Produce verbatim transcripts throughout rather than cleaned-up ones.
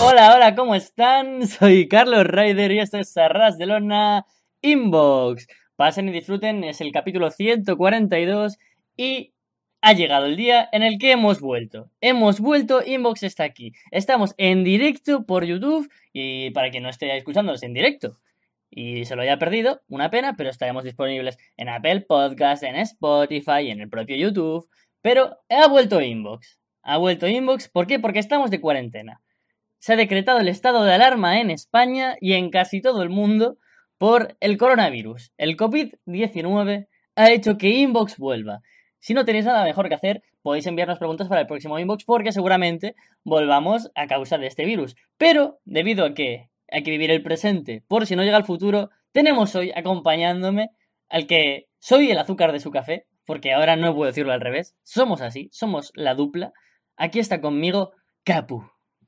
Hola, hola, ¿cómo están? Soy Carlos Ryder y esto es Arras de Lona Inbox. Pasen y disfruten, es el capítulo ciento cuarenta y dos y ha llegado el día en el que hemos vuelto. Hemos vuelto, Inbox está aquí. Estamos en directo por YouTube y para quien no esté escuchándonos en directo y se lo haya perdido, una pena, pero estaremos disponibles en Apple Podcast, en Spotify, en el propio YouTube. Pero ha vuelto Inbox. Ha vuelto Inbox, ¿por qué? Porque estamos de cuarentena. Se ha decretado el estado de alarma en España y en casi todo el mundo por el coronavirus. El covid diecinueve ha hecho que Inbox vuelva. Si no tenéis nada mejor que hacer, podéis enviarnos preguntas para el próximo Inbox porque seguramente volvamos a causa de este virus. Pero, debido a que hay que vivir el presente por si no llega el futuro, tenemos hoy acompañándome al que soy el azúcar de su café, porque ahora no puedo decirlo al revés. Somos así, somos la dupla. Aquí está conmigo Capu.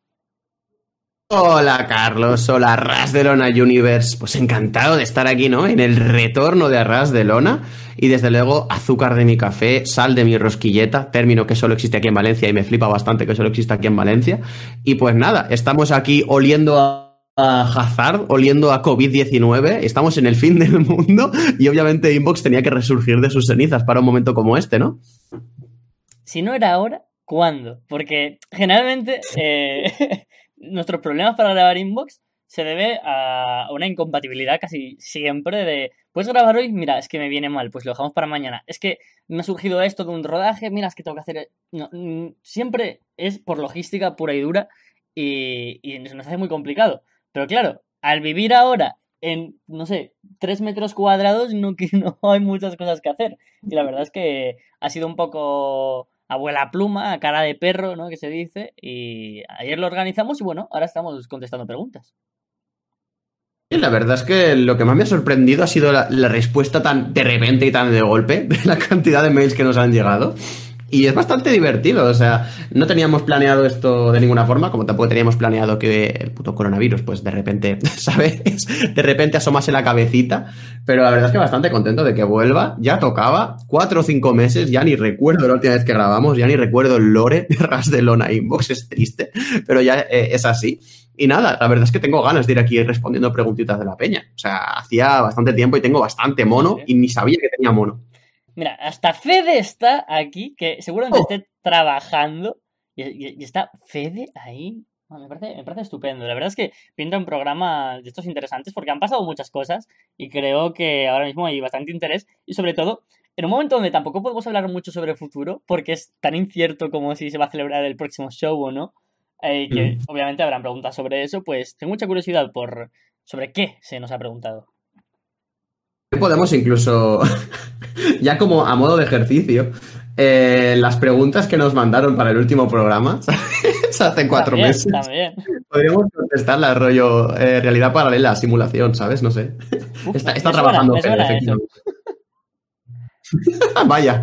Hola Carlos, hola Arras de Lona Universe, pues encantado de estar aquí, ¿no? En el retorno de Arras de Lona y desde luego azúcar de mi café, sal de mi rosquilleta, término que solo existe aquí en Valencia y me flipa bastante que solo exista aquí en Valencia. Y pues nada, estamos aquí oliendo a, a Hazard, oliendo a covid diecinueve, estamos en el fin del mundo y obviamente Inbox tenía que resurgir de sus cenizas para un momento como este, ¿no? Si no era ahora, ¿cuándo? Porque generalmente eh, nuestros problemas para grabar Inbox se debe a una incompatibilidad casi siempre de, ¿puedes grabar hoy? Mira, es que me viene mal, pues lo dejamos para mañana. Es que me ha surgido esto de un rodaje, mira, es que tengo que hacer... No, siempre es por logística pura y dura y, y nos hace muy complicado. Pero claro, al vivir ahora en, no sé, tres metros cuadrados no, no hay muchas cosas que hacer. Y la verdad es que ha sido un poco abuela pluma, cara de perro, ¿no? Que se dice. Y ayer lo organizamos y bueno, ahora estamos contestando preguntas. Y la verdad es que lo que más me ha sorprendido ha sido la, la respuesta tan de repente y tan de golpe de la cantidad de mails que nos han llegado. Y es bastante divertido, o sea, no teníamos planeado esto de ninguna forma, como tampoco teníamos planeado que el puto coronavirus, pues de repente, ¿sabes? De repente asomase la cabecita, pero la verdad es que bastante contento de que vuelva, ya tocaba, cuatro o cinco meses, ya ni recuerdo la última vez que grabamos, ya ni recuerdo el lore de Arras de Lona Inbox, es triste, pero ya eh, es así. Y nada, la verdad es que tengo ganas de ir aquí respondiendo preguntitas de la peña, o sea, hacía bastante tiempo y tengo bastante mono y ni sabía que tenía mono. Mira, hasta Fede está aquí, que seguramente Oh. esté trabajando y, y- y está Fede ahí. Ah, me parece, me parece estupendo. La verdad es que pinta un programa de estos interesantes porque han pasado muchas cosas y creo que ahora mismo hay bastante interés y sobre todo en un momento donde tampoco podemos hablar mucho sobre el futuro porque es tan incierto como si se va a celebrar el próximo show o no, eh, que Mm. obviamente habrán preguntas sobre eso, pues tengo mucha curiosidad por sobre qué se nos ha preguntado. Podemos incluso, ya como a modo de ejercicio, eh, las preguntas que nos mandaron para el último programa, ¿sabes? Hace cuatro También, meses, también. podríamos contestarlas rollo eh, realidad paralela, simulación, ¿sabes? No sé. Uf, Está, me, está me suena, trabajando me Fede, suena eso. efectivamente. Vaya.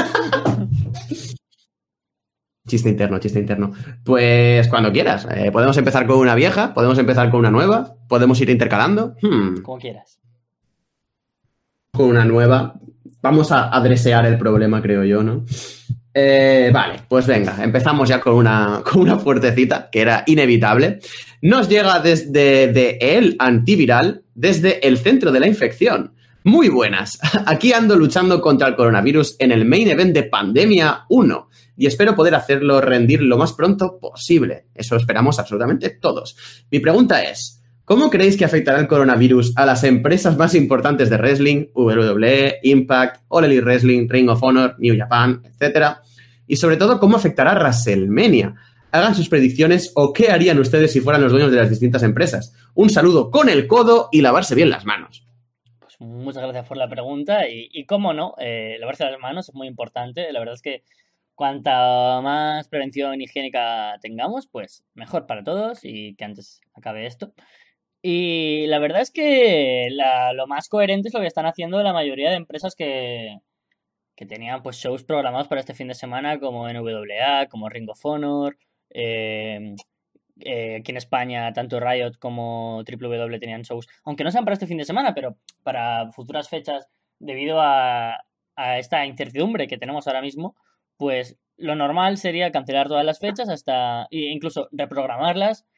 Chiste interno, chiste interno. Pues cuando quieras. Eh, podemos empezar con una vieja, podemos empezar con una nueva, podemos ir intercalando. Hmm, Como quieras. con una nueva. Vamos a adresear el problema, creo yo, ¿no? Eh, vale, pues venga, empezamos ya con una, con una fuertecita, que era inevitable. Nos llega desde de el antiviral, desde el centro de la infección. Muy buenas, aquí ando luchando contra el coronavirus en el main event de Pandemia uno y espero poder hacerlo rendir lo más pronto posible. Eso esperamos absolutamente todos. Mi pregunta es, ¿cómo creéis que afectará el coronavirus a las empresas más importantes de wrestling, W W E, Impact, All Elite Wrestling, Ring of Honor, New Japan, etcétera? Y sobre todo, ¿cómo afectará a WrestleMania? Hagan sus predicciones o qué harían ustedes si fueran los dueños de las distintas empresas. Un saludo con el codo y lavarse bien las manos. Pues muchas gracias por la pregunta y, y cómo no, eh, lavarse las manos es muy importante. La verdad es que cuanta más prevención higiénica tengamos, pues mejor para todos y que antes acabe esto. Y la verdad es que la- lo más coherente es lo que están haciendo la mayoría de empresas que, que tenían pues shows programados para este fin de semana, como N W A, como Ring of Honor, eh, eh, aquí en España tanto Riot como W W E tenían shows, aunque no sean para este fin de semana, pero para futuras fechas, debido a, a esta incertidumbre que tenemos ahora mismo, pues lo normal sería cancelar todas las fechas hasta e incluso reprogramarlas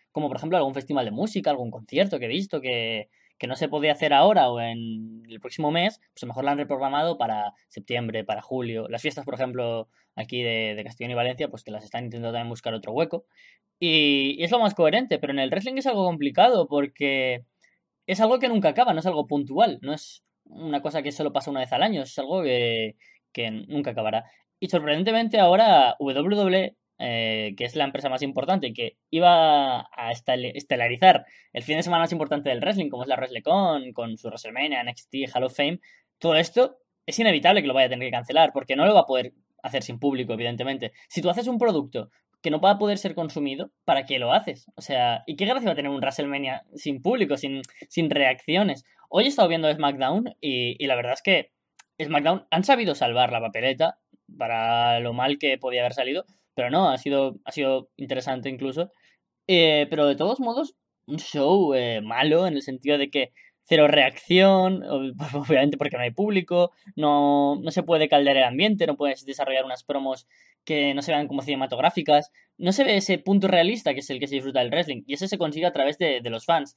como por ejemplo algún festival de música, algún concierto que he visto que, que no se podía hacer ahora o en el próximo mes, pues a lo mejor lo han reprogramado para septiembre, para julio. Las fiestas, por ejemplo, aquí de, de Castellón y Valencia, pues que las están intentando también buscar otro hueco. Y, y es lo más coherente, pero en el wrestling es algo complicado porque es algo que nunca acaba, no es algo puntual, no es una cosa que solo pasa una vez al año, es algo que, que nunca acabará. Y sorprendentemente ahora W W E, eh, que es la empresa más importante y que iba a estelarizar el fin de semana más importante del wrestling, como es la WrestleCon, con su WrestleMania, N X T, Hall of Fame, todo esto es inevitable que lo vaya a tener que cancelar, porque no lo va a poder hacer sin público, evidentemente. Si tú haces un producto que no va a poder ser consumido, ¿para qué lo haces? O sea, ¿y qué gracia va a tener un WrestleMania sin público, sin, sin reacciones? Hoy he estado viendo SmackDown y, y la verdad es que SmackDown han sabido salvar la papeleta para lo mal que podía haber salido, pero no, ha sido, ha sido interesante incluso. Eh, pero de todos modos, un show eh, malo en el sentido de que cero reacción, obviamente porque no hay público, no, no se puede caldear el ambiente, no puedes desarrollar unas promos que no se vean como cinematográficas, no se ve ese punto realista que es el que se disfruta del wrestling, y ese se consigue a través de, de los fans,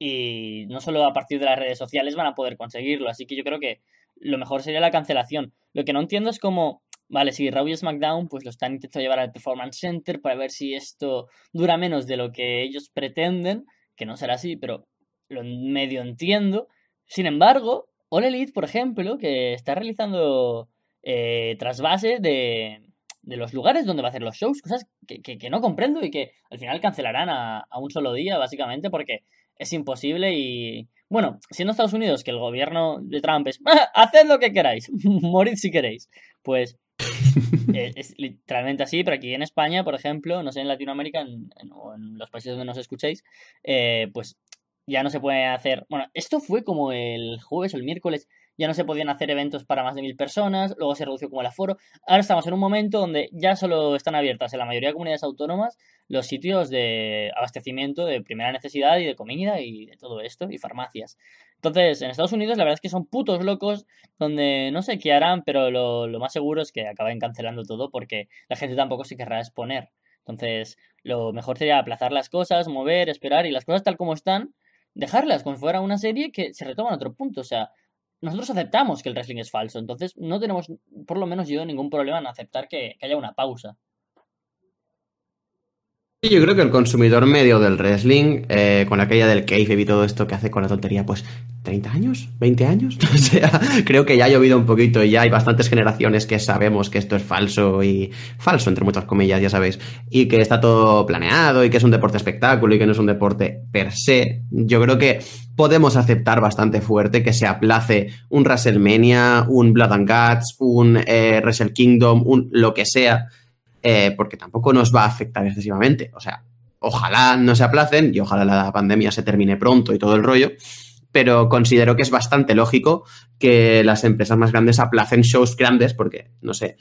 y no solo a partir de las redes sociales van a poder conseguirlo, así que yo creo que lo mejor sería la cancelación. Lo que no entiendo es cómo, vale, si Raw y SmackDown pues lo están intentando llevar al Performance Center para ver si esto dura menos de lo que ellos pretenden, que no será así, pero lo medio entiendo. Sin embargo, All Elite, por ejemplo, que está realizando eh, trasvase de, de los lugares donde va a hacer los shows, cosas que, que, que no comprendo y que al final cancelarán a, a un solo día, básicamente, porque es imposible y... Bueno, siendo Estados Unidos, que el gobierno de Trump es ¡ah, haced lo que queráis! Morid si queréis. Pues es, es literalmente así, pero aquí en España, por ejemplo, no sé, en Latinoamérica en, en, o en los países donde nos escuchéis, eh, pues ya no se puede hacer... Bueno, esto fue como el jueves o el miércoles, ya no se podían hacer eventos para más de mil personas, luego se redució como el aforo. Ahora estamos en un momento donde ya solo están abiertas en la mayoría de comunidades autónomas los sitios de abastecimiento de primera necesidad y de comida y de todo esto, y farmacias. Entonces, en Estados Unidos la verdad es que son putos locos, donde no sé qué harán, pero lo, lo más seguro es que acaben cancelando todo porque la gente tampoco se querrá exponer. Entonces, lo mejor sería aplazar las cosas, mover, esperar, y las cosas tal como están, dejarlas como si fuera una serie que se retoma en otro punto. O sea, nosotros aceptamos que el wrestling es falso, entonces no tenemos, por lo menos yo, ningún problema en aceptar que, que haya una pausa. Yo creo que el consumidor medio del wrestling, eh, con aquella del kayfabe y todo esto que hace con la tontería, pues, ¿treinta años? ¿veinte años? O sea, creo que ya ha llovido un poquito y ya hay bastantes generaciones que sabemos que esto es falso y... falso, entre muchas comillas, ya sabéis. Y que está todo planeado y que es un deporte espectáculo y que no es un deporte per se. Yo creo que podemos aceptar bastante fuerte que se aplace un WrestleMania, un Blood and Guts, un eh, Wrestle Kingdom, un lo que sea... Eh, porque tampoco nos va a afectar excesivamente. O sea, ojalá no se aplacen y ojalá la pandemia se termine pronto y todo el rollo, pero considero que es bastante lógico que las empresas más grandes aplacen shows grandes porque, no sé,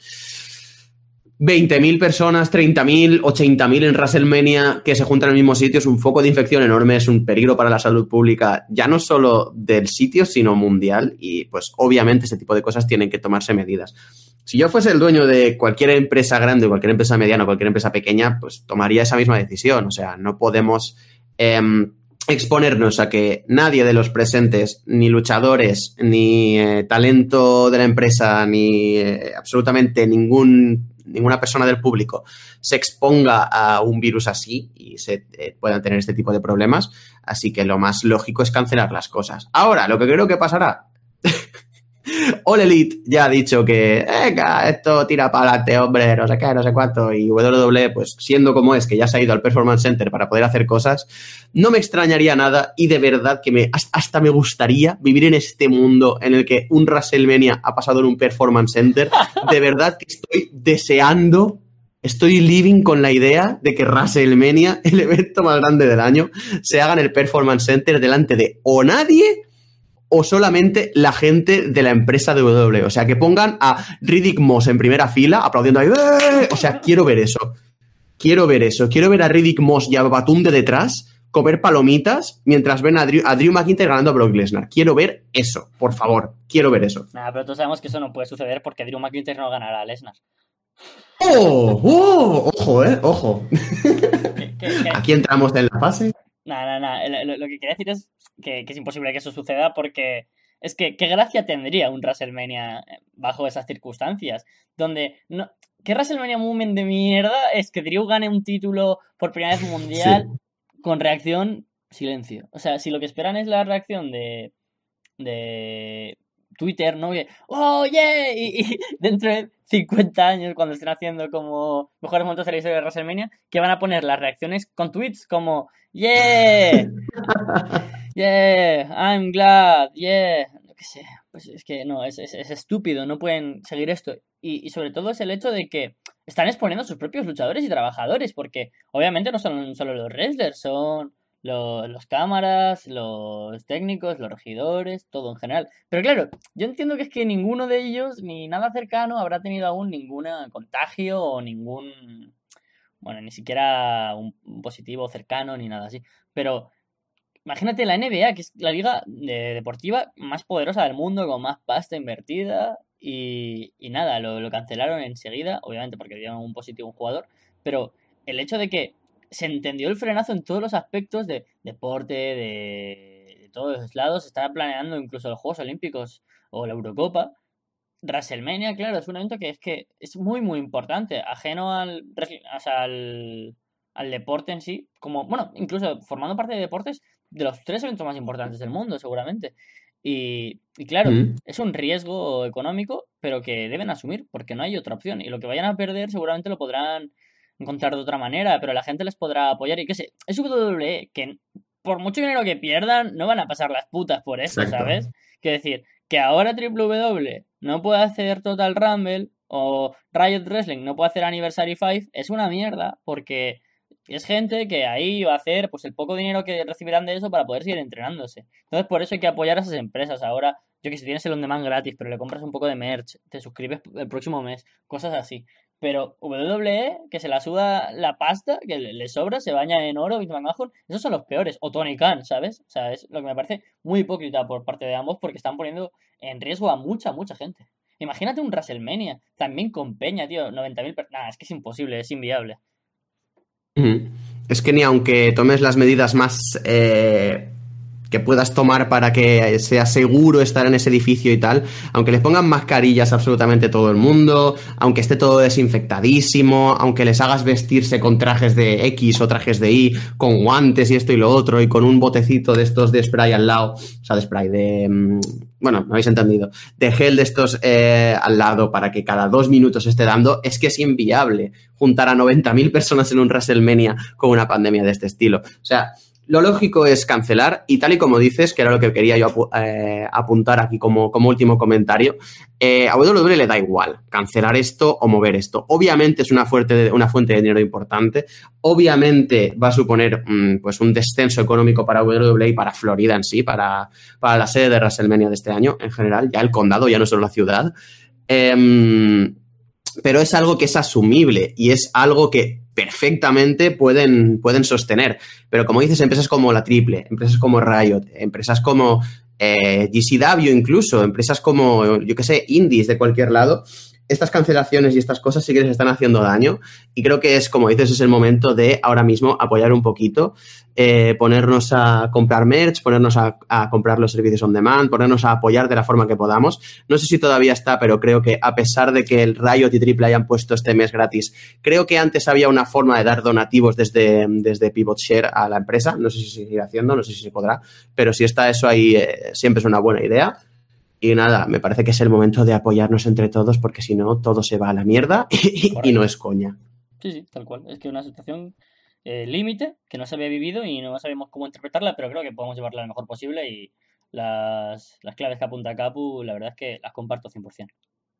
veinte mil personas, treinta mil, ochenta mil en WrestleMania que se juntan en el mismo sitio es un foco de infección enorme, es un peligro para la salud pública, ya no solo del sitio, sino mundial, y pues obviamente ese tipo de cosas tienen que tomarse medidas. Si yo fuese el dueño de cualquier empresa grande, cualquier empresa mediana, cualquier empresa pequeña, pues tomaría esa misma decisión. O sea, no podemos eh, exponernos a que nadie de los presentes, ni luchadores, ni eh, talento de la empresa, ni eh, absolutamente ningún, ninguna persona del público se exponga a un virus así y se eh, puedan tener este tipo de problemas. Así que lo más lógico es cancelar las cosas. Ahora, lo que creo que pasará... All Elite ya ha dicho que venga, esto tira para adelante, hombre, no sé qué, no sé cuánto, y W W E, pues siendo como es, que ya se ha ido al Performance Center para poder hacer cosas, no me extrañaría nada y de verdad que me hasta me gustaría vivir en este mundo en el que un WrestleMania ha pasado en un Performance Center. De verdad que estoy deseando, estoy living con la idea de que WrestleMania, el evento más grande del año, se haga en el Performance Center delante de o nadie o solamente la gente de la empresa de W W E. O sea, que pongan a Riddick Moss en primera fila, aplaudiendo ahí. ¡Eh! O sea, quiero ver eso. Quiero ver eso. Quiero ver a Riddick Moss y a Batum de detrás comer palomitas mientras ven a Drew, a Drew McIntyre ganando a Brock Lesnar. Quiero ver eso, por favor. Quiero ver eso. Nada, pero todos sabemos que eso no puede suceder porque Drew McIntyre no ganará a Lesnar. ¡Oh! ¡Oh! ¡Ojo, eh! ¡Ojo! que, que... Aquí entramos en la fase. Nada, nada, nada. Lo, lo que quería decir es que, que es imposible que eso suceda porque es que qué gracia tendría un WrestleMania bajo esas circunstancias. Donde no. ¿Qué WrestleMania Moment de mierda es que Drew gane un título por primera vez mundial sí. con reacción silencio? O sea, si lo que esperan es la reacción de. de. Twitter, ¿no? Que, ¡oh, yeah! Y, y dentro de cincuenta años, cuando estén haciendo como mejores momentos de la historia de WrestleMania, que van a poner las reacciones con tweets como ¡yeah! ¡Yeah! I'm glad, yeah. Lo que sé. Pues es que no, es, es, es estúpido, no pueden seguir esto. Y, y sobre todo es el hecho de que están exponiendo a sus propios luchadores y trabajadores, porque obviamente no son solo los wrestlers, son los, los cámaras, los técnicos, los regidores, todo en general. Pero claro, yo entiendo que es que ninguno de ellos, ni nada cercano, habrá tenido aún ningún contagio o ningún... Bueno, ni siquiera un, un positivo cercano ni nada así. Pero imagínate la N B A, que es la liga de, deportiva más poderosa del mundo, con más pasta invertida. Y, y nada, lo, lo cancelaron enseguida, obviamente porque dieron un positivo a un jugador. Pero el hecho de que se entendió el frenazo en todos los aspectos de deporte, de, de todos los lados. Se estaba planeando incluso los Juegos Olímpicos o la Eurocopa. WrestleMania, claro, es un evento que es que es muy, muy importante. Ajeno al, o sea, al, al deporte en sí. Como, bueno, incluso formando parte de deportes de los tres eventos más importantes del mundo, seguramente. Y, y claro, mm. es un riesgo económico, pero que deben asumir, porque no hay otra opción. Y lo que vayan a perder seguramente lo podrán encontrar de otra manera, pero la gente les podrá apoyar. Y qué sé, es W W E, que por mucho dinero que pierdan, no van a pasar las putas por eso, exacto, ¿sabes? Quiero decir, que ahora Triple W no puede hacer Total Rumble o Riot Wrestling no puede hacer Anniversary cinco, es una mierda, porque es gente que ahí va a hacer pues el poco dinero que recibirán de eso para poder seguir entrenándose. Entonces por eso hay que apoyar a esas empresas. Ahora, yo que sé, tienes el on demand gratis, pero le compras un poco de merch, te suscribes el próximo mes, cosas así. Pero W W E, que se la suda la pasta, que le, le sobra, se baña en oro, Vince McMahon, esos son los peores. O Tony Khan, ¿sabes? O sea, es lo que me parece muy hipócrita por parte de ambos, porque están poniendo en riesgo a mucha, mucha gente. Imagínate un WrestleMania, también con Peña, tío, noventa mil personas. Nah, es que es imposible, es inviable. Es que ni aunque tomes las medidas más eh, que puedas tomar para que sea seguro estar en ese edificio y tal, aunque les pongan mascarillas absolutamente todo el mundo, aunque esté todo desinfectadísimo, aunque les hagas vestirse con trajes de X o trajes de Y, con guantes y esto y lo otro, y con un botecito de estos de spray al lado, o sea, de spray, de... bueno, me habéis entendido, de gel de estos eh, al lado para que cada dos minutos esté dando, es que es inviable juntar a noventa mil personas en un WrestleMania con una pandemia de este estilo. O sea, lo lógico es cancelar, y tal y como dices, que era lo que quería yo apu- eh, apuntar aquí como, como último comentario, eh, a W W E le da igual cancelar esto o mover esto. Obviamente es una, fuerte de, una fuente de dinero importante, obviamente va a suponer mmm, pues un descenso económico para W W E y para Florida en sí, para, para la sede de WrestleMania de este año en general, ya el condado, ya no solo la ciudad. Eh, pero es algo que es asumible y es algo que perfectamente pueden, pueden sostener. Pero como dices, empresas como la Triple, empresas como Riot, empresas como eh, G C W incluso, empresas como, yo qué sé, indies de cualquier lado, estas cancelaciones y estas cosas sí que les están haciendo daño, y creo que es, como dices, es el momento de ahora mismo apoyar un poquito, eh, ponernos a comprar merch, ponernos a, a comprar los servicios on demand, ponernos a apoyar de la forma que podamos. No sé si todavía está, pero creo que a pesar de que el Riot y Triple hayan puesto este mes gratis, creo que antes había una forma de dar donativos desde, desde Pivot Share a la empresa. No sé si se sigue haciendo, no sé si se podrá, pero si está eso ahí, eh, siempre es una buena idea. Y nada, me parece que es el momento de apoyarnos entre todos, porque si no, todo se va a la mierda y, y no es coña. Sí, sí, tal cual. Es que una situación eh, límite que no se había vivido y no sabemos cómo interpretarla, pero creo que podemos llevarla lo mejor posible, y las, las claves que apunta Capu, la verdad es que las comparto cien por ciento.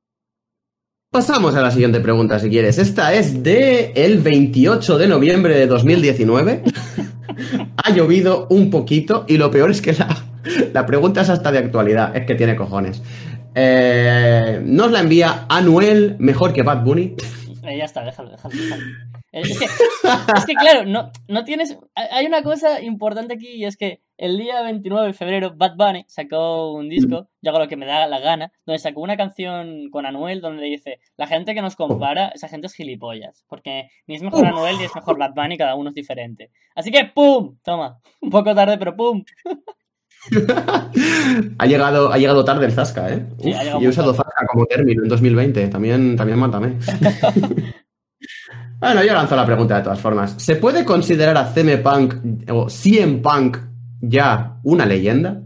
Pasamos a la siguiente pregunta, si quieres. Esta es de el veintiocho de noviembre de dos mil diecinueve. Ha llovido un poquito y lo peor es que la... La pregunta es hasta de actualidad, es que tiene cojones. Eh, nos la envía Anuel, mejor que Bad Bunny. Eh, ya está, déjalo, déjalo. déjalo. Es, que, es que, claro, no, no tienes... Hay una cosa importante aquí, y es que el día veintinueve de febrero Bad Bunny sacó un disco, yo hago lo que me da la gana, donde sacó una canción con Anuel donde dice, la gente que nos compara, esa gente es gilipollas, porque ni es mejor Anuel ni es mejor Bad Bunny, cada uno es diferente. Así que ¡pum! Toma, un poco tarde, pero ¡pum! ha, llegado, ha llegado tarde el Zasca, ¿eh? Sí, Uf, ha llegado yo he muy usado tarde. Zasca como término en dos mil veinte, también, también mátame. Bueno, yo lanzo la pregunta de todas formas. ¿Se puede considerar a C M Punk o C M Punk ya una leyenda?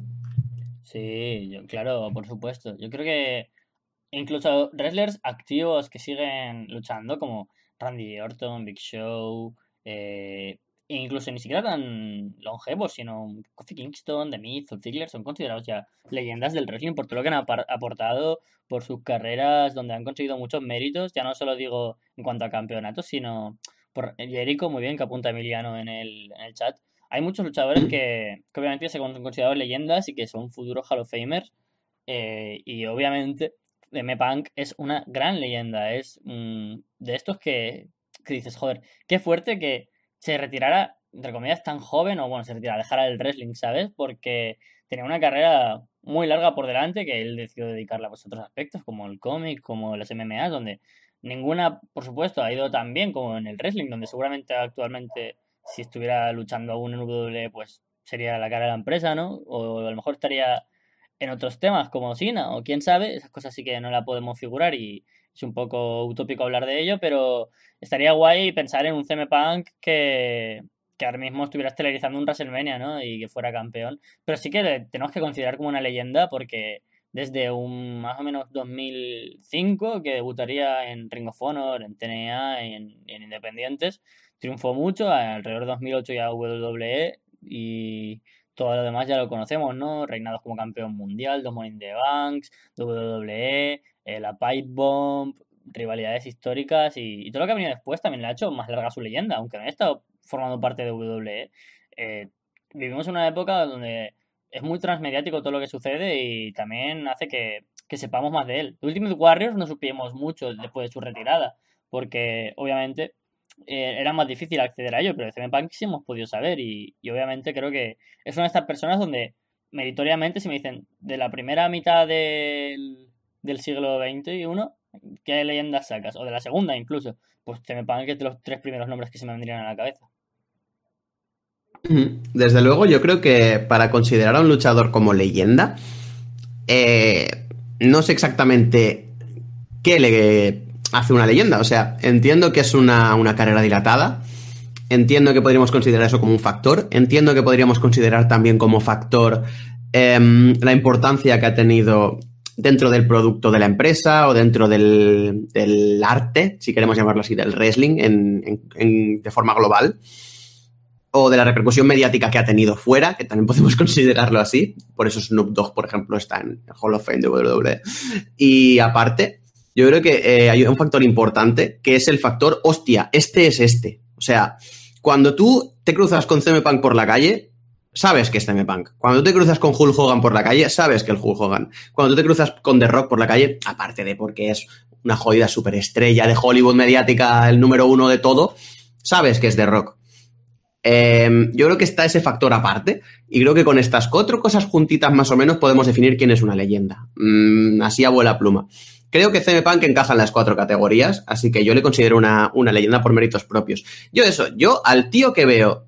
Sí, yo, claro, por supuesto. Yo creo que incluso wrestlers activos que siguen luchando, como Randy Orton, Big Show, eh, e incluso ni siquiera tan longevos, sino Kofi Kingston, The Miz o Ziggler, son considerados ya leyendas del wrestling por todo lo que han apar- aportado, por sus carreras, donde han conseguido muchos méritos. Ya no solo digo en cuanto a campeonatos, sino por Jericho, muy bien, que apunta Emiliano en el, en el chat. Hay muchos luchadores que, que obviamente se son considerados leyendas y que son futuros Hall of Famers. eh, y obviamente M. Punk es una gran leyenda. Es mm, de estos que, que dices, joder, qué fuerte que se retirara, entre comillas, tan joven, o bueno, se retirara, dejara el wrestling, ¿sabes? Porque tenía una carrera muy larga por delante que él decidió dedicarla pues, a otros aspectos, como el cómic, como las M M As, donde ninguna, por supuesto, ha ido tan bien como en el wrestling, donde seguramente actualmente, si estuviera luchando aún en W W E, pues sería la cara de la empresa, ¿no? O a lo mejor estaría en otros temas como Sina o quién sabe, esas cosas sí que no la podemos figurar y es un poco utópico hablar de ello, pero estaría guay pensar en un C M Punk que, que ahora mismo estuviera estelarizando un WrestleMania, ¿no? Y que fuera campeón. Pero sí que le tenemos que considerar como una leyenda porque desde un más o menos dos mil cinco que debutaría en Ring of Honor, en T N A, en, en Independientes, triunfó mucho, alrededor de dos mil ocho ya W W E y todo lo demás ya lo conocemos, ¿no? Reinados como campeón mundial, dos Money in the Banks, W W E, eh, la Pipe Bomb, rivalidades históricas y, y todo lo que ha venido después también le ha hecho más larga su leyenda, aunque no haya estado formando parte de W W E. Eh, vivimos en una época donde es muy transmediático todo lo que sucede y también hace que, que sepamos más de él. The Ultimate Warriors no supimos mucho después de su retirada, porque obviamente eh, era más difícil acceder a ello, pero de C M Punk sí hemos podido saber y, y obviamente creo que es una de estas personas donde meritoriamente si me dicen de la primera mitad del, del siglo veintiuno, ¿qué leyendas sacas? O de la segunda incluso, pues C M Punk es de los tres primeros nombres que se me vendrían a la cabeza. Desde luego, yo creo que para considerar a un luchador como leyenda, eh, no sé exactamente qué le hace una leyenda. O sea, entiendo que es una, una carrera dilatada, entiendo que podríamos considerar eso como un factor, entiendo que podríamos considerar también como factor eh, la importancia que ha tenido dentro del producto de la empresa o dentro del, del arte, si queremos llamarlo así, del wrestling en, en, en, de forma global, o de la repercusión mediática que ha tenido fuera, que también podemos considerarlo así. Por eso Snoop Dogg, por ejemplo, está en el Hall of Fame de W W E. Y aparte, yo creo que eh, hay un factor importante, que es el factor, hostia, este es este. O sea, cuando tú te cruzas con C M Punk por la calle, sabes que es C M Punk. Cuando tú te cruzas con Hulk Hogan por la calle, sabes que es Hulk Hogan. Cuando tú te cruzas con The Rock por la calle, aparte de porque es una jodida superestrella de Hollywood mediática, el número uno de todo, sabes que es The Rock. Eh, yo creo que está ese factor aparte y creo que con estas cuatro cosas juntitas más o menos podemos definir quién es una leyenda. Mm, así a vuela pluma. Creo que C M Punk encaja en las cuatro categorías, así que yo le considero una, una leyenda por méritos propios. Yo eso, yo al tío que veo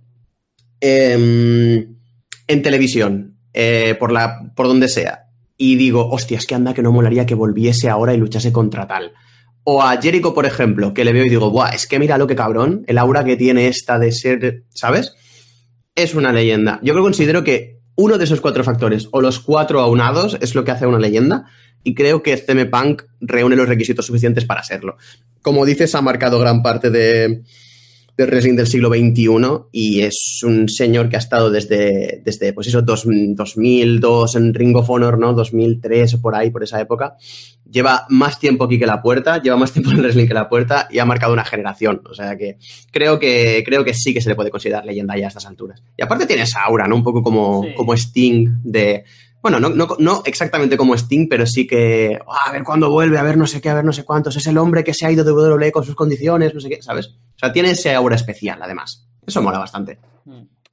eh, en televisión, eh, por, la, por donde sea, y digo, hostia, es que anda que no molaría que volviese ahora y luchase contra tal. O a Jericho, por ejemplo, que le veo y digo, buah, es que mira lo que cabrón, el aura que tiene esta de ser, ¿sabes? Es una leyenda. Yo creo que considero que uno de esos cuatro factores, o los cuatro aunados, es lo que hace a una leyenda, y creo que C M Punk reúne los requisitos suficientes para serlo. Como dices, ha marcado gran parte de, del wrestling del siglo veintiuno y es un señor que ha estado desde, desde pues eso, dos, dos mil dos en Ring of Honor, ¿no? dos mil tres o por ahí, por esa época. Lleva más tiempo aquí que La Puerta, lleva más tiempo en el wrestling que La Puerta y ha marcado una generación. O sea que creo que creo que sí que se le puede considerar leyenda ya a estas alturas. Y aparte tiene esa aura, ¿no? Un poco como, sí. como Sting de... Bueno, no, no, no exactamente como Sting, pero sí que... Oh, a ver cuándo vuelve, a ver no sé qué, a ver no sé cuántos. Es el hombre que se ha ido de W W E con sus condiciones, no sé qué, ¿sabes? O sea, tiene ese aura especial, además. Eso mola bastante.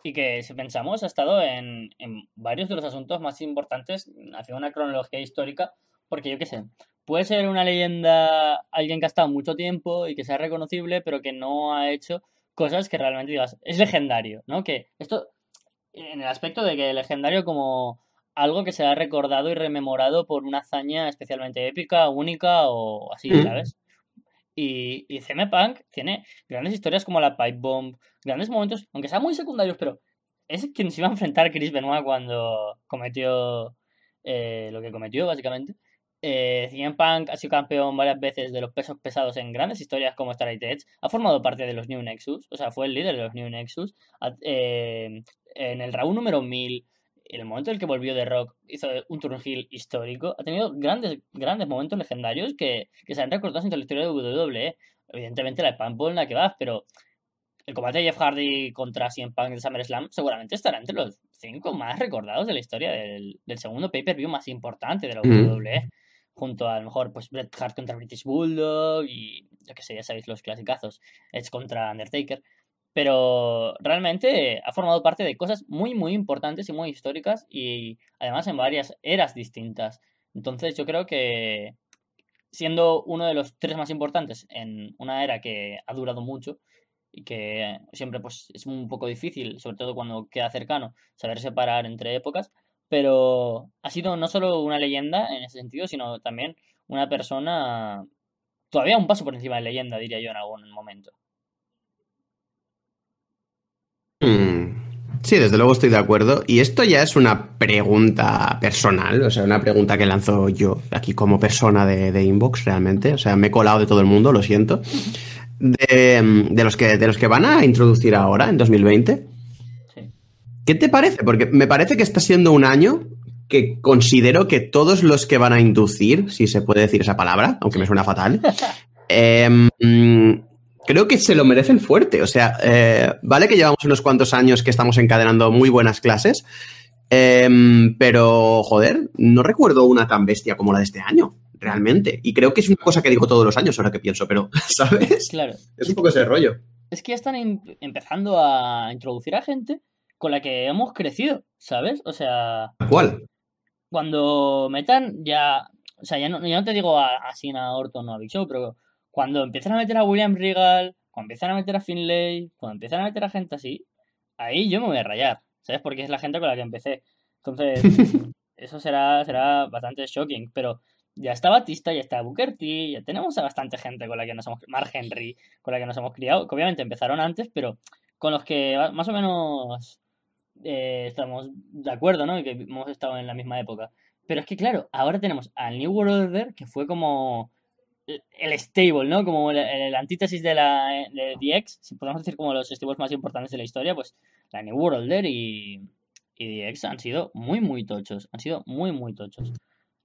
Y que, si pensamos, ha estado en, en varios de los asuntos más importantes, haciendo una cronología histórica, porque yo qué sé, puede ser una leyenda alguien que ha estado mucho tiempo y que sea reconocible, pero que no ha hecho cosas que realmente digas, es legendario, ¿no? Que esto, en el aspecto de que legendario como algo que se ha recordado y rememorado por una hazaña especialmente épica, única o así, Mm. ¿sabes? Y, y C M Punk tiene grandes historias como la Pipe Bomb, grandes momentos, aunque sean muy secundarios, pero es quien se iba a enfrentar a Chris Benoit cuando cometió eh, lo que cometió, básicamente. Eh, C M Punk ha sido campeón varias veces de los pesos pesados en grandes historias como Starlight Edge, ha formado parte de los New Nexus, o sea, fue el líder de los New Nexus. Ha- eh, en el round número mil, en el momento en el que volvió de Rock, hizo un turn heel histórico. Ha tenido grandes, grandes momentos legendarios que, que se han recordado en la historia de W W E. Evidentemente la de Spam la que va, pero el combate de Jeff Hardy contra C M Punk de SummerSlam seguramente estará entre los cinco más recordados de la historia del, del segundo pay-per-view más importante de la Mm. W W E. Junto a lo mejor pues Bret Hart contra British Bulldog y yo que sé, ya sabéis los clasicazos. Edge contra Undertaker. Pero realmente ha formado parte de cosas muy, muy importantes y muy históricas y además en varias eras distintas. Entonces yo creo que siendo uno de los tres más importantes en una era que ha durado mucho y que siempre pues es un poco difícil, sobre todo cuando queda cercano, saber separar entre épocas, pero ha sido no solo una leyenda en ese sentido, sino también una persona todavía un paso por encima de leyenda, diría yo en algún momento. Mm. Sí, desde luego estoy de acuerdo. Y esto ya es una pregunta personal, o sea, una pregunta que lanzo yo aquí como persona de, de Inbox realmente. O sea, me he colado de todo el mundo, lo siento. De, de los que, de los que van a introducir ahora, en dos mil veinte. Sí. ¿Qué te parece? Porque me parece que está siendo un año que considero que todos los que van a inducir, si se puede decir esa palabra, aunque me Sí. suena fatal, eh, mm, creo que se lo merecen fuerte. O sea, eh, vale que llevamos unos cuantos años que estamos encadenando muy buenas clases, eh, pero, joder, no recuerdo una tan bestia como la de este año, realmente. Y creo que es una cosa que digo todos los años ahora que pienso, pero, ¿sabes? Claro, Es un poco ese rollo. es que ya están em- empezando a introducir a gente con la que hemos crecido, ¿sabes? O sea, ¿Cuál? cuando metan ya, o sea, ya no, ya no te digo a, a Cena, a Orton o a Big Show, pero cuando empiezan a meter a William Regal, cuando empiezan a meter a Finlay, cuando empiezan a meter a gente así, ahí yo me voy a rayar, ¿sabes? Porque es la gente con la que empecé. Entonces, eso será, será bastante shocking, pero ya está Batista, ya está Booker T, ya tenemos a bastante gente con la que nos hemos, Mark Henry, con la que nos hemos criado, que obviamente empezaron antes, pero con los que más o menos eh, estamos de acuerdo, ¿no? Y que hemos estado en la misma época. Pero es que, claro, ahora tenemos al New World Order, que fue como el stable, ¿no? Como el, el antítesis de la de D X, si podemos decir como los stables más importantes de la historia, pues la New World Order y, y D X han sido muy, muy tochos. Han sido muy, muy tochos.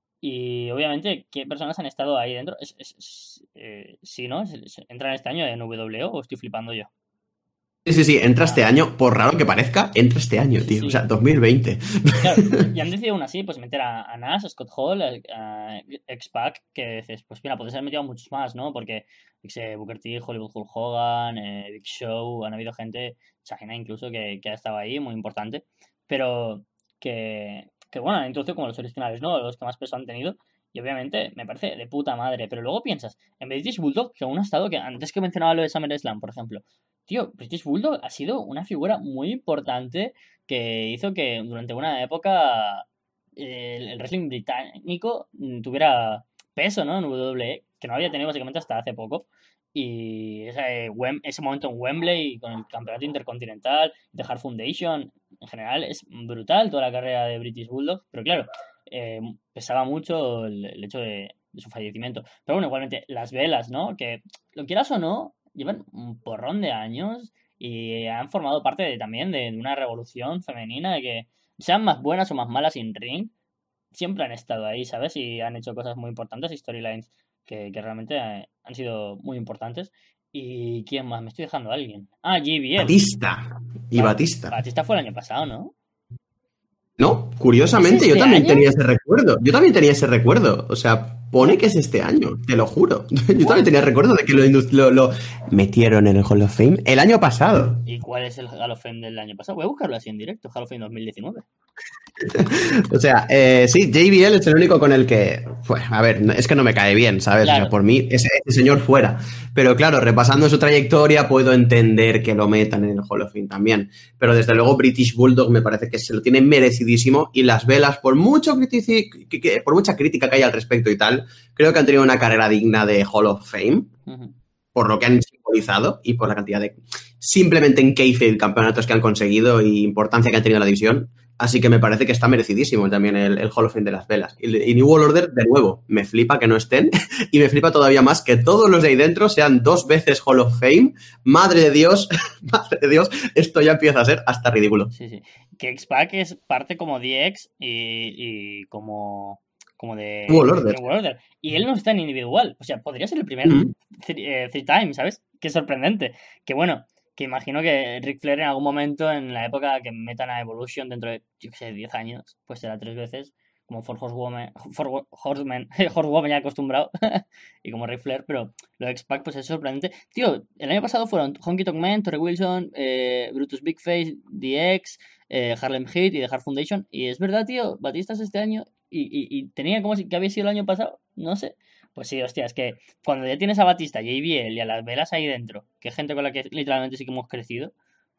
Y obviamente, ¿qué personas han estado ahí dentro? Es, es, es, eh, sí, ¿no? ¿Se- se- ¿Entran este año en W W E o estoy flipando yo? Sí, sí, sí, entra Ah, este año, por raro que parezca, entra este año, sí, tío. O sí. sea, dos mil veinte. Claro, y han decidido aún así, pues meter a, a Nash, a Scott Hall, a, a X-Pac, que dices, pues mira, podéis haber metido a muchos más, ¿no? Porque, yo qué sé, Booker T, Hollywood Hulk Hogan, eh, Big Show, han habido gente, China incluso, que, que ha estado ahí, muy importante, pero que, que bueno, han introducido como los originales, ¿no? Los que más peso han tenido, y obviamente me parece de puta madre, pero luego piensas, en British Bulldog, que aún ha estado, que antes que mencionaba lo de SummerSlam, por ejemplo, tío, British Bulldog ha sido una figura muy importante que hizo que durante una época eh, el, el wrestling británico mm, tuviera peso, ¿no? En W W E, que no había tenido básicamente hasta hace poco. Y ese, Wem- ese momento en Wembley con el campeonato intercontinental, The Hart Foundation, en general es brutal toda la carrera de British Bulldog, pero claro, eh, pesaba mucho el, el hecho de, de su fallecimiento. Pero bueno, igualmente, las velas, ¿no? Que lo quieras o no, llevan un porrón de años y han formado parte de, también de una revolución femenina de que sean más buenas o más malas in ring, siempre han estado ahí, ¿sabes? Y han hecho cosas muy importantes, y storylines que, que realmente eh, han sido muy importantes. ¿Y quién más? Me estoy dejando a alguien. Ah, J B L. Batista. Y Ba- Batista. Batista fue el año pasado, ¿no? No, ¿Es curiosamente, yo este también año? tenía ese recuerdo. Yo también tenía ese recuerdo. O sea, Pone que es este año, te lo juro. Yo también tenía recuerdo de que lo, lo, lo metieron en el Hall of Fame el año pasado. ¿Y cuál es el Hall of Fame del año pasado? Voy a buscarlo así en directo, Hall of Fame dos mil diecinueve. O sea, eh, sí, J B L es el único con el que, pues, a ver, es que no me cae bien, ¿sabes? Claro. O sea, por mí, ese, ese señor fuera. Pero claro, repasando su trayectoria, puedo entender que lo metan en el Hall of Fame también. Pero desde luego, British Bulldog me parece que se lo tiene merecidísimo. Y las Velas, por mucho critici- que, que, por mucha crítica que haya al respecto y tal, creo que han tenido una carrera digna de Hall of Fame. Uh-huh. Por lo que han simbolizado y por la cantidad de simplemente en kayfabe campeonatos que han conseguido y importancia que han tenido en la división. Así que me parece que está merecidísimo también el, el Hall of Fame de las Velas. Y, y New World Order, de nuevo, me flipa que no estén y me flipa todavía más que todos los de ahí dentro sean dos veces Hall of Fame. Madre de Dios, madre de Dios, esto ya empieza a ser hasta ridículo. Sí, sí. Que X-Pac es parte como D X y, y como... como de New World Order. New World Order. Y él no está en individual. O sea, podría ser el primer Mm-hmm. three, eh, three time, ¿sabes? Qué sorprendente. Que bueno, que imagino que Ric Flair en algún momento, en la época que metan a Evolution dentro de, yo qué sé, diez años, pues será tres veces, como Four Horsewoman, Four Horsemen, Horsewoman ya acostumbrado, y como Ric Flair, pero lo de X-Pac pues es sorprendente. Tío, el año pasado fueron Honky Tonk Man, Torrie Wilson, eh, Brutus Big Face, D X, eh, Harlem Heat y The Hart Foundation, y es verdad, tío, Batista es este año, y, y, y tenía como si que había sido el año pasado, no sé. Pues sí, hostia, es que cuando ya tienes a Batista, J B L y a las Velas ahí dentro, que es gente con la que literalmente sí que hemos crecido,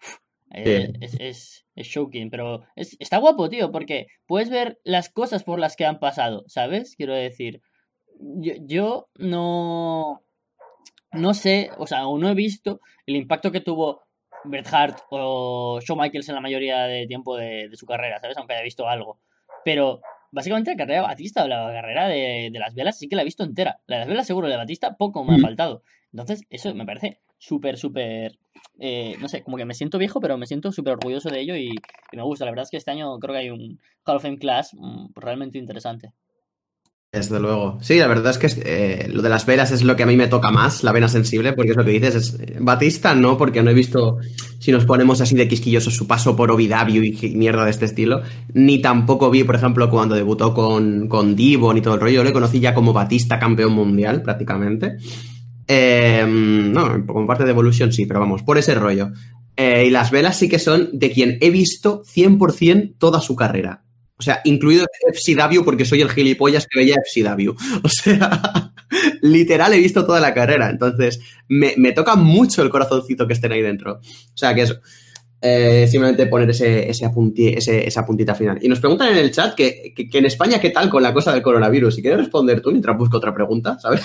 eh, sí. es, es, es shocking, pero es, está guapo, tío, porque puedes ver las cosas por las que han pasado, ¿sabes? Quiero decir, yo, yo no, no sé, o sea, aún no he visto el impacto que tuvo Bret Hart o Shawn Michaels en la mayoría de tiempo de, de su carrera, ¿sabes? Aunque haya visto algo, pero... Básicamente la carrera de Batista o la carrera de, de las Velas sí que la he visto entera. La de las Velas seguro, la de Batista poco me ha faltado. Entonces eso me parece súper, súper... Eh, no sé, como que me siento viejo, pero me siento súper orgulloso de ello y, y me gusta. La verdad es que este año creo que hay un Hall of Fame Class mmm, realmente interesante. Desde luego. Sí, la verdad es que eh, lo de las velas es lo que a mí me toca más, la vena sensible, porque es lo que dices. Es, eh, Batista no, porque no he visto, si nos ponemos así de quisquillosos, su paso por O V W y, y mierda de este estilo. Ni tampoco vi, por ejemplo, cuando debutó con, con Devon y todo el rollo. Yo le conocí ya como Batista campeón mundial, prácticamente. Eh, no, como parte de Evolution sí, pero vamos, por ese rollo. Eh, y las velas sí que son de quien he visto cien por ciento toda su carrera. O sea, incluido F C W porque soy el gilipollas que veía F C W. O sea, literal he visto toda la carrera. Entonces, me, me toca mucho el corazoncito que estén ahí dentro. O sea, que eso. Eh, simplemente poner ese, ese, apunti, ese esa puntita final. Y nos preguntan en el chat que, que, que en España qué tal con la cosa del coronavirus. Si quieres responder tú mientras busco otra pregunta, ¿sabes?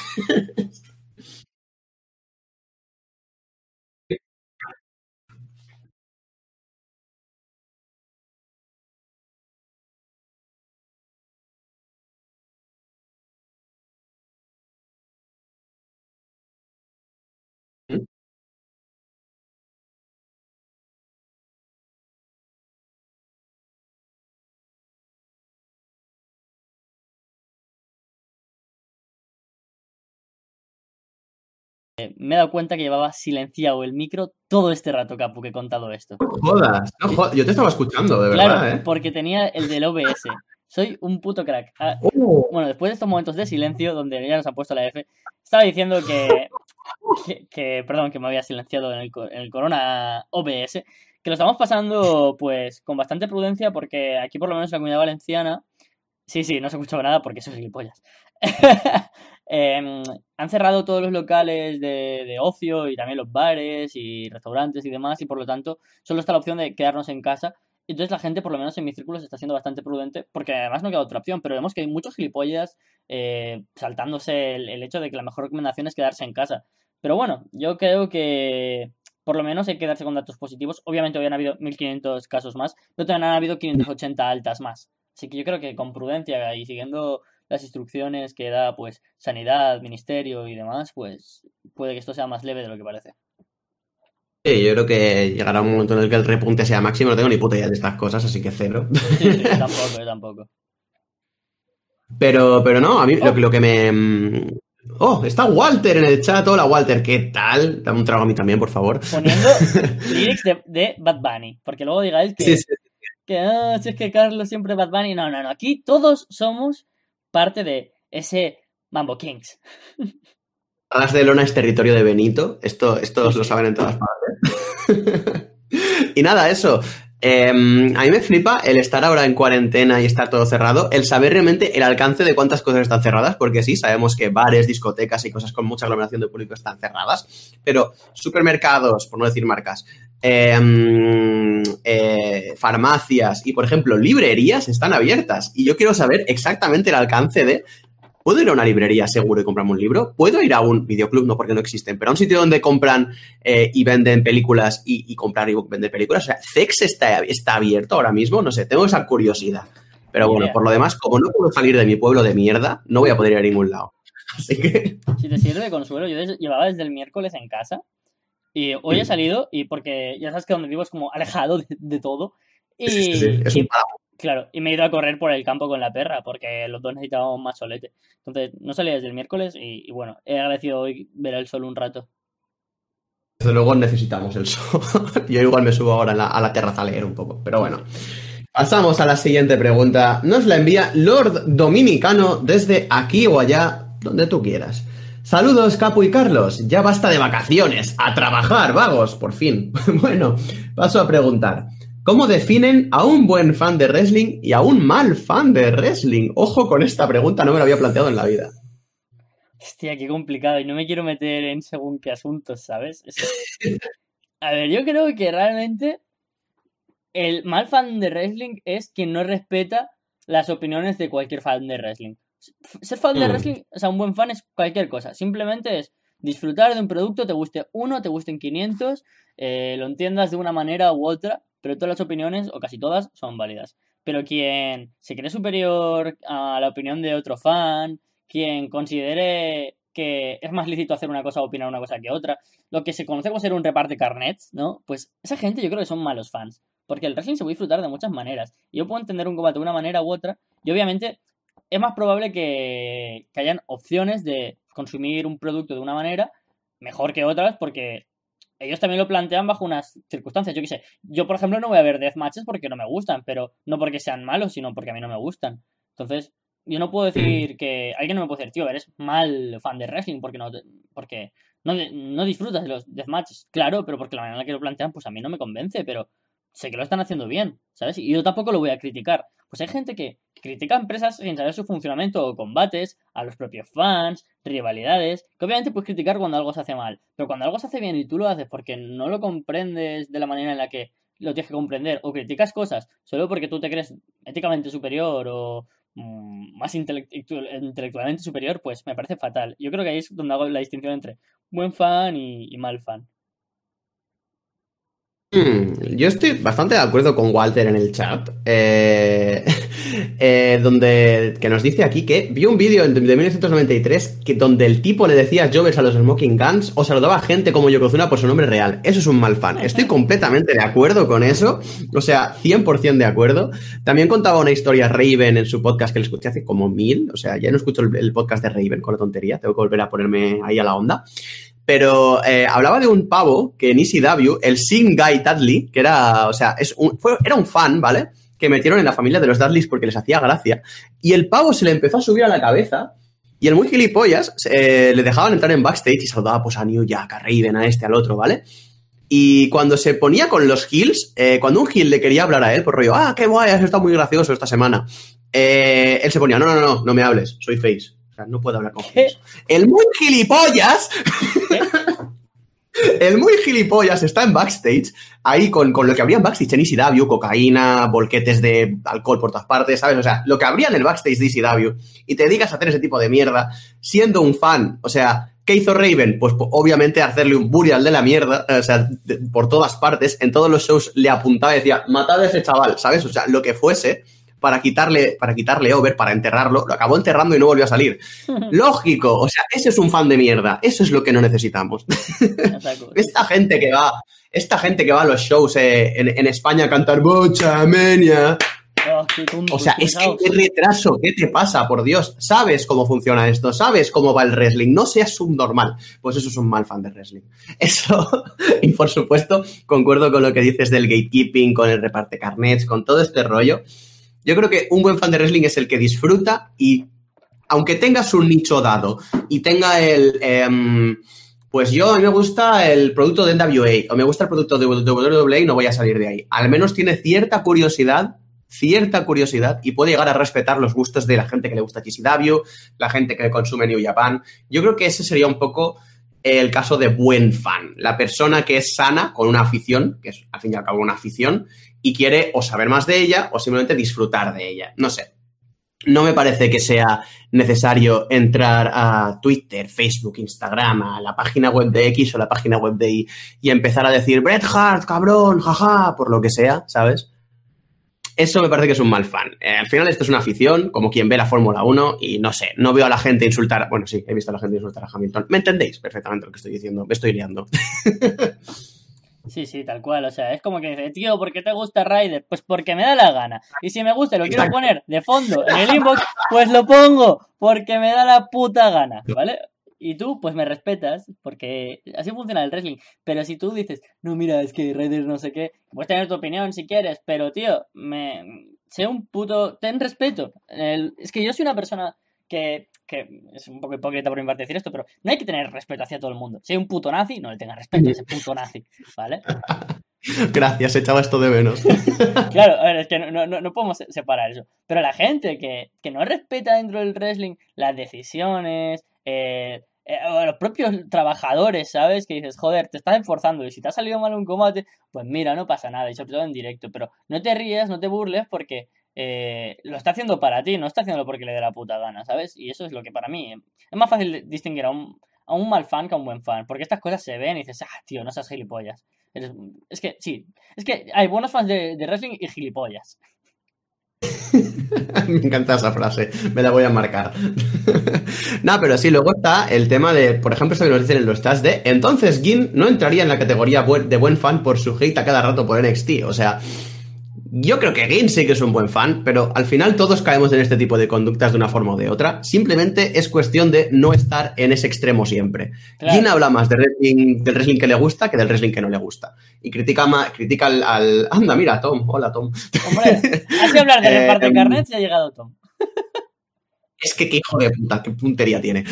Eh, me he dado cuenta que llevaba silenciado el micro todo este rato, Capu, que he contado esto. No jodas, no jodas. Yo te estaba escuchando, de claro, verdad, ¿eh? Porque tenía el del O B S. Soy un puto crack. Ah, oh. Bueno, después de estos momentos de silencio, donde ya nos han puesto la F, estaba diciendo que, que, que perdón, que me había silenciado en el, en el Corona O B S, que lo estamos pasando, pues, con bastante prudencia, porque aquí, por lo menos en la Comunidad Valenciana, sí, sí, no se escuchaba nada porque soy gilipollas. eh, han cerrado todos los locales de, de ocio y también los bares y restaurantes y demás, y por lo tanto solo está la opción de quedarnos en casa. Entonces la gente, por lo menos en mi círculo, se está siendo bastante prudente, porque además no queda otra opción, pero vemos que hay muchos gilipollas eh, saltándose el, el hecho de que la mejor recomendación es quedarse en casa. Pero bueno, yo creo que por lo menos hay que quedarse con datos positivos. Obviamente hoy han habido mil quinientos casos más, pero también han habido quinientas ochenta altas más. Así que yo creo que con prudencia y siguiendo las instrucciones que da pues sanidad, ministerio y demás, pues puede que esto sea más leve de lo que parece. Sí, yo creo que llegará un momento en el que el repunte sea máximo. No tengo ni puta idea de estas cosas, así que cero. Sí, sí, yo tampoco, yo tampoco. Pero, pero no, a mí oh. lo, lo que me... Oh, está Walter en el chat. Hola, Walter, ¿qué tal? Dame un trago a mí también, por favor. Poniendo lyrics de, de Bad Bunny, porque luego digáis que... Sí, sí. Que oh, si es que Carlos siempre Bad Bunny. No, no, no. Aquí todos somos parte de ese Mambo Kings. Ras de Lona es territorio de Benito. Esto, esto lo saben en todas partes. Y nada, eso. Eh, a mí me flipa el estar ahora en cuarentena y estar todo cerrado, el saber realmente el alcance de cuántas cosas están cerradas, porque sí, sabemos que bares, discotecas y cosas con mucha aglomeración de público están cerradas, pero supermercados, por no decir marcas, eh, eh, farmacias y, por ejemplo, librerías están abiertas. Y yo quiero saber exactamente el alcance de... ¿Puedo ir a una librería seguro y comprarme un libro? ¿Puedo ir a un videoclub? No, porque no existen, pero a un sitio donde compran eh, y venden películas y, y comprar y vender películas. O sea, Zex está, está abierto ahora mismo, no sé, tengo esa curiosidad. Pero bueno, por lo demás, como no puedo salir de mi pueblo de mierda, no voy a poder ir a ningún lado. Así que... Si te sirve de consuelo, yo des- llevaba desde el miércoles en casa y hoy he salido y porque ya sabes que donde vivo es como alejado de, de todo. Y, Sí, sí, sí, es y- un páramo. claro, y me he ido a correr por el campo con la perra porque los dos necesitábamos más solete. Entonces, no salía desde el miércoles y, y bueno, he agradecido hoy ver el sol un rato. Desde luego necesitamos el sol. Yo igual me subo ahora a la, a la terraza a leer un poco, pero bueno. Pasamos a la siguiente pregunta. Nos la envía Lord Dominicano desde aquí o allá, donde tú quieras. Saludos, Capu y Carlos. Ya basta de vacaciones. A trabajar, vagos, por fin. Bueno, paso a preguntar. ¿Cómo definen a un buen fan de wrestling y a un mal fan de wrestling? Ojo con esta pregunta, no me la había planteado en la vida. Hostia, qué complicado. Y no me quiero meter en según qué asuntos, ¿sabes? Es- A ver, yo creo que realmente el mal fan de wrestling es quien no respeta las opiniones de cualquier fan de wrestling. Ser fan de Mm. wrestling, o sea, un buen fan es cualquier cosa. Simplemente es disfrutar de un producto, te guste uno, te gusten quinientos, eh, lo entiendas de una manera u otra, pero todas las opiniones, o casi todas, son válidas. Pero quien se cree superior a la opinión de otro fan, quien considere que es más lícito hacer una cosa o opinar una cosa que otra, lo que se conoce como ser un reparte carnets, ¿no? Pues esa gente yo creo que son malos fans. Porque el wrestling se puede disfrutar de muchas maneras. Y yo puedo entender un combate de una manera u otra. Y obviamente es más probable que, que hayan opciones de consumir un producto de una manera mejor que otras porque ellos también lo plantean bajo unas circunstancias. Yo qué sé, yo por ejemplo no voy a ver deathmatches porque no me gustan, pero no porque sean malos, sino porque a mí no me gustan. Entonces, yo no puedo decir que... Alguien no me puede decir, tío, eres mal fan de wrestling porque no, porque no, no disfrutas de los deathmatches. Claro, pero porque la manera en la que lo plantean, pues a mí no me convence, pero sé que lo están haciendo bien, ¿sabes? Y yo tampoco lo voy a criticar. Pues hay gente que critica a empresas sin saber su funcionamiento o combates, a los propios fans, rivalidades, que obviamente puedes criticar cuando algo se hace mal, pero cuando algo se hace bien y tú lo haces porque no lo comprendes de la manera en la que lo tienes que comprender, o criticas cosas solo porque tú te crees éticamente superior o mmm, más intelectu- intelectualmente superior, pues me parece fatal. Yo creo que ahí es donde hago la distinción entre buen fan y, y mal fan. Hmm, yo estoy bastante de acuerdo con Walter en el chat, eh, eh, donde que nos dice aquí que vio un vídeo de mil novecientos noventa y tres que donde el tipo le decía Jovers a los Smoking Guns o saludaba a gente como Yokozuna por su nombre real. Eso es un mal fan. Estoy completamente de acuerdo con eso, o sea, cien por ciento de acuerdo. También contaba una historia Raven en su podcast que le escuché hace como mil, o sea, ya no escucho el, el podcast de Raven con la tontería, tengo que volver a ponerme ahí a la onda. Pero eh, hablaba de un pavo que en E C W, el Sin Guy Dudley, que era, o sea, es un, fue, era un fan, ¿vale? Que metieron en la familia de los Dudleys porque les hacía gracia. Y el pavo se le empezó a subir a la cabeza y el muy gilipollas eh, le dejaban entrar en backstage y saludaba pues a New Jack, a Raven, a este, al otro, ¿vale? Y cuando se ponía con los heels, eh, cuando un heel le quería hablar a él, por rollo, ah, qué guay, has estado muy gracioso esta semana, eh, él se ponía, no, no, no, no me hables, soy face. O sea, no puedo hablar con face. El muy gilipollas... El muy gilipollas está en backstage, ahí con, con lo que habría en backstage en E C W, cocaína, bolquetes de alcohol por todas partes, ¿sabes? O sea, lo que habría en el backstage de E C W, y te dedicas a hacer ese tipo de mierda, siendo un fan, o sea, ¿qué hizo Raven? Pues obviamente hacerle un burial de la mierda, o sea, de, por todas partes, en todos los shows le apuntaba y decía, matad a ese chaval, ¿sabes? O sea, lo que fuese... para quitarle, para quitarle over, para enterrarlo, lo acabó enterrando y no volvió a salir. Lógico, o sea, ese es un fan de mierda, eso es lo que no necesitamos. Esta gente que va, esta gente que va a los shows eh, en, en España a cantar Bocha, Menia. Oh, tonto, o sea, es que qué retraso, ¿qué te pasa? Por Dios, ¿sabes cómo funciona esto? ¿Sabes cómo va el wrestling? No seas subnormal. Pues eso es un mal fan de wrestling. Eso, y por supuesto, concuerdo con lo que dices del gatekeeping, con el reparte carnets, con todo este rollo. Yo creo que un buen fan de wrestling es el que disfruta y aunque tengas un nicho dado y tenga el... Eh, pues yo, a mí me gusta el producto de N W A o me gusta el producto de W W E y no voy a salir de ahí. Al menos tiene cierta curiosidad, cierta curiosidad y puede llegar a respetar los gustos de la gente que le gusta G C W, la gente que consume New Japan. Yo creo que ese sería un poco el caso de buen fan. La persona que es sana con una afición, que es al fin y al cabo una afición, y quiere o saber más de ella o simplemente disfrutar de ella. No sé. No me parece que sea necesario entrar a Twitter, Facebook, Instagram, a la página web de X o la página web de Y y empezar a decir Bret Hart, cabrón, jaja, por lo que sea, ¿sabes? Eso me parece que es un mal fan. Eh, al final esto es una afición, como quien ve la Fórmula uno y no sé, no veo a la gente insultar... Bueno, sí, he visto a la gente insultar a Hamilton. ¿Me entendéis perfectamente lo que estoy diciendo? Me estoy liando. Sí, sí, tal cual, o sea, es como que dice, tío, ¿por qué te gusta Ryder? Pues porque me da la gana, y si me gusta y lo quiero Exacto. poner de fondo en el inbox, pues lo pongo, porque me da la puta gana, ¿vale? Y tú, pues me respetas, porque así funciona el wrestling, pero si tú dices, no, mira, es que Ryder no sé qué, puedes tener tu opinión si quieres, pero tío, me... sé un puto... ten respeto, El- es que yo soy una persona que... que es un poco hipócrita por mi parte decir esto, pero no hay que tener respeto hacia todo el mundo. Si hay un puto nazi, no le tengas respeto a ese puto nazi, ¿vale? Gracias, echaba esto de menos. Claro, a ver, es que no, no, no podemos separar eso. Pero la gente que, que no respeta dentro del wrestling las decisiones, eh, eh, o los propios trabajadores, ¿sabes? Que dices, joder, te estás esforzando y si te ha salido mal un combate, pues mira, no pasa nada, y sobre todo en directo. Pero no te rías, no te burles porque eh, lo está haciendo para ti, no está haciéndolo porque le dé la puta gana, ¿sabes? Y eso es lo que para mí... eh, es más fácil distinguir a un, a un mal fan que a un buen fan, porque estas cosas se ven y dices, ah, tío, no seas gilipollas. Eres- Es que, sí, es que hay buenos fans de, de wrestling y gilipollas. Me encanta esa frase, me la voy a marcar. No, pero sí, luego está el tema de, por ejemplo, esto que nos dicen en los chats de, entonces Gin no entraría en la categoría buen- de buen fan por su hate a cada rato por N X T. O sea, yo creo que Gin sí que es un buen fan, pero al final todos caemos en este tipo de conductas de una forma o de otra. Simplemente es cuestión de no estar en ese extremo siempre. Claro. Gin habla más de wrestling, del wrestling que le gusta que del wrestling que no le gusta. Y critica, más, critica al, al... Anda, mira, Tom. Hola, Tom. Hombre, así hablar de reparto de Eh, carnets y ha llegado Tom. Es que qué hijo de puta, qué puntería tiene.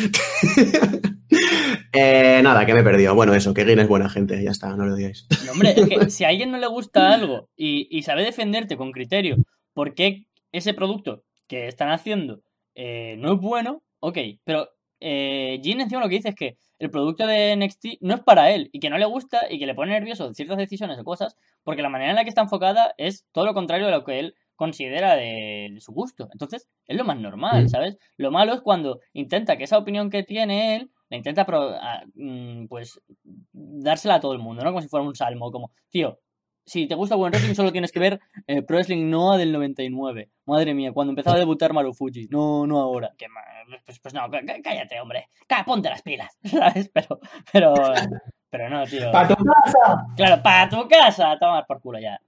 eh, nada, que me he perdido. Bueno, eso, que Gin es buena gente, ya está, no lo odiáis. No, hombre, es que si a alguien no le gusta algo y, y sabe defenderte con criterio por qué ese producto que están haciendo eh, no es bueno, ok, pero eh, Jin encima lo que dice es que el producto de N X T no es para él y que no le gusta y que le pone nervioso ciertas decisiones o cosas porque la manera en la que está enfocada es todo lo contrario de lo que él considera de, de su gusto. Entonces, es lo más normal, Mm. ¿sabes? Lo malo es cuando intenta que esa opinión que tiene él la intenta pro- a- mm, pues dársela a todo el mundo, ¿no? Como si fuera un salmo, como, tío, si te gusta buen wrestling solo tienes que ver eh, Pro Wrestling Noah del noventa y nueve. Madre mía, cuando empezaba a debutar Marufuji. No, no ahora. Que ma- pues, pues no, cá- cállate, hombre. Cá- ponte las pilas, ¿sabes? Pero, pero, pero no, tío. ¡Pa' tu casa! Claro, para tu casa, toma por culo ya.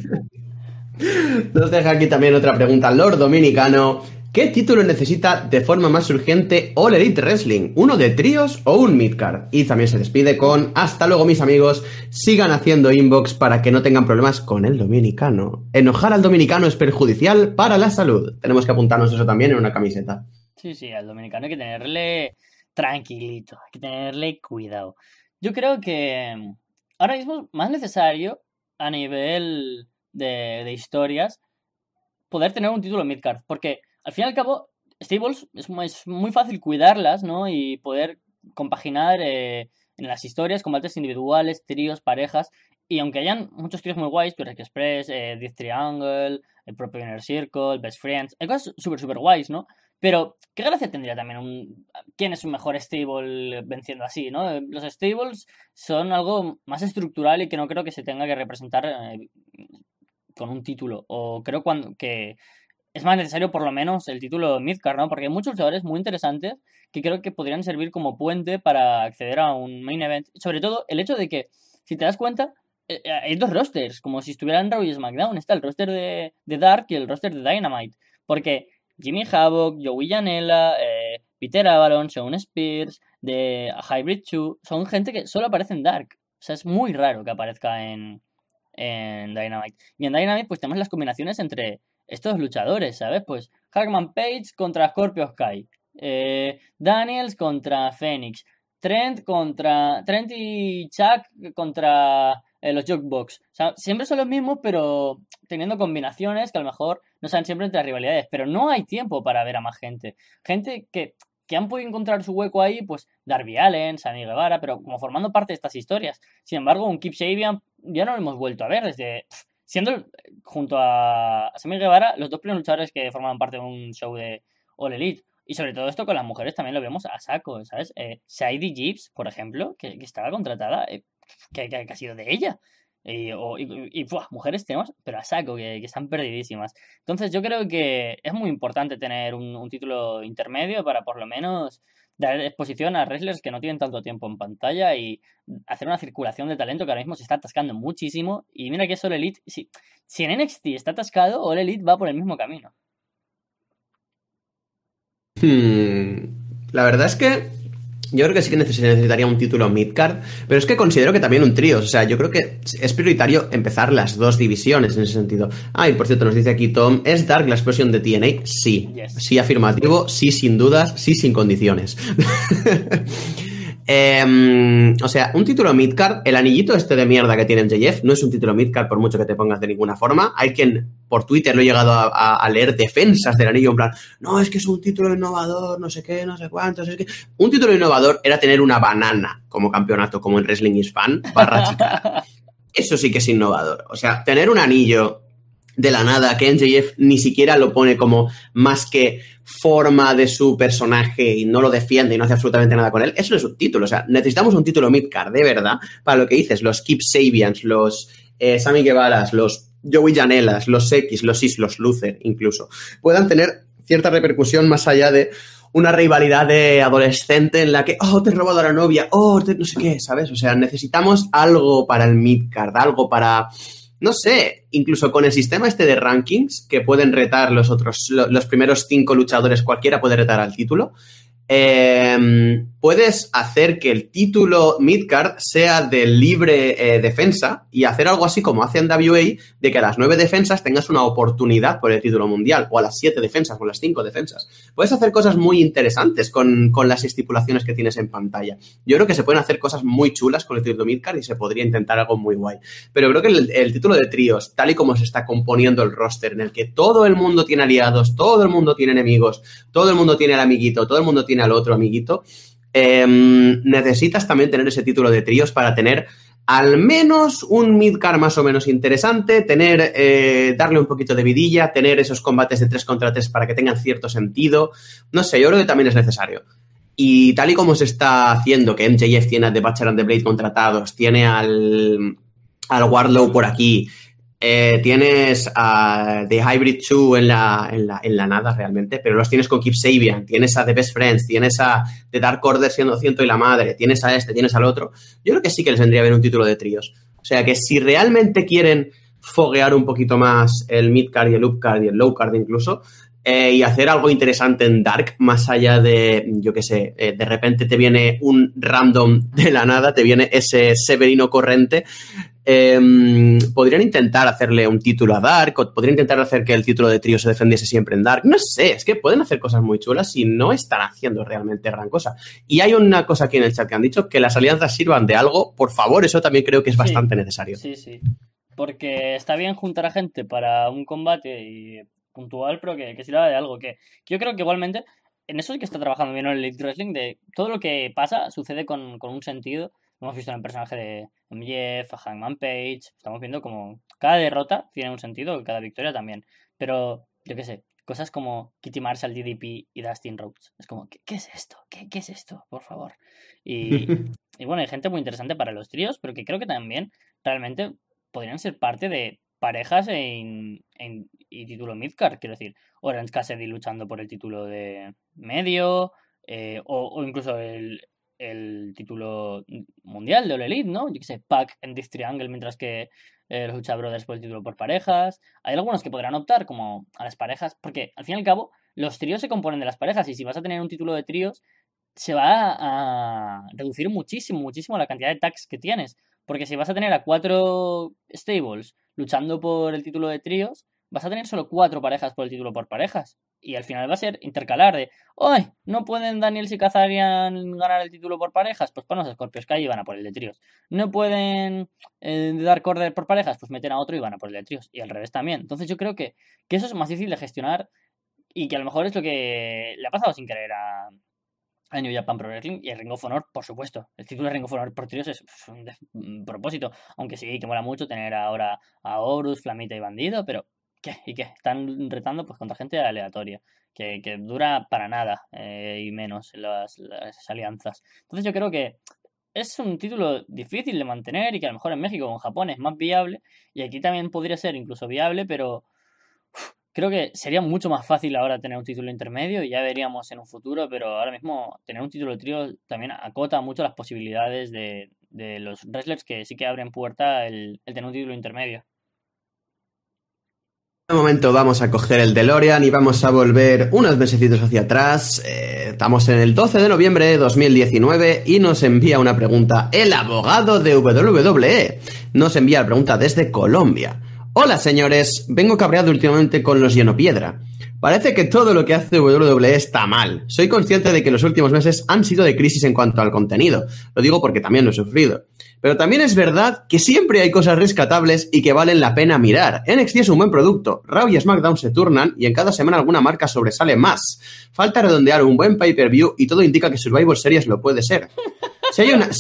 Nos deja aquí también otra pregunta, Lord Dominicano. ¿Qué título necesita de forma más urgente All Elite Wrestling? ¿Uno de tríos o un midcard? Y también se despide con hasta luego, mis amigos. Sigan haciendo inbox para que no tengan problemas con el dominicano. Enojar al dominicano es perjudicial para la salud. Tenemos que apuntarnos eso también en una camiseta. Sí, sí, al dominicano hay que tenerle tranquilito, hay que tenerle cuidado. Yo creo que mm, ahora mismo es más necesario a nivel de, de historias poder tener un título midcard, porque al fin y al cabo, stables es muy, es muy fácil cuidarlas, ¿no? Y poder compaginar eh, en las historias combates individuales, tríos, parejas, y aunque hayan muchos tríos muy guays, Pure Express, eh, Death Triangle, el propio Inner Circle, Best Friends, hay cosas súper, súper guays, ¿no? Pero, ¿qué gracia tendría también un... ¿Quién es un mejor stable venciendo así, no? Los stables son algo más estructural y que no creo que se tenga que representar eh, con un título. O creo cuando, que es más necesario por lo menos el título Midcard, ¿no? Porque hay muchos luchadores muy interesantes que creo que podrían servir como puente para acceder a un main event. Sobre todo el hecho de que, si te das cuenta, eh, eh, hay dos rosters, como si estuvieran Raw y SmackDown. Está el roster de, de Dark y el roster de Dynamite. Porque Jimmy Havoc, Joey Janela, eh, Peter Avalon, Shawn Spears, de Hybrid dos, son gente que solo aparece en Dark. O sea, es muy raro que aparezca en, en Dynamite. Y en Dynamite pues tenemos las combinaciones entre estos luchadores, ¿sabes? Pues Hackman Page contra Scorpio Sky. Eh, Daniels contra Phoenix. Trent contra. Trent y Chuck contra eh, los Jukebox. O sea, siempre son los mismos, pero teniendo combinaciones que a lo mejor no sean siempre entre rivalidades. Pero no hay tiempo para ver a más gente. Gente que, que han podido encontrar su hueco ahí, pues Darby Allin, Sammy Guevara, pero como formando parte de estas historias. Sin embargo, un Kip Sabian ya no lo hemos vuelto a ver desde. Siendo junto a Sammy Guevara los dos primeros luchadores que formaban parte de un show de All Elite. Y sobre todo esto con las mujeres también lo vemos a saco, ¿sabes? Eh, Sadie Gibbs, por ejemplo, que, que estaba contratada, eh, que, que, que, ha sido de ella. Y, o, y, y ¡buah! Mujeres tenemos, pero a saco, que, que están perdidísimas. Entonces yo creo que es muy importante tener un, un título intermedio para por lo menos dar exposición a wrestlers que no tienen tanto tiempo en pantalla y hacer una circulación de talento que ahora mismo se está atascando muchísimo. Y mira que es All Elite. Si, si en N X T está atascado, All Elite va por el mismo camino. Hmm, la verdad es que yo creo que sí que necesitaría un título midcard, pero es que considero que también un trío. O sea, yo creo que es prioritario empezar las dos divisiones en ese sentido. Ah, y por cierto, nos dice aquí Tom, ¿es Dark la expresión de T N A? Sí. Yes. Sí, afirmativo, sí, sin dudas, sí, sin condiciones. Eh, o sea, un título midcard, el anillito este de mierda que tiene M J F no es un título midcard por mucho que te pongas de ninguna forma. Hay quien por Twitter lo he llegado a, a, a leer defensas del anillo en plan, no, es que es un título innovador, no sé qué, no sé cuántos, es que... Un título innovador era tener una banana como campeonato, como en Wrestling is Fan, barra chica. Eso sí que es innovador. O sea, tener un anillo de la nada, que M J F ni siquiera lo pone como más que forma de su personaje y no lo defiende y no hace absolutamente nada con él, eso no es un título. O sea, necesitamos un título midcard, de verdad, para lo que dices, los Kip Sabians, los eh, Sammy Guevaras, los Joey Janellas, los X, los Is, los Luther, incluso, puedan tener cierta repercusión más allá de una rivalidad de adolescente en la que, oh, te he robado a la novia, oh, te... no sé qué, ¿sabes? O sea, necesitamos algo para el midcard, algo para... No sé, incluso con el sistema este de rankings que pueden retar los otros, los primeros cinco luchadores, cualquiera puede retar al título. Eh, puedes hacer que el título midcard sea de libre eh, defensa y hacer algo así como hace en W A, de que a las nueve defensas tengas una oportunidad por el título mundial, o a las siete defensas, o a las cinco defensas. Puedes hacer cosas muy interesantes con, con las estipulaciones que tienes en pantalla. Yo creo que se pueden hacer cosas muy chulas con el título midcard y se podría intentar algo muy guay. Pero creo que el, el título de tríos, tal y como se está componiendo el roster, en el que todo el mundo tiene aliados, todo el mundo tiene enemigos, todo el mundo tiene al amiguito, todo el mundo tiene al otro amiguito, eh, necesitas también tener ese título de tríos para tener al menos un midcard más o menos interesante, tener, eh, darle un poquito de vidilla, tener esos combates de tres contra tres para que tengan cierto sentido. No sé, yo creo que también es necesario. Y tal y como se está haciendo, que M J F tiene a The Butcher and the Blade contratados, tiene al, al Wardlow por aquí, Eh, tienes a The Hybrid dos en la, en, la, en la nada realmente, pero los tienes con Kip Sabian, tienes a The Best Friends, tienes a The Dark Order siendo ciento y la madre, tienes a este, tienes al otro. Yo creo que sí que les vendría bien un título de tríos. O sea que si realmente quieren foguear un poquito más el midcard y el upcard y el lowcard incluso, eh, y hacer algo interesante en Dark, más allá de, yo qué sé, eh, de repente te viene un random de la nada, te viene ese Severino Corrente. Eh, podrían intentar hacerle un título a Dark, o podrían intentar hacer que el título de trío se defendiese siempre en Dark. No sé, es que pueden hacer cosas muy chulas y no están haciendo realmente gran cosa. Y hay una cosa aquí en el chat que han dicho, que las alianzas sirvan de algo. Por favor, eso también creo que es bastante sí, necesario. Sí, sí. Porque está bien juntar a gente para un combate y puntual, pero que, que sirva de algo. Que, que yo creo que igualmente, en eso sí que está trabajando bien el Elite Wrestling, de todo lo que pasa sucede con, con un sentido. Hemos visto en el personaje de M J F, a Hangman Page. Estamos viendo como cada derrota tiene un sentido, cada victoria también. Pero, yo qué sé, cosas como Kitty Marshall, D D P y Dustin Rhodes. Es como, ¿qué, qué es esto? ¿Qué, ¿Qué es esto? Por favor. Y, y bueno, hay gente muy interesante para los tríos, pero que creo que también realmente podrían ser parte de parejas en, en, y título midcard. Quiero decir, Orange Cassidy luchando por el título de medio, eh, o, o incluso el el título mundial de All Elite, ¿no? Yo qué sé, Pac en This Triangle, mientras que eh, los Lucha Brothers por el título por parejas. Hay algunos que podrán optar como a las parejas, porque al fin y al cabo los tríos se componen de las parejas y si vas a tener un título de tríos se va a reducir muchísimo, muchísimo la cantidad de tags que tienes, porque si vas a tener a cuatro stables luchando por el título de tríos, vas a tener solo cuatro parejas por el título por parejas. Y al final va a ser intercalar de, ¡ay! ¿No pueden Daniels y Kazarian ganar el título por parejas? Pues ponos a Scorpio Sky y van a por el de tríos. ¿No pueden eh, dar corder por parejas? Pues meten a otro y van a por el de tríos. Y al revés también. Entonces yo creo que, que eso es más difícil de gestionar y que a lo mejor es lo que le ha pasado sin querer a, a New Japan Pro Wrestling y el Ring of Honor, por supuesto. El título de Ring of Honor por tríos es pues, un, de, un propósito. Aunque sí, que mola mucho tener ahora a Horus, Flamita y Bandido, pero... ¿Qué? ¿Y qué? Están retando pues contra gente aleatoria, que, que dura para nada eh, y menos las, las alianzas. Entonces yo creo que es un título difícil de mantener y que a lo mejor en México o en Japón es más viable y aquí también podría ser incluso viable, pero uf, creo que sería mucho más fácil ahora tener un título intermedio y ya veríamos en un futuro, pero ahora mismo tener un título de trío también acota mucho las posibilidades de, de los wrestlers que sí que abren puerta el, el tener un título intermedio. En un momento vamos a coger el DeLorean y vamos a volver unos mesecitos hacia atrás. Eh, estamos en el doce de noviembre de dos mil diecinueve y nos envía una pregunta el abogado de W W E. Nos envía la pregunta desde Colombia. Hola señores, vengo cabreado últimamente con los Hienopiedra. Parece que todo lo que hace W W E está mal. Soy consciente de que los últimos meses han sido de crisis en cuanto al contenido. Lo digo porque también lo he sufrido. Pero también es verdad que siempre hay cosas rescatables y que valen la pena mirar. N X T es un buen producto. Raw y SmackDown se turnan y en cada semana alguna marca sobresale más. Falta redondear un buen pay-per-view y todo indica que Survivor Series lo puede ser. Si hay una...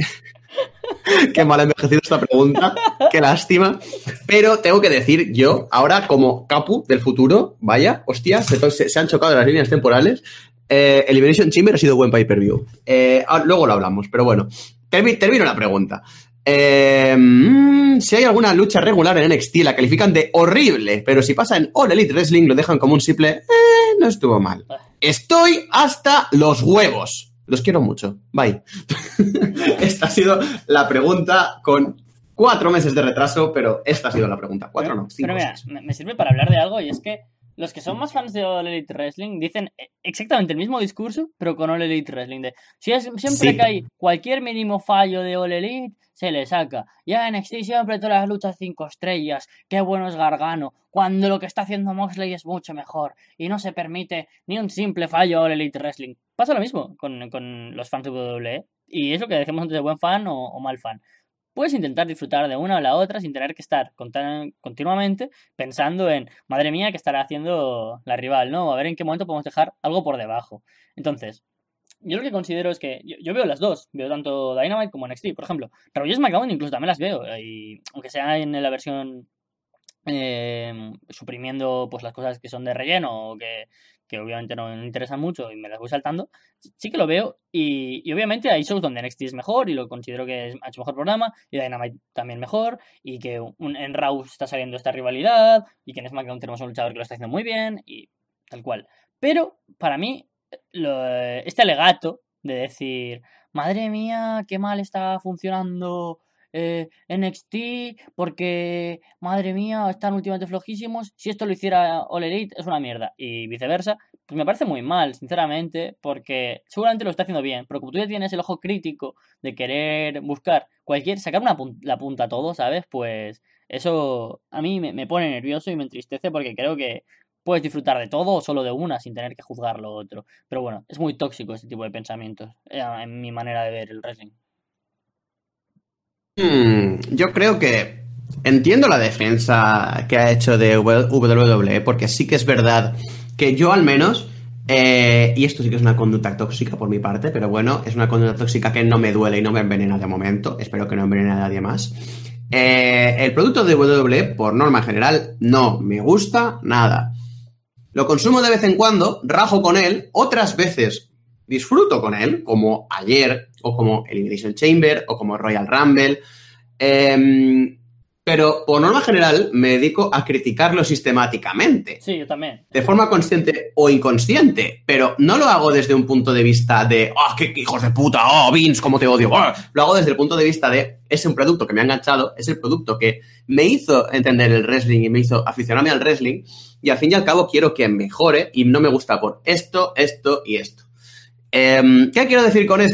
Qué mal envejecido esta pregunta, qué lástima. Pero tengo que decir yo, ahora como Capu del futuro, vaya, hostia, se, se, se han chocado las líneas temporales. Eh, Elimination Chamber ha sido buen pay-per-view. Eh, luego lo hablamos, pero bueno. Termino, termino la pregunta. Eh, mmm, si hay alguna lucha regular en N X T, la califican de horrible, pero si pasa en All Elite Wrestling lo dejan como un simple, eh, no estuvo mal. Estoy hasta los huevos. Los quiero mucho. Bye. Esta ha sido la pregunta con cuatro meses de retraso, pero esta ha sido la pregunta. Cuatro pero, no, cinco. Pero mira, me, me sirve para hablar de algo y es que los que son más fans de All Elite Wrestling dicen exactamente el mismo discurso, pero con All Elite Wrestling. De, si es, siempre sí. que hay cualquier mínimo fallo de All Elite, se le saca. Ya en N X T siempre todas las luchas cinco estrellas. Qué bueno es Gargano. Cuando lo que está haciendo Moxley es mucho mejor. Y no se permite ni un simple fallo All Elite Wrestling. Pasa lo mismo con, con los fans de W W E. Y es lo que decimos antes de buen fan o, o mal fan. Puedes intentar disfrutar de una o la otra sin tener que estar continuamente pensando en, madre mía, ¿qué estará haciendo la rival? ¿No? A ver en qué momento podemos dejar algo por debajo. Entonces, yo lo que considero es que yo, yo veo las dos. Veo tanto Dynamite como N X T. Por ejemplo, Raw y SmackDown incluso también las veo. Y aunque sea en la versión eh, suprimiendo pues las cosas que son de relleno o que... que obviamente no me interesan mucho y me las voy saltando, sí que lo veo y, y obviamente hay shows donde N X T es mejor y lo considero que es, ha hecho mejor programa y Dynamite también mejor y que un, en Raw está saliendo esta rivalidad y que en SmackDown tenemos un luchador que lo está haciendo muy bien y tal cual. Pero para mí lo, este alegato de decir, madre mía, qué mal está funcionando Eh, N X T porque, madre mía, están últimamente flojísimos, si esto lo hiciera All Elite es una mierda y viceversa, pues me parece muy mal, sinceramente, porque seguramente lo está haciendo bien, pero como tú ya tienes el ojo crítico de querer buscar cualquier, sacar una pun- la punta a todo, ¿sabes? Pues eso a mí me, me pone nervioso y me entristece porque creo que puedes disfrutar de todo o solo de una sin tener que juzgar lo otro, pero bueno, es muy tóxico este tipo de pensamientos eh, en mi manera de ver el wrestling. Hmm, yo creo que entiendo la defensa que ha hecho de W W E, porque sí que es verdad que yo al menos, eh, y esto sí que es una conducta tóxica por mi parte, pero bueno, es una conducta tóxica que no me duele y no me envenena de momento, espero que no envenene a nadie más. Eh, el producto de W W E, por norma general, no me gusta nada. Lo consumo de vez en cuando, rajo con él, otras veces disfruto con él, como ayer, o como Elimination Chamber, o como Royal Rumble, eh, pero por norma general me dedico a criticarlo sistemáticamente. Sí, yo también. De forma consciente o inconsciente, pero no lo hago desde un punto de vista de ¡ah, oh, qué hijos de puta! ¡Oh, Vince, cómo te odio! ¡Oh! Lo hago desde el punto de vista de es un producto que me ha enganchado, es el producto que me hizo entender el wrestling y me hizo aficionarme al wrestling, y al fin y al cabo quiero que mejore y no me gusta por esto, esto y esto. Eh, ¿Qué quiero decir con esto?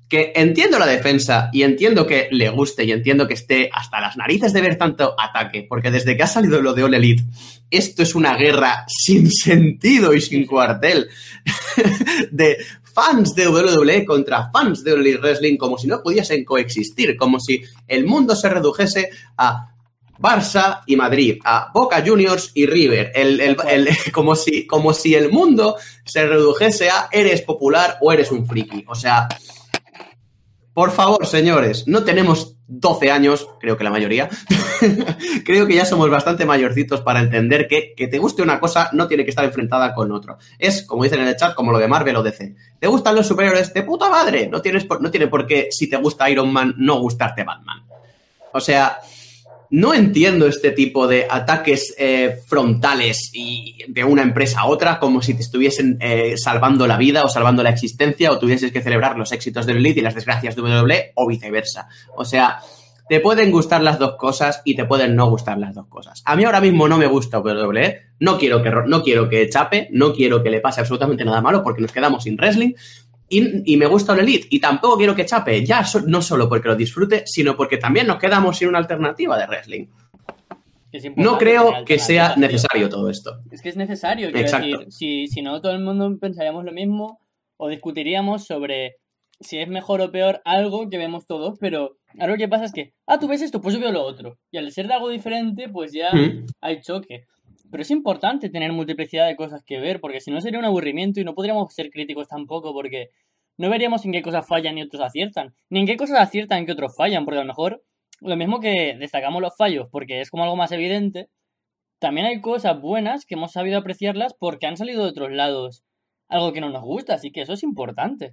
que entiendo la defensa y entiendo que le guste y entiendo que esté hasta las narices de ver tanto ataque, porque desde que ha salido lo de All Elite, esto es una guerra sin sentido y sin cuartel de fans de doble u doble u E contra fans de All Elite Wrestling, como si no pudiesen coexistir, como si el mundo se redujese a Barça y Madrid, a Boca Juniors y River, el, el, el, como, si, como si el mundo se redujese a eres popular o eres un friki. O sea, por favor, señores, no tenemos doce años, creo que la mayoría, creo que ya somos bastante mayorcitos para entender que que te guste una cosa no tiene que estar enfrentada con otro. Es, como dicen en el chat, como lo de Marvel o D C. ¿Te gustan los superhéroes? ¡De puta madre! No, tienes por, no tiene por qué, si te gusta Iron Man, no gustarte Batman. O sea, no entiendo este tipo de ataques eh, frontales y de una empresa a otra como si te estuviesen eh, salvando la vida o salvando la existencia o tuvieses que celebrar los éxitos de Elite y las desgracias de doble u doble u E o viceversa. O sea, te pueden gustar las dos cosas y te pueden no gustar las dos cosas. A mí ahora mismo no me gusta doble u doble u E, no quiero que, no quiero que chape, no quiero que le pase absolutamente nada malo porque nos quedamos sin wrestling. Y, y me gusta el Elite y tampoco quiero que chape, ya so, no solo porque lo disfrute, sino porque también nos quedamos sin una alternativa de wrestling. Es no creo que sea necesario todo esto. Es que es necesario, quiero Exacto. decir, si, si no todo el mundo pensaríamos lo mismo o discutiríamos sobre si es mejor o peor algo que vemos todos, pero ahora lo que pasa es que, ah, tú ves esto, pues yo veo lo otro. Y al ser de algo diferente, pues ya mm. hay choque. Pero es importante tener multiplicidad de cosas que ver, porque si no sería un aburrimiento y no podríamos ser críticos tampoco, porque no veríamos en qué cosas fallan y otros aciertan, ni en qué cosas aciertan que otros fallan, porque a lo mejor lo mismo que destacamos los fallos porque es como algo más evidente, también hay cosas buenas que hemos sabido apreciarlas porque han salido de otros lados, algo que no nos gusta, así que eso es importante.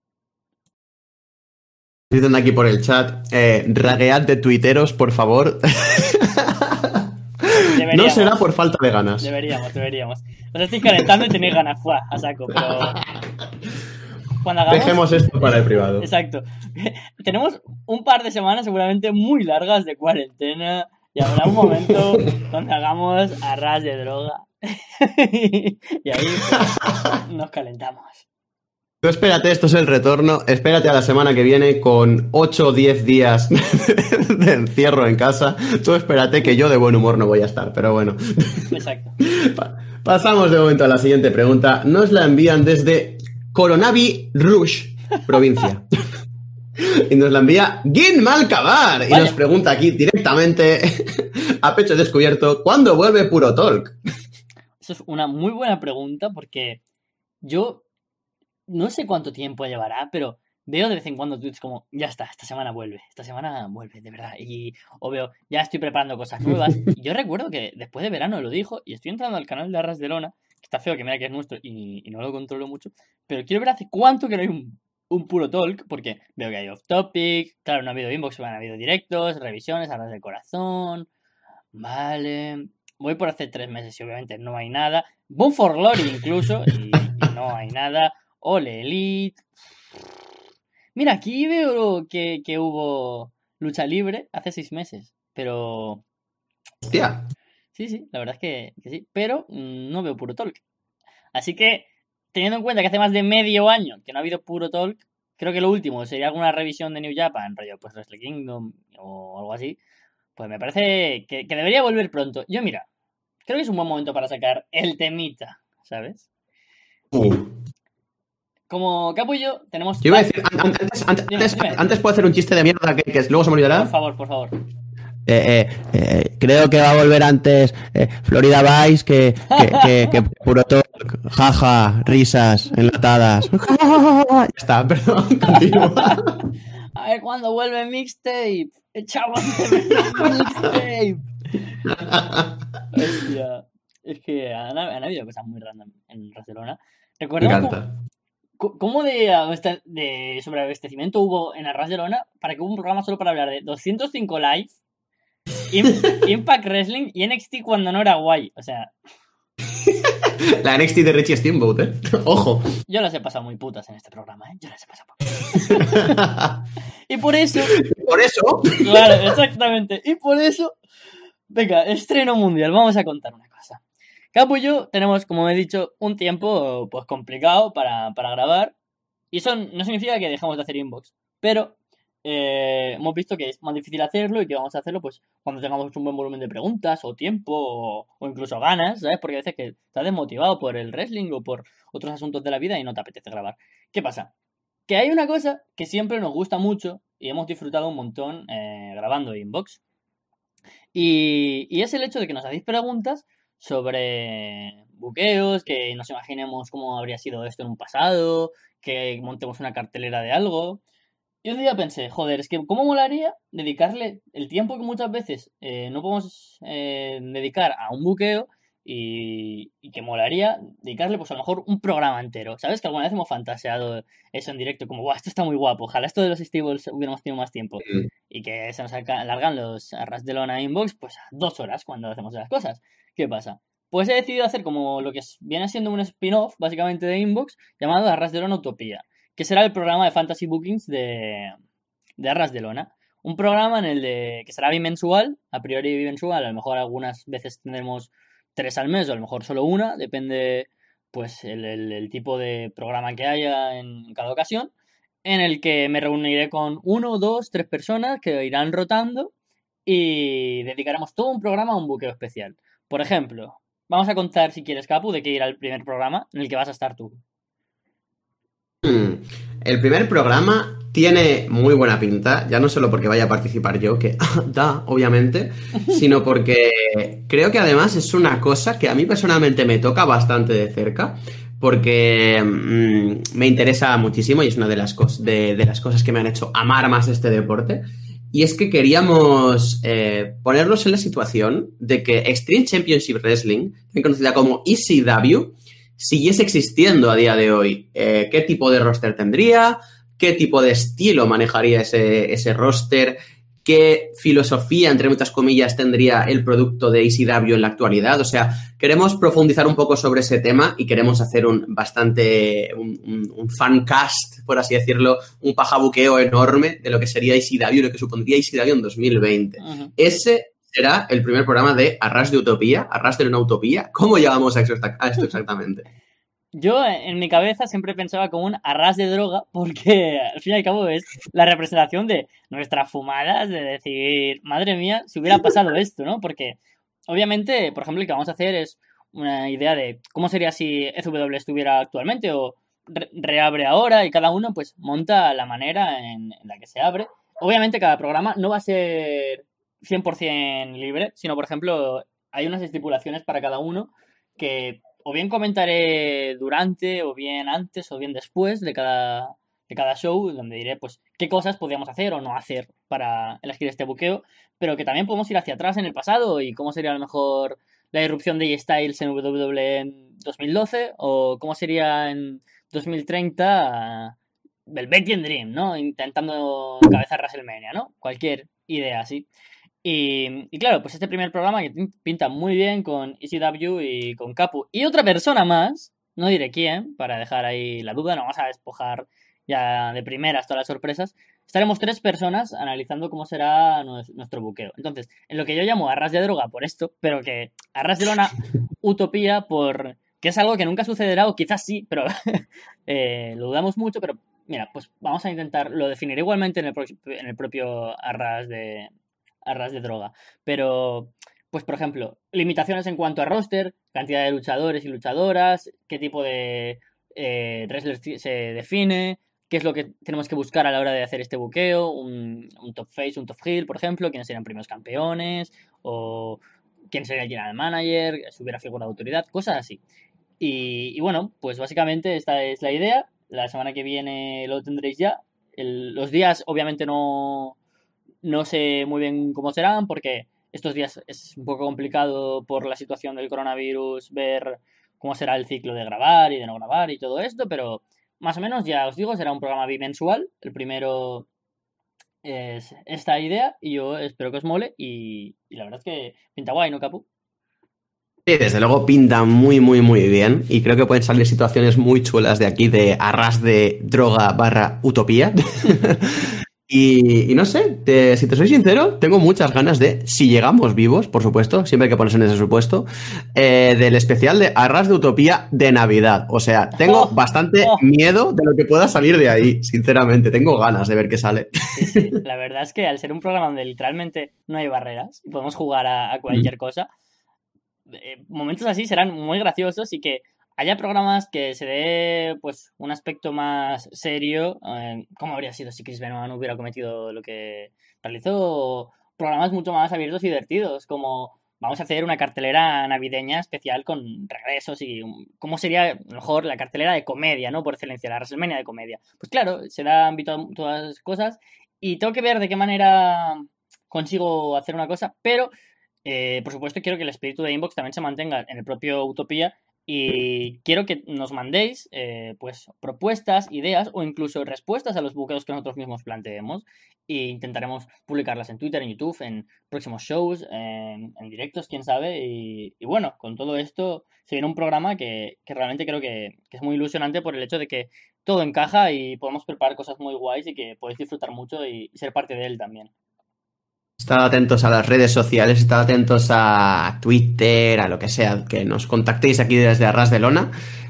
Dicen aquí por el chat, eh, raguead de tuiteros, por favor. No será por falta de ganas. Deberíamos, deberíamos. Os estoy calentando y tenéis ganas, ¡fua! A saco, pero... Cuando hagamos... Dejemos esto para el privado. Exacto. Tenemos un par de semanas seguramente muy largas de cuarentena y habrá un momento donde hagamos arras de droga y ahí pues, nos calentamos. Tú espérate, esto es el retorno. Espérate a la semana que viene con ocho o diez días de encierro en casa. Tú espérate que yo de buen humor no voy a estar, pero bueno. Exacto. Pasamos de momento a la siguiente pregunta. Nos la envían desde Coronavi Rush, provincia. Y nos la envía Guin Malcabar. Y nos pregunta aquí directamente, a pecho descubierto, ¿cuándo vuelve Puro Talk? Eso es una muy buena pregunta porque yo... no sé cuánto tiempo llevará, pero veo de vez en cuando tweets como, ya está, esta semana vuelve, esta semana vuelve, de verdad. Y o veo, ya estoy preparando cosas nuevas. Y yo recuerdo que después de verano lo dijo, y estoy entrando al canal de Arras de Lona, que está feo, que mira que es nuestro, y, y no lo controlo mucho, pero quiero ver hace cuánto que no hay un, un Puro Talk, porque veo que hay off topic, claro, no ha habido inbox, pero han habido directos, revisiones, Arras del Corazón, vale... Voy por hace tres meses y obviamente no hay nada. Boom for Glory incluso, y, y no hay nada. Ole Elite. Mira, aquí veo que, que hubo lucha libre hace seis meses, pero... Hostia. Sí, sí, la verdad es que, que sí, pero mmm, no veo Puro Talk. Así que, teniendo en cuenta que hace más de medio año que no ha habido Puro Talk, creo que lo último sería alguna revisión de New Japan, rollo pues Wrestle Kingdom o algo así, pues me parece que, que debería volver pronto. Yo, mira, creo que es un buen momento para sacar el temita, ¿sabes? Uh. Como Capu y yo tenemos... Yo iba a decir, antes, antes, dime, antes, dime. antes puedo hacer un chiste de mierda que, que luego se me olvidará. Por favor, por favor. Eh, eh, eh, creo que va a volver antes eh, Florida Vice que, que, que, que Puro Talk. Jaja, risas enlatadas. Ya está, perdón, continúa. A ver cuándo vuelve Mixtape. Echamos Mixtape. Hostia. Es que han, han habido cosas muy random en Barcelona. Me encanta. Cómo, cómo de, de sobreabastecimiento hubo en Arras de Lona para que hubo un programa solo para hablar de doscientos cinco Live, Impact Wrestling y N X T cuando no era guay. O sea... La N X T de Richie Steamboat, ¿eh? Ojo. Yo las he pasado muy putas en este programa, ¿eh? Yo las he pasado muy putas. Y por eso... ¿Por eso? Claro, exactamente. Y por eso... Venga, estreno mundial. Vamos a contar una cosa. Capu y yo tenemos, como he dicho, un tiempo pues complicado para, para grabar. Y eso no significa que dejemos de hacer inbox. pero eh, hemos visto que es más difícil hacerlo y que vamos a hacerlo pues cuando tengamos un buen volumen de preguntas o tiempo o, o incluso ganas, ¿sabes? Porque a veces que estás desmotivado por el wrestling o por otros asuntos de la vida y no te apetece grabar. ¿Qué pasa? Que hay una cosa que siempre nos gusta mucho y hemos disfrutado un montón eh, grabando Inbox. Y, y es el hecho de que nos hacéis preguntas sobre buqueos, que nos imaginemos cómo habría sido esto en un pasado, que montemos una cartelera de algo. Y un día pensé, joder, es que cómo molaría dedicarle el tiempo que muchas veces eh, no podemos eh, dedicar a un buqueo y, y que molaría dedicarle pues a lo mejor un programa entero. ¿Sabes? Que alguna vez hemos fantaseado eso en directo, como, guau, esto está muy guapo, ojalá esto de los Stables hubiéramos tenido más tiempo. Mm. Y que se nos alca- alargan los arras de lona inbox pues a dos horas cuando hacemos las cosas. ¿Qué pasa? Pues he decidido hacer como lo que es- viene siendo un spin-off básicamente de Inbox llamado Arras de Lona Utopía, que será el programa de Fantasy Bookings de, de Arras de Lona. Un programa en el de que será bimensual, a priori bimensual, a lo mejor algunas veces tendremos tres al mes o a lo mejor solo una, depende pues el, el- el tipo de programa que haya en cada ocasión, en el que me reuniré con uno, dos, tres personas que irán rotando y dedicaremos todo un programa a un buqueo especial. Por ejemplo, vamos a contar, si quieres, Capu, de qué irá el primer programa en el que vas a estar tú. Hmm. El primer programa tiene muy buena pinta, ya no solo porque vaya a participar yo, que da, obviamente, sino porque creo que además es una cosa que a mí personalmente me toca bastante de cerca, porque mmm, me interesa muchísimo y es una de las, cos- de, de las cosas que me han hecho amar más este deporte. Y es que queríamos eh, ponernos en la situación de que Extreme Championship Wrestling, también conocida como E C W, siguiese existiendo a día de hoy. Eh, ¿Qué tipo de roster tendría? ¿Qué tipo de estilo manejaría ese, ese roster? ¿Qué filosofía, entre muchas comillas, tendría el producto de E C W en la actualidad? O sea, queremos profundizar un poco sobre ese tema y queremos hacer un bastante, un, un, un fancast, por así decirlo, un pajabuqueo enorme de lo que sería E C W y lo que supondría E C W en dos mil veinte. Ujú. Ese será el primer programa de Arras de Utopía, Arras de una Utopía. ¿Cómo llamamos a esto, a esto exactamente? Yo en mi cabeza siempre pensaba como un arras de droga porque al fin y al cabo es la representación de nuestras fumadas, de decir, madre mía, si hubiera pasado esto, ¿no? Porque obviamente, por ejemplo, lo que vamos a hacer es una idea de cómo sería si E C W estuviera actualmente o re- reabre ahora y cada uno pues monta la manera en, en la que se abre. Obviamente cada programa no va a ser cien por ciento libre, sino por ejemplo hay unas estipulaciones para cada uno que o bien comentaré durante, o bien antes, o bien después de cada, de cada show, donde diré pues qué cosas podríamos hacer o no hacer para elegir este buqueo, pero que también podemos ir hacia atrás en el pasado y cómo sería a lo mejor la irrupción de Styles en W W E en dos mil doce, o cómo sería en dos mil treinta Velvet Dream, ¿no? Intentando encabezar WrestleMania, ¿no? Cualquier idea así. Y, y claro, pues este primer programa que pinta muy bien con E C W y con Capu y otra persona más, no diré quién, para dejar ahí la duda, no vamos a despojar ya de primeras todas las sorpresas. Estaremos tres personas analizando cómo será nuestro buqueo. Entonces, en lo que yo llamo arras de droga por esto, pero que arras de lona utopía por que es algo que nunca sucederá o quizás sí, pero eh, lo dudamos mucho, pero mira, pues vamos a intentar, lo definiré igualmente en el, pro- en el propio arras de, arras de droga. Pero, pues por ejemplo, limitaciones en cuanto a roster, cantidad de luchadores y luchadoras, qué tipo de eh, wrestlers se define, qué es lo que tenemos que buscar a la hora de hacer este buqueo, un, un top face, un top heel, por ejemplo, quiénes serían primeros campeones, o quién sería el general manager, si hubiera figura de autoridad, cosas así. Y, y bueno, pues básicamente esta es la idea. La semana que viene lo tendréis ya. El- los días obviamente no, no sé muy bien cómo serán porque estos días es un poco complicado por la situación del coronavirus ver cómo será el ciclo de grabar y de no grabar y todo esto, pero más o menos ya os digo, será un programa bimensual. El primero es esta idea y yo espero que os mole y, y la verdad es que pinta guay, ¿no, Capu? Sí, desde luego pinta muy, muy, muy bien y creo que pueden salir situaciones muy chulas de aquí de arras de droga barra utopía. Y, y no sé, te- si te soy sincero, tengo muchas ganas de, si llegamos vivos, por supuesto, siempre hay que ponerse en ese supuesto, eh, del especial de Arras de Utopía de Navidad. O sea, tengo ¡Oh! bastante ¡Oh! miedo de lo que pueda salir de ahí, sinceramente. Tengo ganas de ver qué sale. Sí, sí. La verdad es que al ser un programa donde literalmente no hay barreras y podemos jugar a, a cualquier cosa, eh, momentos así serán muy graciosos y que haya programas que se dé pues un aspecto más serio, eh, como habría sido si Chris Benoit no hubiera cometido lo que realizó, o programas mucho más abiertos y divertidos, como vamos a hacer una cartelera navideña especial con regresos y um, cómo sería mejor la cartelera de comedia, ¿no? Por excelencia, la WrestleMania de comedia. Pues claro, se da ámbito a todas las cosas y tengo que ver de qué manera consigo hacer una cosa, pero eh, por supuesto, quiero que el espíritu de Inbox también se mantenga en el propio Utopía y quiero que nos mandéis eh, pues propuestas, ideas o incluso respuestas a los buqueos que nosotros mismos planteemos e intentaremos publicarlas en Twitter, en YouTube, en próximos shows, en, en directos, quién sabe. Y, y, bueno, con todo esto se viene un programa que, que realmente creo que, que es muy ilusionante por el hecho de que todo encaja y podemos preparar cosas muy guays y que podéis disfrutar mucho y, y ser parte de él también. Estad atentos a las redes sociales, estad atentos a Twitter, a lo que sea, que nos contactéis aquí desde Arras de Lona.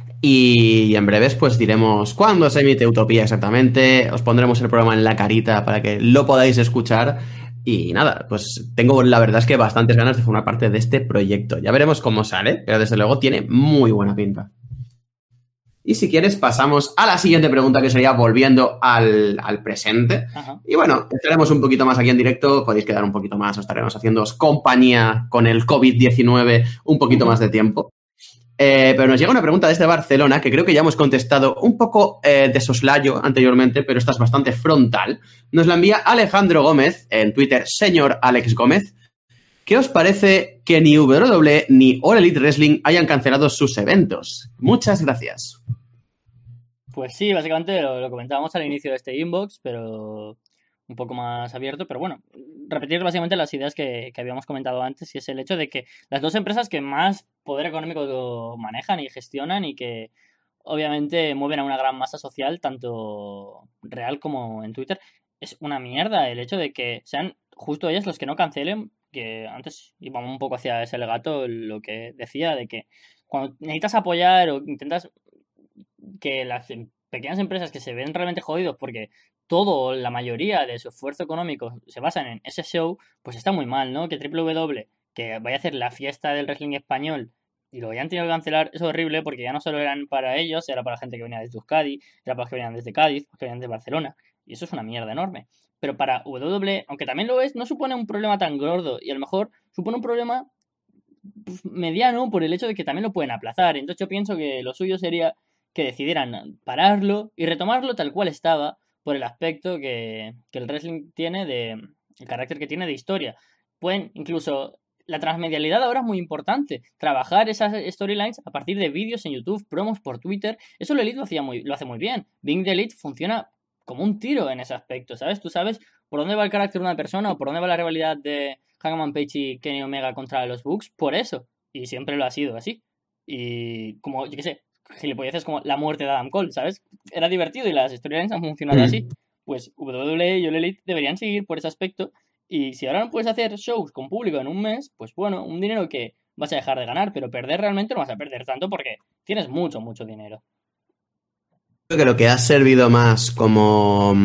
Y en breves pues diremos cuándo se emite Utopía exactamente, os pondremos el programa en la carita para que lo podáis escuchar. Y nada, pues tengo la verdad es que bastantes ganas de formar parte de este proyecto. Ya veremos cómo sale, pero desde luego tiene muy buena pinta. Y si quieres, pasamos a la siguiente pregunta, que sería volviendo al, al presente. Ajá. Y bueno, estaremos un poquito más aquí en directo, podéis quedar un poquito más, os estaremos haciéndoos compañía con el covid diecinueve un poquito más de tiempo. Eh, pero nos llega una pregunta desde Barcelona, que creo que ya hemos contestado un poco eh, de soslayo anteriormente, pero esta es bastante frontal. Nos la envía Alejandro Gómez, en Twitter, señor Alex Gómez. ¿Qué os parece que ni W W E ni All Elite Wrestling hayan cancelado sus eventos? Muchas gracias. Pues sí, básicamente lo, lo comentábamos al inicio de este inbox, pero un poco más abierto. Pero bueno, repetir básicamente las ideas que, que habíamos comentado antes, y es el hecho de que las dos empresas que más poder económico manejan y gestionan y que obviamente mueven a una gran masa social, tanto real como en Twitter, es una mierda el hecho de que sean justo ellas los que no cancelen, que antes íbamos un poco hacia ese legato, lo que decía de que cuando necesitas apoyar o intentas que las pequeñas empresas que se ven realmente jodidos porque todo, la mayoría de su esfuerzo económico se basan en ese show, pues está muy mal, ¿no? Que W W E, que vaya a hacer la fiesta del wrestling español y lo hayan tenido que cancelar, es horrible porque ya no solo eran para ellos, era para la gente que venía desde Euskadi, era para los que venían desde Cádiz, los que venían de Barcelona, y eso es una mierda enorme. Pero para W W E, aunque también lo es, no supone un problema tan gordo y a lo mejor supone un problema pues, mediano por el hecho de que también lo pueden aplazar. Entonces yo pienso que lo suyo sería que decidieran pararlo y retomarlo tal cual estaba por el aspecto que, que el wrestling tiene de el carácter que tiene de historia. Pueden incluso la transmedialidad ahora es muy importante. Trabajar esas storylines a partir de vídeos en YouTube, promos por Twitter, eso el Elite lo hacía muy, lo hace muy bien. Being the Elite funciona como un tiro en ese aspecto, ¿sabes? Tú sabes por dónde va el carácter de una persona o por dónde va la rivalidad de Hangman Page y Kenny Omega contra los Bucks por eso. Y siempre lo ha sido así. Y como, yo qué sé, gilipolleces como la muerte de Adam Cole, ¿sabes? Era divertido y las storylines han funcionado mm. así. Pues W W E y All Elite deberían seguir por ese aspecto. Y si ahora no puedes hacer shows con público en un mes, pues bueno, un dinero que vas a dejar de ganar, pero perder realmente no vas a perder tanto porque tienes mucho, mucho dinero. Creo que lo que ha servido más como...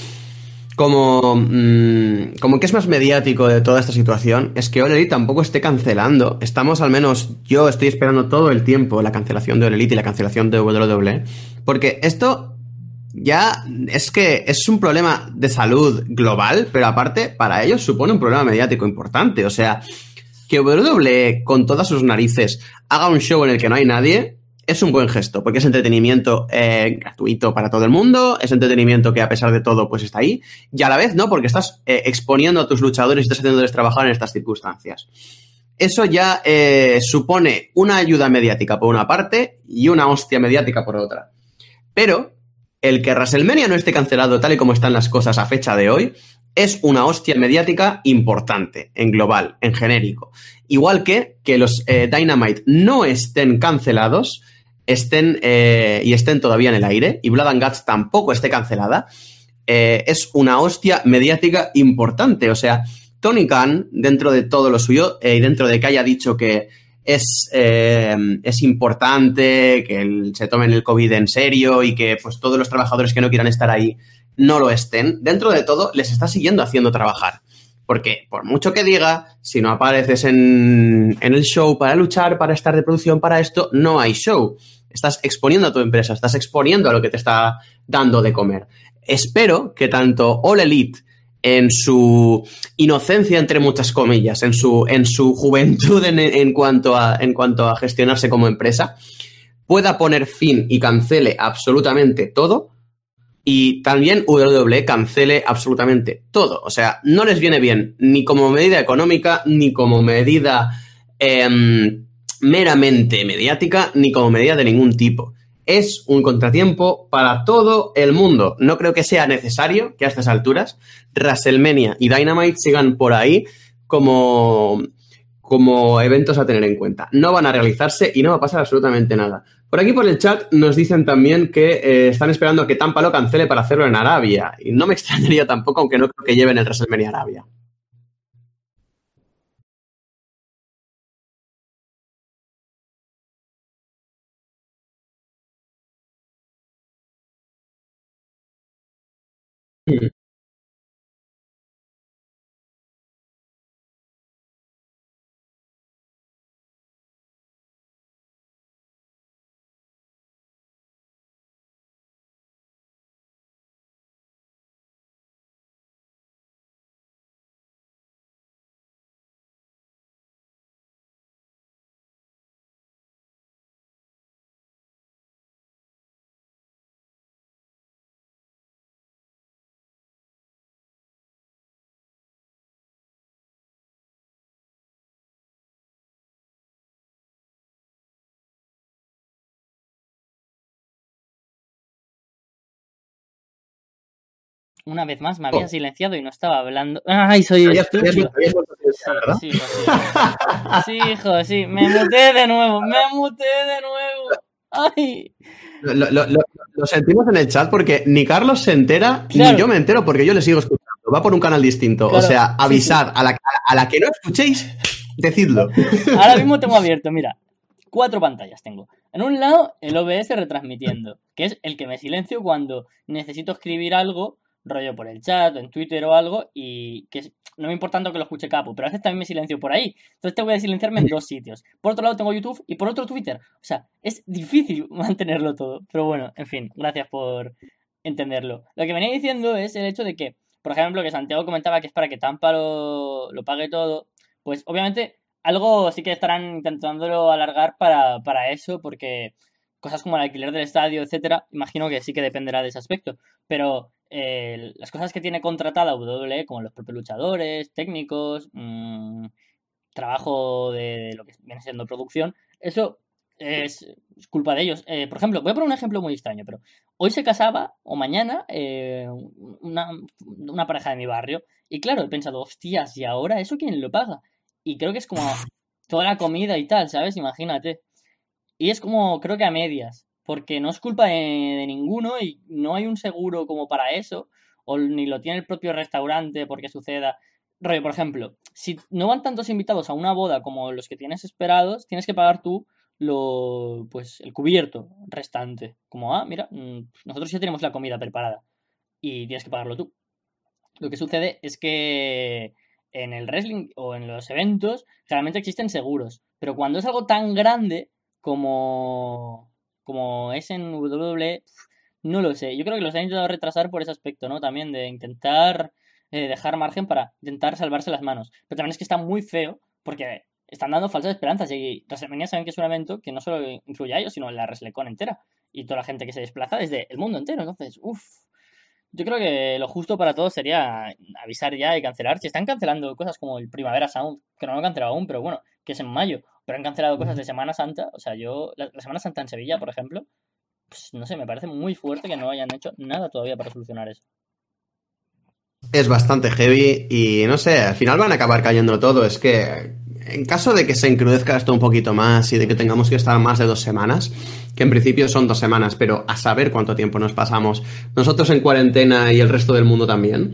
Como, mmm, como que es más mediático de toda esta situación es que All Elite tampoco esté cancelando. Estamos, al menos yo estoy esperando todo el tiempo la cancelación de All Elite y la cancelación de W W E, porque esto ya es que es un problema de salud global, pero aparte para ellos supone un problema mediático importante. O sea, que W W E con todas sus narices haga un show en el que no hay nadie es un buen gesto, porque es entretenimiento eh, gratuito para todo el mundo, es entretenimiento que a pesar de todo pues está ahí, y a la vez no, porque estás eh, exponiendo a tus luchadores y estás haciéndoles trabajar en estas circunstancias. Eso ya eh, supone una ayuda mediática por una parte y una hostia mediática por otra. Pero el que WrestleMania no esté cancelado tal y como están las cosas a fecha de hoy es una hostia mediática importante, en global, en genérico. Igual que que los eh, Dynamite no estén cancelados estén eh, y estén todavía en el aire y Blood and Guts tampoco esté cancelada, eh, es una hostia mediática importante. O sea, Tony Khan, dentro de todo lo suyo, eh, y dentro de que haya dicho que es, eh, es importante que el, se tomen el COVID en serio y que pues todos los trabajadores que no quieran estar ahí no lo estén, dentro de todo les está siguiendo haciendo trabajar. Porque por mucho que diga, si no apareces en, en el show para luchar, para estar de producción, para esto, no hay show. Estás exponiendo a tu empresa, estás exponiendo a lo que te está dando de comer. Espero que tanto All Elite, en su inocencia, entre muchas comillas, en su, en su juventud en, en, cuanto a, en cuanto a gestionarse como empresa, pueda poner fin y cancele absolutamente todo. Y también W W E cancele absolutamente todo. O sea, no les viene bien ni como medida económica, ni como medida eh, meramente mediática, ni como medida de ningún tipo. Es un contratiempo para todo el mundo. No creo que sea necesario que a estas alturas WrestleMania y Dynamite sigan por ahí como, como eventos a tener en cuenta. No van a realizarse y no va a pasar absolutamente nada. Por aquí, por el chat, nos dicen también que eh, están esperando a que Tampa lo cancele para hacerlo en Arabia. Y no me extrañaría tampoco, aunque no creo que lleven el WrestleMania Arabia. Mm. Una vez más me había Oh. silenciado y no estaba hablando. ¡Ay, soy Habías- habías- estúpido! habías vuelto a Sí, silenciar, ¿verdad? sí, hijo, sí. Sí, hijo, sí. Me muté de nuevo, me muté de nuevo. ¡Ay! Lo, lo- lo- lo sentimos en el chat porque ni Carlos se entera, Claro. ni yo me entero porque yo le sigo escuchando. Va por un canal distinto. Claro, O sea, sí, avisad. A, la, a la que no escuchéis, decidlo. Ahora mismo tengo abierto, mira, cuatro pantallas tengo. En un lado, el O B S retransmitiendo, que es el que me silencio cuando necesito escribir algo, rollo por el chat, o en Twitter o algo, y que es- no me importa tanto que lo escuche Capo, pero a veces también me silencio por ahí. Entonces tengo que silenciarme en dos sitios. Por otro lado tengo YouTube y por otro Twitter. O sea, es difícil mantenerlo todo. Pero bueno, en fin, gracias por entenderlo. Lo que venía diciendo es el hecho de que, por ejemplo, que Santiago comentaba que es para que Tampa lo, lo pague todo. Pues obviamente algo sí que estarán intentándolo alargar para, para eso, porque cosas como el alquiler del estadio, etcétera, imagino que sí que dependerá de ese aspecto. Pero eh, las cosas que tiene contratada W W E, como los propios luchadores, técnicos, mmm, trabajo de, de lo que viene siendo producción, eso es culpa de ellos. Eh, por ejemplo, voy a poner un ejemplo muy extraño, pero hoy se casaba, o mañana, eh, una, una pareja de mi barrio, y claro, he pensado, hostias, ¿y ahora eso quién lo paga? Y creo que es como toda la comida y tal, ¿sabes? Imagínate. Y es como, creo que a medias, porque no es culpa de, de ninguno y no hay un seguro como para eso, o ni lo tiene el propio restaurante porque suceda. Rollo, por ejemplo, si no van tantos invitados a una boda como los que tienes esperados, tienes que pagar tú lo, pues, el cubierto restante. Como, ah, mira, mm, nosotros ya tenemos la comida preparada y tienes que pagarlo tú. Lo que sucede es que en el wrestling o en los eventos generalmente existen seguros, pero cuando es algo tan grande como, como es en W W E, no lo sé. Yo creo que los han intentado retrasar por ese aspecto, ¿no? También de intentar eh, dejar margen para intentar salvarse las manos. Pero también es que está muy feo porque están dando falsas esperanzas y WrestleMania saben que es un evento que no solo incluye a ellos, sino la WrestleCon entera y toda la gente que se desplaza desde el mundo entero. Entonces, uff. Yo creo que lo justo para todos sería avisar ya y cancelar. Si están cancelando cosas como el Primavera Sound, que no lo han cancelado aún, pero bueno, que es en mayo, pero han cancelado cosas de Semana Santa. O sea, yo, la, la Semana Santa en Sevilla, por ejemplo, pues no sé, me parece muy fuerte que no hayan hecho nada todavía para solucionar eso. Es bastante heavy y no sé, al final van a acabar cayendo todo. Es que en caso de que se encrudezca esto un poquito más y de que tengamos que estar más de dos semanas, que en principio son dos semanas, pero a saber cuánto tiempo nos pasamos, nosotros en cuarentena y el resto del mundo también,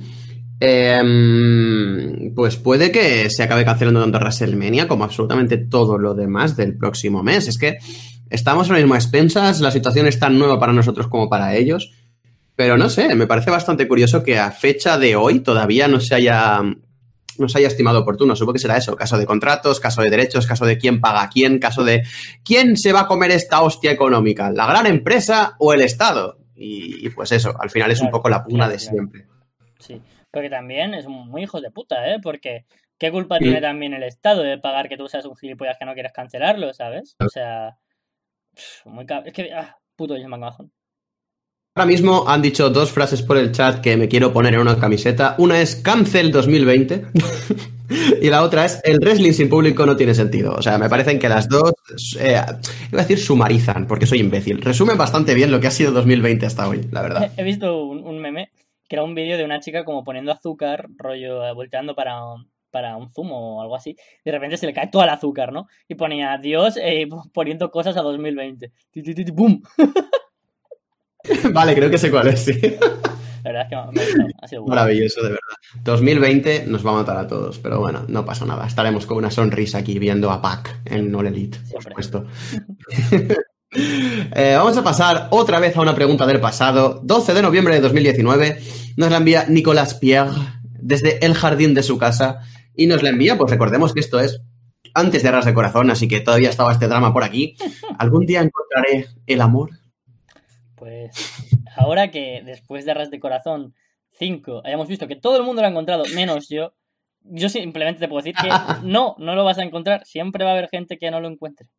eh, pues puede que se acabe cancelando tanto WrestleMania como absolutamente todo lo demás del próximo mes. Es que estamos ahora mismo a expensas, la situación es tan nueva para nosotros como para ellos, pero no sé, me parece bastante curioso que a fecha de hoy todavía no se haya... no se haya estimado oportuno. Supongo que será eso, caso de contratos, caso de derechos, caso de quién paga a quién, caso de quién se va a comer esta hostia económica, la gran empresa o el Estado. Y, y pues eso, al final es Claro, un poco la pugna claro, de claro. siempre. Sí, porque también es muy hijo de puta, ¿eh? Porque ¿qué culpa tiene también el Estado de pagar que tú seas un gilipollas que no quieres cancelarlo, ¿sabes? O sea, pff, muy cab- es que, ah, puto James McMahon. Ahora mismo han dicho dos frases por el chat que me quiero poner en una camiseta. Una es Cancel dos mil veinte y la otra es el wrestling sin público no tiene sentido. O sea, me parecen que las dos, eh, iba a decir sumarizan, porque soy imbécil. Resumen bastante bien lo que ha sido dos mil veinte hasta hoy, la verdad. He visto un, un meme que era un vídeo de una chica como poniendo azúcar, rollo, eh, volteando para, para un zumo o algo así. Y de repente se le cae todo el azúcar, ¿no? Y ponía Dios eh, poniendo cosas a dos mil veinte. Ti, ti, ti, ti, ¡pum! Vale, creo que sé cuál es, sí. La verdad es que me ha gustado, ha sido bueno. Maravilloso, de verdad. dos mil veinte nos va a matar a todos, pero bueno, no pasa nada. Estaremos con una sonrisa aquí viendo a Pac en All Elite, por Siempre. supuesto. eh, vamos a pasar otra vez a una pregunta del pasado. doce de noviembre de dos mil diecinueve nos la envía Nicolas Pierre desde el jardín de su casa y nos la envía, pues recordemos que esto es antes de Arras de Corazón, así que todavía estaba este drama por aquí. ¿Algún día encontraré el amor? Pues ahora que después de Arras de Corazón cinco hayamos visto que todo el mundo lo ha encontrado, menos yo, yo simplemente te puedo decir que no, no lo vas a encontrar. Siempre va a haber gente que no lo encuentre.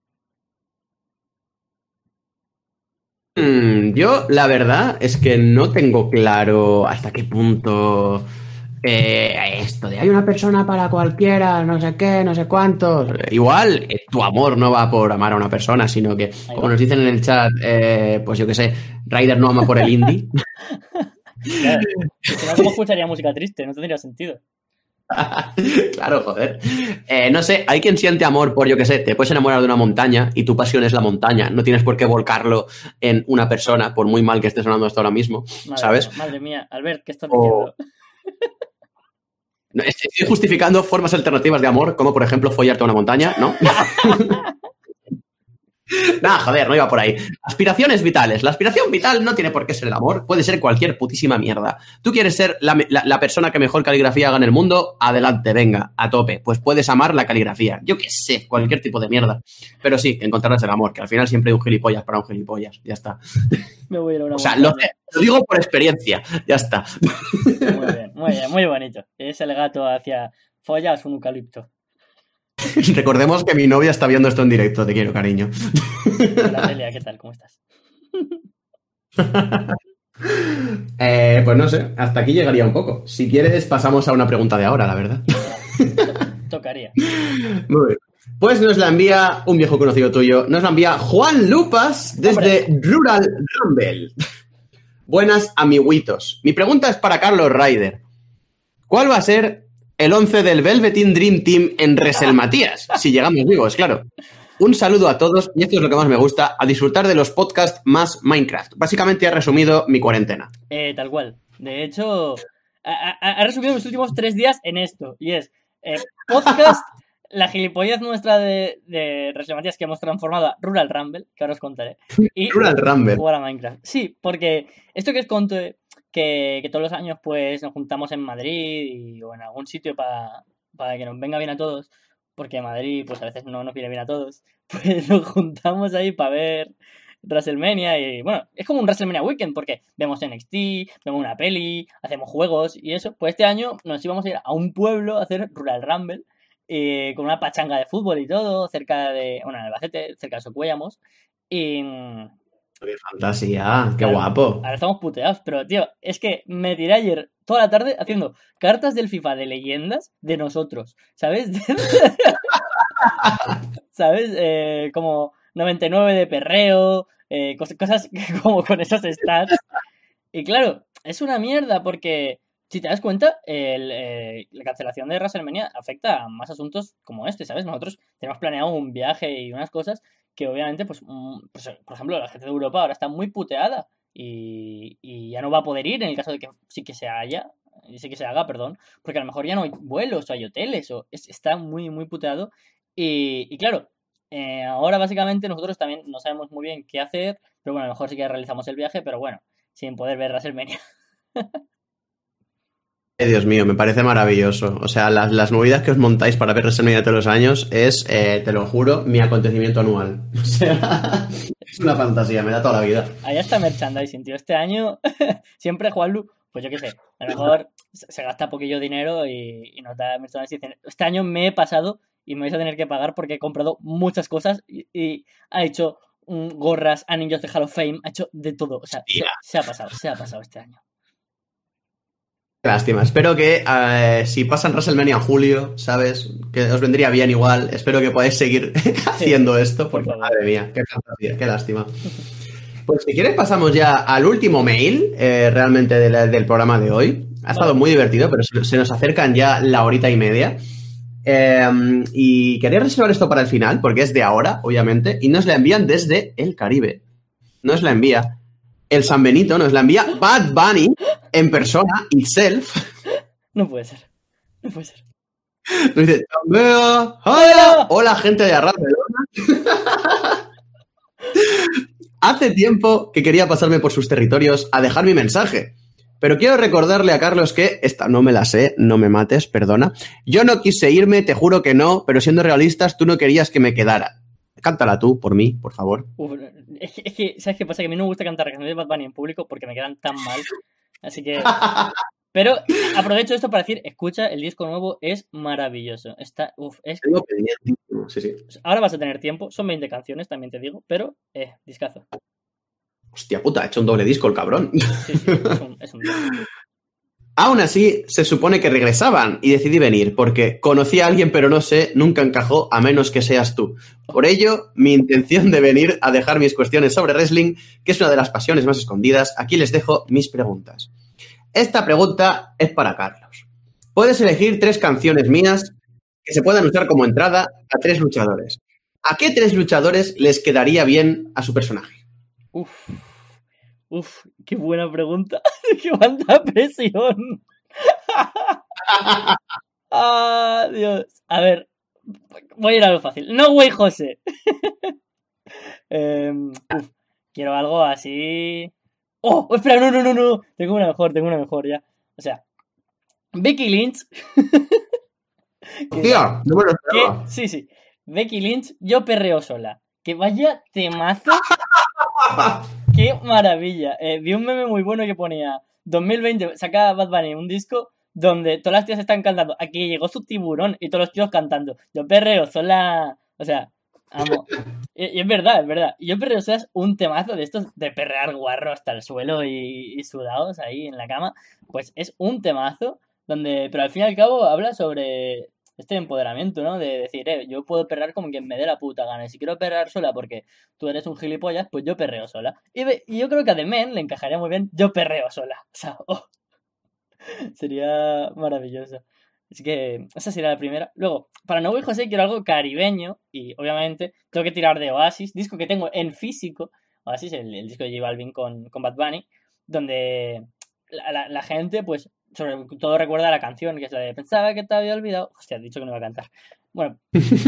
Mm, yo, la verdad, es que no tengo claro hasta qué punto eh, esto de hay una persona para cualquiera, no sé qué, no sé cuántos. Igual eh, tu amor no va por amar a una persona, sino que, Ahí como va. nos dicen en el chat, eh, pues yo qué sé, Ryder no ama por el indie. Claro. Si no, ¿cómo escucharía música triste? No tendría sentido. Claro, joder. Eh, no sé, hay quien siente amor por, yo qué sé, te puedes enamorar de una montaña y tu pasión es la montaña. No tienes por qué volcarlo en una persona, por muy mal que estés sonando hasta ahora mismo, Madre ¿sabes? mía, madre mía. Albert, ¿qué estás O- diciendo? No, estoy justificando formas alternativas de amor, como por ejemplo follarte a una montaña, ¿no? Nah, joder, no iba por ahí. Aspiraciones vitales. La aspiración vital no tiene por qué ser el amor, puede ser cualquier putísima mierda. ¿Tú quieres ser la, la- la persona que mejor caligrafía haga en el mundo? Adelante, venga, a tope. Pues puedes amar la caligrafía. Yo qué sé, cualquier tipo de mierda. Pero sí, encontrarás el amor, que al final siempre hay un gilipollas para un gilipollas. Ya está. Me voy a ir a una O sea, lo, montaña. lo digo por experiencia. Ya está. Muy bien, muy bien, muy bonito. Ese legato hacia follas un eucalipto. Recordemos que mi novia está viendo esto en directo. Te quiero, cariño. Hola Celia, ¿qué tal? ¿Cómo estás? Eh, pues no sé, hasta aquí llegaría un poco. Si quieres, pasamos a una pregunta de ahora, la verdad. To- tocaría. Muy bien. Pues nos la envía un viejo conocido tuyo. Nos la envía Juan Lupas desde Rural Rumble. Buenas, amiguitos. Mi pregunta es para Carlos Ryder. ¿Cuál va a ser el once del Velveteen Dream Team en WrestleMatías? Si llegamos vivos, claro. Un saludo a todos, y esto es lo que más me gusta, a disfrutar de los podcasts más Minecraft. Básicamente ha resumido mi cuarentena. Eh, tal cual. De hecho, ha, ha- ha resumido mis últimos tres días en esto. Y es eh, podcast, la gilipollez nuestra de, de WrestleMatías que hemos transformado a Rural Rumble, que ahora os contaré. Y Rural Rumble. jugar a Minecraft. Sí, porque esto que os conté, que, que todos los años pues nos juntamos en Madrid y, o en algún sitio para para que nos venga bien a todos, porque Madrid pues a veces no nos viene bien a todos, pues nos juntamos ahí para ver WrestleMania y bueno, es como un WrestleMania Weekend porque vemos N X T, vemos una peli, hacemos juegos y eso. Pues este año nos íbamos a ir a un pueblo a hacer Rural Rumble eh, con una pachanga de fútbol y todo, cerca de, bueno, en Albacete, cerca de Socuellamos. Y ¡Qué fantasía! ¡Qué claro, guapo! ahora estamos puteados, pero tío, es que me tiré ayer toda la tarde haciendo cartas del FIFA de leyendas de nosotros, ¿sabes? ¿Sabes? Eh, como noventa y nueve de perreo, eh, cos- cosas como con esos stats. Y claro, es una mierda porque si te das cuenta, el, eh, la cancelación de WrestleMania afecta a más asuntos como este, ¿sabes? Nosotros tenemos planeado un viaje y unas cosas que obviamente, pues, mm, pues por ejemplo, la gente de Europa ahora está muy puteada y, y ya no va a poder ir en el caso de que sí que se haya, sí que se haga, perdón, porque a lo mejor ya no hay vuelos o hay hoteles o es, está muy, muy puteado y, y claro, eh, ahora básicamente nosotros también no sabemos muy bien qué hacer, pero bueno, a lo mejor sí que realizamos el viaje, pero bueno, sin poder ver WrestleMania. Eh, Dios mío, me parece maravilloso. O sea, las, las movidas que os montáis para ver WrestleMania todos los años es, eh, te lo juro, mi acontecimiento anual. O sea, es una fantasía, me da toda la vida. Allá está merchandising, tío. Este año, siempre Juanlu, pues yo qué sé, a lo mejor se gasta poquillo dinero y, y nos da merchandising. Este año me he pasado y me vais a tener que pagar porque he comprado muchas cosas y, y ha hecho um, gorras, anillos de Hall of Fame, ha hecho de todo. O sea, se, se ha pasado, se ha pasado este año. Qué lástima. Espero que eh, si pasan WrestleMania en julio, ¿sabes? Que os vendría bien igual. Espero que podáis seguir haciendo sí, esto, porque por madre mía, qué fantasía, qué lástima. Pues si quieres pasamos ya al último mail, eh, realmente de la, del programa de hoy. Ha estado vale. muy divertido, pero se, se nos acercan ya la horita y media. Eh, y quería reservar esto para el final, porque es de ahora, obviamente, y nos la envían desde el Caribe. Nos la envía el San Benito, nos la envía Bad Bunny en persona, itself. No puede ser, no puede ser. Nos dice, hola, hola, hola gente de Arras de Lona. Hace tiempo que quería pasarme por sus territorios a dejar mi mensaje. Pero quiero recordarle a Carlos que, esta no me la sé, no me mates, perdona. Yo no quise irme, te juro que no, pero siendo realistas, tú no querías que me quedara. Cántala tú, por mí, por favor. Uf, es, que, es que, ¿sabes qué pasa? Que a mí no me gusta cantar canciones de Bad Bunny en público porque me quedan tan mal. Así que... Pero aprovecho esto para decir, escucha, el disco nuevo es maravilloso. Está, uf, es... Sí, sí. Ahora vas a tener tiempo, son veinte canciones, también te digo, pero, eh, discazo. Hostia puta, ha hecho un doble disco el cabrón. Sí, sí, es un, es un Aún así, se supone que regresaban y decidí venir porque conocí a alguien pero no sé, nunca encajó a menos que seas tú. Por ello, mi intención de venir a dejar mis cuestiones sobre wrestling, que es una de las pasiones más escondidas, aquí les dejo mis preguntas. Esta pregunta es para Carlos. Puedes elegir tres canciones mías que se puedan usar como entrada a tres luchadores. ¿A qué tres luchadores les quedaría bien a su personaje? Uf. Uf, qué buena pregunta. ¡Qué cuánta presión! ¡Ah, Dios! A ver, voy a ir a lo fácil. No, güey, José. eh, uf, quiero algo así... ¡Oh! Espera, no, no, no, no. Tengo una mejor, tengo una mejor ya. O sea, Becky Lynch. Tía, no me lo esperaba. Que, sí, sí. Becky Lynch, yo perreo sola. Que vaya temazo. ¡Qué maravilla! Eh, vi un meme muy bueno que ponía dos mil veinte, saca Bad Bunny un disco donde todas las tías están cantando. Aquí llegó su tiburón y todos los tíos cantando. Yo perreo sola. O sea, amo. Y, y es verdad, es verdad. Yo perreo sola es un temazo de estos de perrear guarro hasta el suelo y, y sudados ahí en la cama. Pues es un temazo donde, pero al fin y al cabo habla sobre este empoderamiento, ¿no? De decir, eh, yo puedo perrear como quien me dé la puta gana. Y si quiero perrear sola porque tú eres un gilipollas, pues yo perreo sola. Y, ve, y yo creo que a The Men le encajaría muy bien yo perreo sola. O sea, oh, sería maravilloso. Así que esa sería la primera. Luego, para No Way José quiero algo caribeño. Y obviamente tengo que tirar de Oasis, disco que tengo en físico. Oasis, el, el disco de J Balvin con, con Bad Bunny. Donde la, la, la gente, pues... sobre todo recuerda la canción, que es la de pensaba que te había olvidado. Hostia, he dicho que no iba a cantar. Bueno.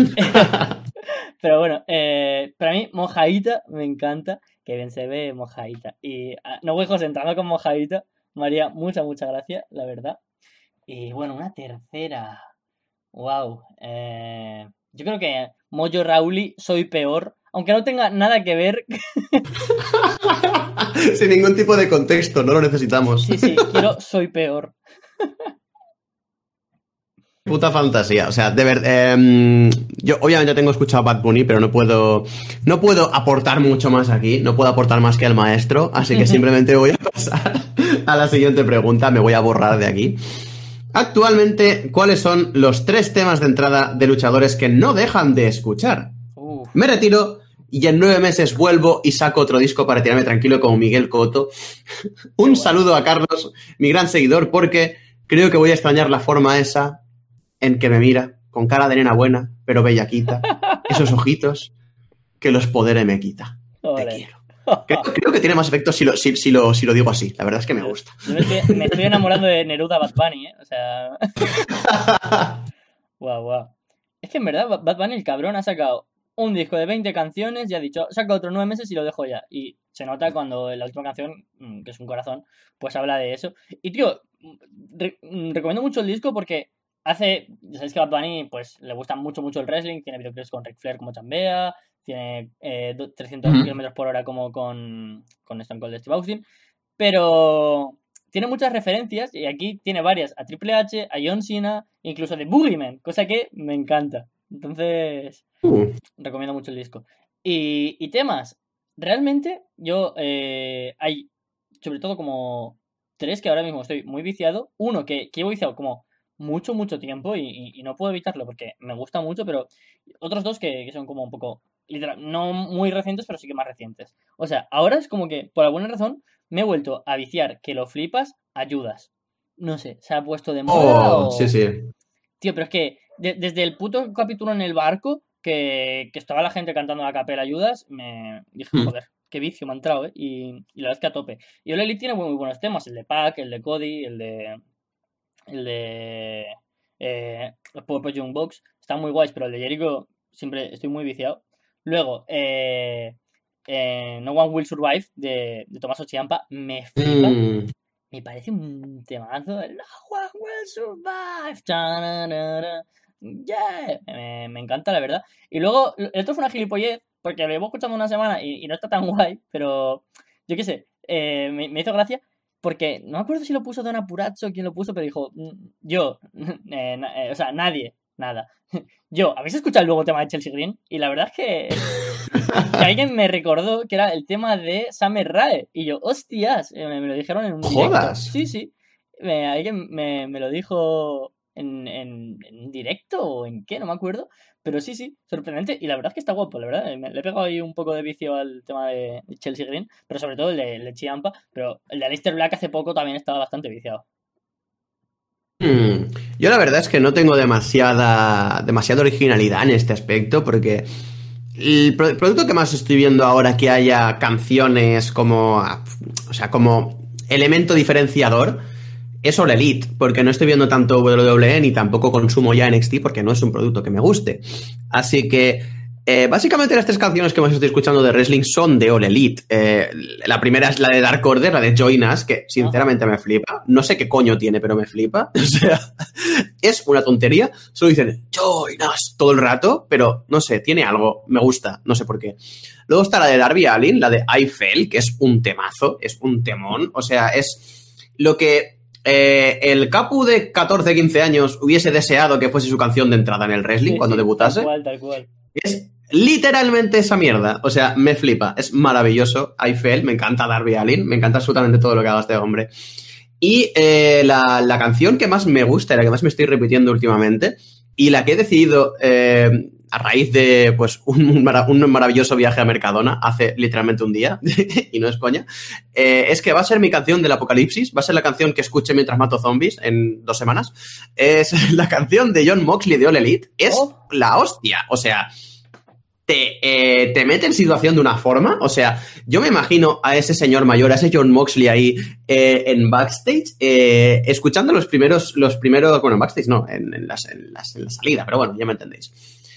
Pero bueno, eh, para mí, Mojadita me encanta. Que bien se ve Mojadita. Y uh, no voy José entrando con Mojadita. Me haría mucha, mucha gracia, la verdad. Y bueno, una tercera. Wow. Eh, yo creo que Mojo Rawley, Soy Peor. Aunque no tenga nada que ver. Sin ningún tipo de contexto, no lo necesitamos. Sí, sí, quiero Soy Peor. Puta fantasía, o sea, de verdad, eh, yo obviamente tengo escuchado Bad Bunny, pero no puedo, no puedo aportar mucho más aquí, no puedo aportar más que el maestro, así que simplemente voy a pasar a la siguiente pregunta, me voy a borrar de aquí. Actualmente, ¿cuáles son los tres temas de entrada de luchadores que no dejan de escuchar? Uh. Me retiro y en nueve meses vuelvo y saco otro disco para tirarme tranquilo como Miguel Cotto. Un saludo a Carlos, mi gran seguidor, porque Creo que voy a extrañar la forma esa en que me mira, con cara de nena buena, pero bellaquita. Esos ojitos que los poderes me quita. Te Ole. quiero. Creo, creo que tiene más efecto si lo, si, si, lo, si lo digo así. La verdad es que me gusta. Yo me estoy, me estoy enamorando de Neruda Bad Bunny, ¿eh? O sea... Guau, guau. Es que en verdad Bad Bunny, el cabrón, ha sacado un disco de veinte canciones y ha dicho, saca otros nueve meses y lo dejo ya. Y se nota cuando la última canción, que es Un Corazón, pues habla de eso. Y tío, re- recomiendo mucho el disco porque hace, ya sabéis que a Bad Bunny pues le gusta mucho mucho el wrestling, tiene videoclips con Ric Flair como chambea, tiene eh, do- trescientos Mm. kilómetros por hora como con, con Stone Cold Steve Austin, pero tiene muchas referencias y aquí tiene varias a Triple H, a John Cena, incluso de Boogeyman, cosa que me encanta. Entonces, Uh, recomiendo mucho el disco. Y, y temas, realmente yo eh, hay sobre todo como tres que ahora mismo estoy muy viciado. Uno que, que llevo viciado como mucho, mucho tiempo y, y- y no puedo evitarlo porque me gusta mucho, pero otros dos que, que son como un poco, literal, no muy recientes, pero sí que más recientes. O sea, ahora es como que por alguna razón me he vuelto a viciar que lo flipas a Judas. No sé, ¿se ha puesto de moda oh, sí, o...? sí. Tío, pero es que de- desde el puto capítulo en el barco, que, que estaba la gente cantando a capela ayudas, me dije, Mm. joder, qué vicio me ha entrado, ¿eh? Y, y la verdad es que a tope. Y All Elite tiene muy, muy buenos temas, el de Pac, el de Cody, el de... el de... Eh, Pop Box, están muy guays, pero el de Jericho siempre estoy muy viciado. Luego, eh, eh, No One Will Survive de, de Tommaso Ciampa, me flipa. Mm. Me parece un temazo. No one will survive. Ta-ra-ra-ra. Yeah. Me, me encanta, la verdad. Y luego, el otro fue una gilipollez, porque lo llevo escuchando una semana y, y no está tan guay, pero yo qué sé, eh, me, me hizo gracia, porque no me acuerdo si lo puso Don Apuracho o quién lo puso, pero dijo, mm, yo, eh, na- eh, o sea, nadie, nada. Yo, ¿habéis escuchado el nuevo tema de Chelsea Green? Y la verdad es que que alguien me recordó que era el tema de Summer Rae. Y yo, hostias, eh, me, me lo dijeron en un directo. Jodas. Sí, sí. Me- alguien me, me lo dijo en, en, en un directo o en qué, no me acuerdo. Pero sí, sí, sorprendente. Y la verdad es que está guapo, la verdad. Me- le he pegado ahí un poco de vicio al tema de Chelsea Green, pero sobre todo el de, el de Chiampa. Pero el de Aleister Black hace poco también estaba bastante viciado. Mm. Yo la verdad es que no tengo demasiada, demasiada originalidad en este aspecto porque el pro- producto que más estoy viendo ahora que haya canciones como, ah, o sea, como elemento diferenciador es All Elite, porque no estoy viendo tanto W W E ni tampoco consumo ya N X T porque no es un producto que me guste. Así que eh, básicamente las tres canciones que más estoy escuchando de wrestling son de All Elite. Eh, la primera es la de Dark Order, la de Join Us, que sinceramente me flipa. No sé qué coño tiene, pero me flipa. O sea, es una tontería. Solo dicen Join Us todo el rato, pero no sé, tiene algo. Me gusta, no sé por qué. Luego está la de Darby Allin, la de I Fell, que es un temazo, es un temón. O sea, es lo que eh, el Capu de catorce quince años hubiese deseado que fuese su canción de entrada en el wrestling Sí, cuando sí, tal debutase. cual, tal cual. Es literalmente esa mierda. O sea, me flipa. Es maravilloso. I Fell, me encanta Darby Allin, me encanta absolutamente todo lo que haga este hombre. Y eh, la, la canción que más me gusta y la que más me estoy repitiendo últimamente y la que he decidido eh, a raíz de pues un, un, mara- un maravilloso viaje a Mercadona hace literalmente un día, y no es coña, eh, es que va a ser mi canción del apocalipsis, va a ser la canción que escuche mientras mato zombies en dos semanas. Es la canción de Jon Moxley de All Elite. Es Oh, la hostia. O sea, te, eh, te mete en situación de una forma, o sea, yo me imagino a ese señor mayor, a ese Jon Moxley ahí eh, en backstage, eh, escuchando los primeros, los primeros, bueno, en backstage no, en, en, las, en, las, en la salida, pero bueno, ya me entendéis.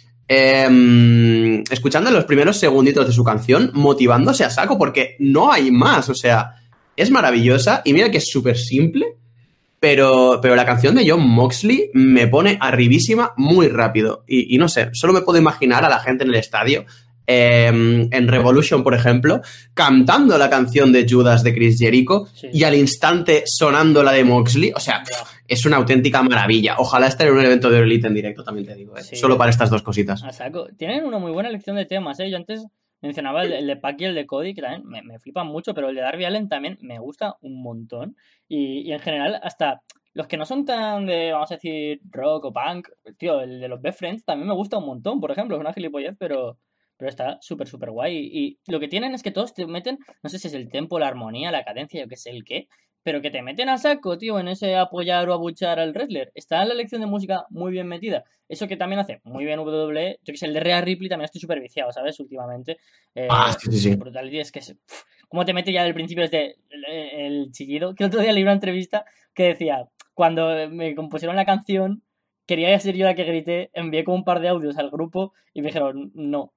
Eh, escuchando los primeros segunditos de su canción, motivándose a saco, porque no hay más, o sea, es maravillosa y mira que es súper simple. Pero, pero la canción de Jon Moxley me pone arribísima muy rápido. Y, y no sé, solo me puedo imaginar a la gente en el estadio, eh, en Revolution, por ejemplo, cantando la canción de Judas de Chris Jericho sí. y al instante sonando la de Moxley. O sea, pff, es una auténtica maravilla. Ojalá esté en un evento de Elite en directo, también te digo, ¿eh? Sí. Solo para estas dos cositas. A saco. Tienen una muy buena elección de temas, ¿eh? Yo antes mencionaba el, el de Pac y el de Cody, que también me, me flipan mucho, pero el de Darby Allin también me gusta un montón. Y, y en general, hasta los que no son tan de, vamos a decir, rock o punk, tío, el de los Best Friends también me gusta un montón, por ejemplo, es una gilipollez, pero, pero está súper, súper guay. Y lo que tienen es que todos te meten, no sé si es el tempo, la armonía, la cadencia, yo qué sé el qué, pero que te meten a saco, tío, en ese apoyar o abuchar al wrestler. Está la lección de música muy bien metida. Eso que también hace muy bien W W E, yo que sé, el de Rhea Ripley también estoy súper viciado, ¿sabes? Últimamente. Eh, Ah, sí, sí, sí. Brutality es que es, pff, cómo te mete ya del principio desde el, el chillido. Que el otro día leí una entrevista que decía, cuando me compusieron la canción, quería ser yo la que grité, envié como un par de audios al grupo y me dijeron, no.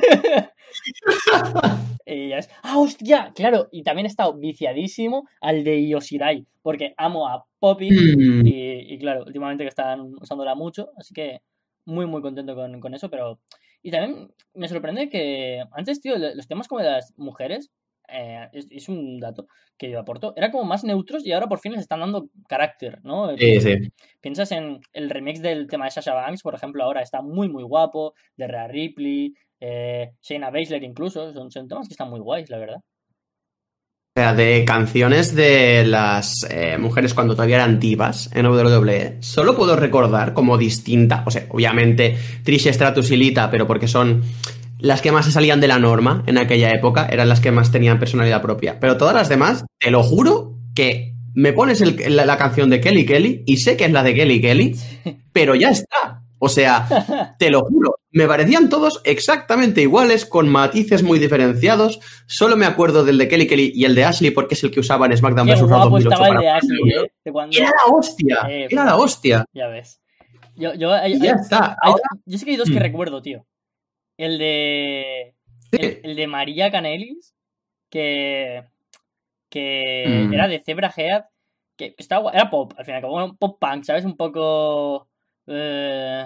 Y ya es, ¡ah, hostia! Claro, y también he estado viciadísimo al de Yoshirai, porque amo a Poppy Mm. y, y claro, últimamente que están usándola mucho, así que muy, muy contento con, con eso, pero... Y también me sorprende que antes, tío, los temas como de las mujeres, eh, es, es un dato que yo aporto, eran como más neutros y ahora por fin les están dando carácter, ¿no? Sí, sí. Piensas en el remix del tema de Sasha Banks, por ejemplo, ahora está muy, muy guapo, de Rhea Ripley, eh, Shayna Baszler incluso, son, son temas que están muy guays, la verdad. O sea, de canciones de las eh, mujeres cuando todavía eran divas en W W E, solo puedo recordar como distinta, o sea, obviamente Trish Stratus y Lita, pero porque son las que más se salían de la norma en aquella época, eran las que más tenían personalidad propia. Pero todas las demás, te lo juro, que me pones el- la, la canción de Kelly Kelly y sé que es la de Kelly Kelly, pero ya está. O sea, te lo juro, me parecían todos exactamente iguales, con matices muy diferenciados. Solo me acuerdo del de Kelly Kelly y el de Ashley porque es el que usaba en SmackDown Qué versus. Raw guapo dos mil ocho estaba el para de Ashley, Pay-Per-View. ¿eh? De cuando... Era la hostia, Eh, era la hostia. Ya ves. Yo, yo, hay, Y ya hay- está. hay- Ahora, yo sé que hay dos que mm, recuerdo, tío. El de... El, sí. el de María Canelis, que... que Mm, era de Zebra Head, que estaba, gua- era pop, al final, como un pop punk, ¿sabes? Un poco... eh,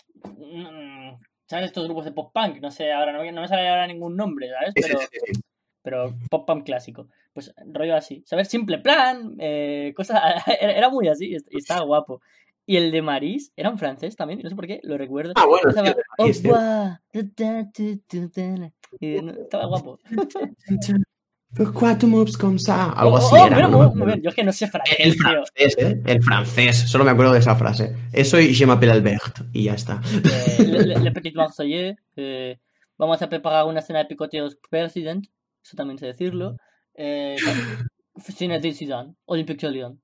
mm, ¿sabes? Estos grupos de pop punk, no sé, ahora no, no me sale ahora ningún nombre, ¿sabes? sí, sí, Pero, sí, sí. pero pop punk clásico. Pues rollo así, ¿sabes? Simple Plan, eh, cosas, era, era muy así y estaba guapo. Y el de Maris era un francés también, y no sé por qué, lo recuerdo. Ah, bueno, sí, el Empezaba, de au París, tío. revoir, ta, ta, tu, tu, ta, na. Y no, estaba guapo. Pourquoi tu moves comme ça? Oh, Algo oh, así oh, era, mira, no, no me muy, muy acuerdo. bien. Yo es que no sé El francés, tío. francés, ¿eh? El francés. Solo me acuerdo de esa frase. Eso y je m'appelle Albert. Y ya está. Eh, le, le, le Petit Marseillais. Eh, vamos a preparar una escena de picoteos President. Eso también sé decirlo. Eh, Cine de Zidane. Olympique de Lyon.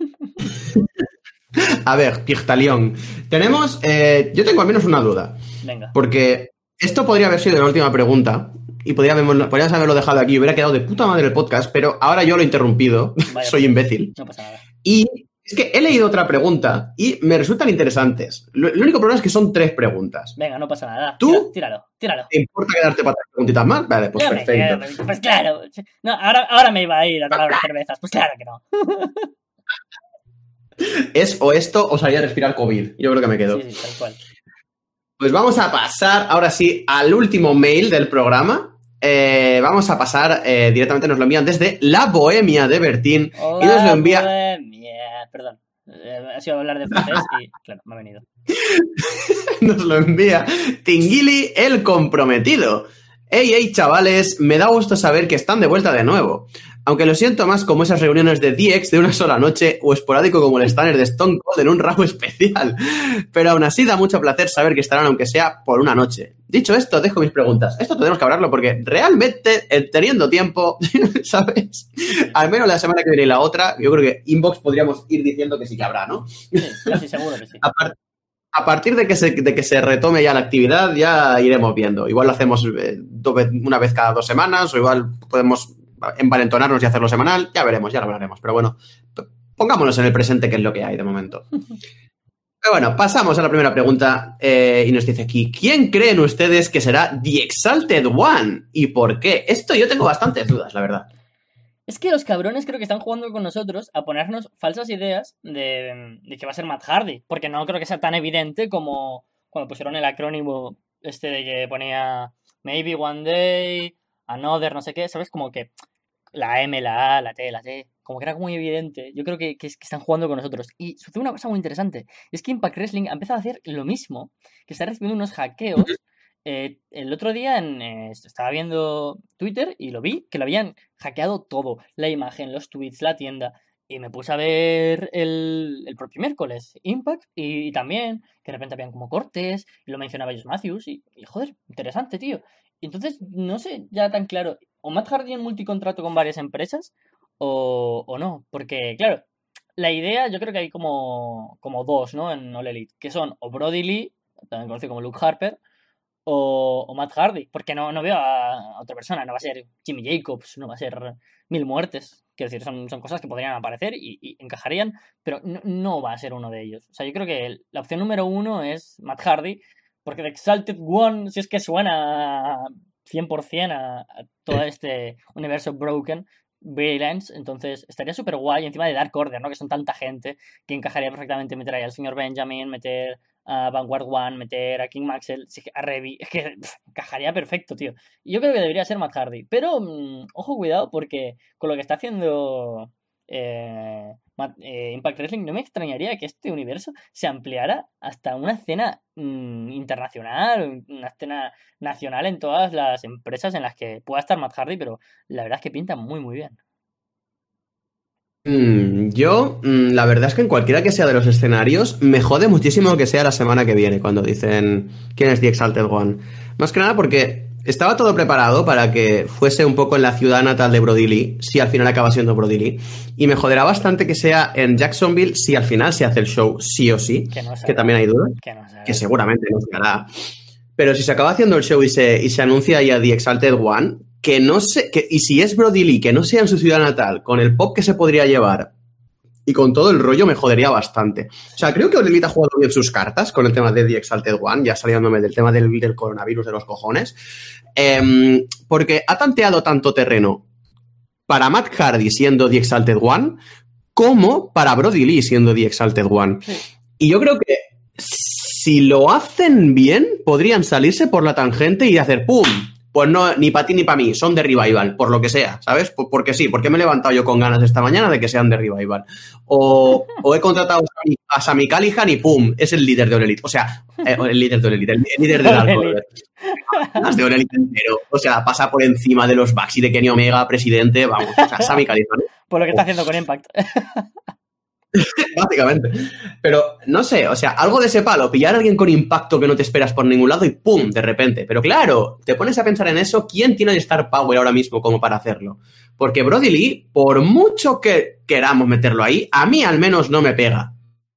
A ver, Pictalión. Tenemos. Eh, yo tengo al menos una duda. Venga. Porque esto podría haber sido la última pregunta. Y podríamos, podríamos haberlo dejado aquí. Hubiera quedado de puta madre el podcast. Pero ahora yo lo he interrumpido. Vaya, Soy imbécil. no pasa nada. Y es que he leído otra pregunta. Y me resultan interesantes. Lo, el único problema es que son tres preguntas. Venga, no pasa nada. ¿Tú? Tíralo, tíralo. ¿Te importa quedarte para tres preguntitas más? Vale, pues Ya me perfecto. quedo, pues claro. No, ahora, ahora me iba a ir a tomar unas cervezas. Pues claro que no. Es o esto o salir a respirar COVID. Yo creo que me quedo. Sí, sí, tal cual. Pues vamos a pasar ahora sí al último mail del programa. Eh, vamos a pasar eh, directamente, nos lo envían desde La Bohemia de Bertín. Hola, y nos lo envía. Bohemia. Perdón. Eh, ha sido hablar de francés y, claro, me ha venido. Nos lo envía Tinguili el comprometido. Hey, hey, chavales, me da gusto saber que están de vuelta de nuevo. Aunque lo siento más como esas reuniones de D X de una sola noche o esporádico como el Stanner de Stone Cold en un Raw especial. Pero aún así da mucho placer saber que estarán aunque sea por una noche. Dicho esto, dejo mis preguntas. Esto tenemos que hablarlo porque realmente, eh, teniendo tiempo, ¿sabes? Al menos la semana que viene y la otra, yo creo que Inbox podríamos ir diciendo que sí que habrá, ¿no? Sí, casi seguro que sí. Aparte, a partir de que, se, de que se retome ya la actividad, ya iremos viendo. Igual lo hacemos eh, do, una vez cada dos semanas, o igual podemos envalentonarnos y hacerlo semanal. Ya veremos, ya lo hablaremos. Pero bueno, pongámonos en el presente, que es lo que hay de momento. Pero bueno, pasamos a la primera pregunta. Eh, y nos dice aquí, ¿quién creen ustedes que será The Exalted One? ¿Y por qué? Esto yo tengo bastantes dudas, la verdad. Es que los cabrones creo que están jugando con nosotros a ponernos falsas ideas de, de que va a ser Matt Hardy, porque no creo que sea tan evidente como cuando pusieron el acrónimo este de que ponía Maybe One Day, Another, no sé qué, ¿sabes? Como que la M, la A, la T, la T, como que era muy evidente. Yo creo que, que, que están jugando con nosotros. Y sucede una cosa muy interesante, es que Impact Wrestling ha empezado a hacer lo mismo, que está recibiendo unos hackeos. Eh, el otro día en, eh, estaba viendo Twitter y lo vi, que lo habían hackeado todo, la imagen, los tweets, la tienda, y me puse a ver el, el propio miércoles Impact y, y también que de repente habían como cortes y lo mencionaba Josh Matthews y, y joder, interesante, tío. entonces, no sé ya tan claro, o Matt Hardy en multicontrato con varias empresas o, o no, porque claro, la idea yo creo que hay como, como dos, ¿no? En All Elite, que son o Brody Lee, también conocido como Luke Harper, o, o Matt Hardy, porque no, no veo a otra persona, no va a ser Jimmy Jacobs, no va a ser Mil Muertes, quiero decir, son, son cosas que podrían aparecer y, y encajarían, pero no, no va a ser uno de ellos. O sea, yo creo que el- la opción número uno es Matt Hardy, porque The Exalted One, si es que suena cien por ciento a, a todo este universo Broken, Violence, entonces estaría súper guay encima de Dark Order, ¿no? Que son tanta gente que encajaría perfectamente meter ahí al señor Benjamin, meter a Vanguard One, meter a King Maxwell, sí, a Revi, es que pff, encajaría perfecto, tío. Y yo creo que debería ser Matt Hardy, pero mmm, ojo, cuidado, porque con lo que está haciendo eh, Matt- eh, Impact Wrestling, no me extrañaría que este universo se ampliara hasta una escena mm, internacional, una escena nacional en todas las empresas en las que pueda estar Matt Hardy, pero la verdad es que pinta muy, muy bien. Mm, yo, mm, la verdad es que en cualquiera que sea de los escenarios, me jode muchísimo que sea la semana que viene, cuando dicen quién es The Exalted One. Más que nada porque estaba todo preparado para que fuese un poco en la ciudad natal de Brody Lee, si al final acaba siendo Brody Lee. Y me joderá bastante que sea en Jacksonville, si al final se hace el show sí o sí, Que no se que hará, también hay dudas, que no se que hará. seguramente no se hará. Pero si se acaba haciendo el show y se, y se anuncia ya The Exalted One, que no sé, que, y si es Brody Lee, que no sea en su ciudad natal, con el pop que se podría llevar y con todo el rollo me jodería bastante. O sea, creo que Olelita ha jugado bien sus cartas con el tema de The Exalted One, ya saliéndome del tema del, del coronavirus de los cojones, eh, porque ha tanteado tanto terreno para Matt Hardy siendo The Exalted One como para Brody Lee siendo The Exalted One. Sí. Y yo creo que si lo hacen bien, podrían salirse por la tangente y hacer ¡pum! Pues no, ni para ti ni para mí, son de Revival, por lo que sea, ¿sabes? Por- porque sí, porque me he levantado yo con ganas esta mañana de que sean de Revival. O, o he contratado a Sami, a Sami Callihan y ¡pum! Es el líder de All Elite. O sea, eh, el líder de All Elite, el, el líder de Dark Elite. Order. Las de All Elite entero. O sea, pasa por encima de los Bucks y de Kenny Omega, presidente, vamos. O sea, Sami Callihan. Por lo que está haciendo con Impact. Básicamente. Pero no sé, o sea, algo de ese palo, pillar a alguien con impacto que no te esperas por ningún lado y ¡pum! De repente. Pero claro, te pones a pensar en eso, ¿quién tiene el Star Power ahora mismo como para hacerlo? Porque Brody Lee, por mucho que queramos meterlo ahí, a mí al menos no me pega.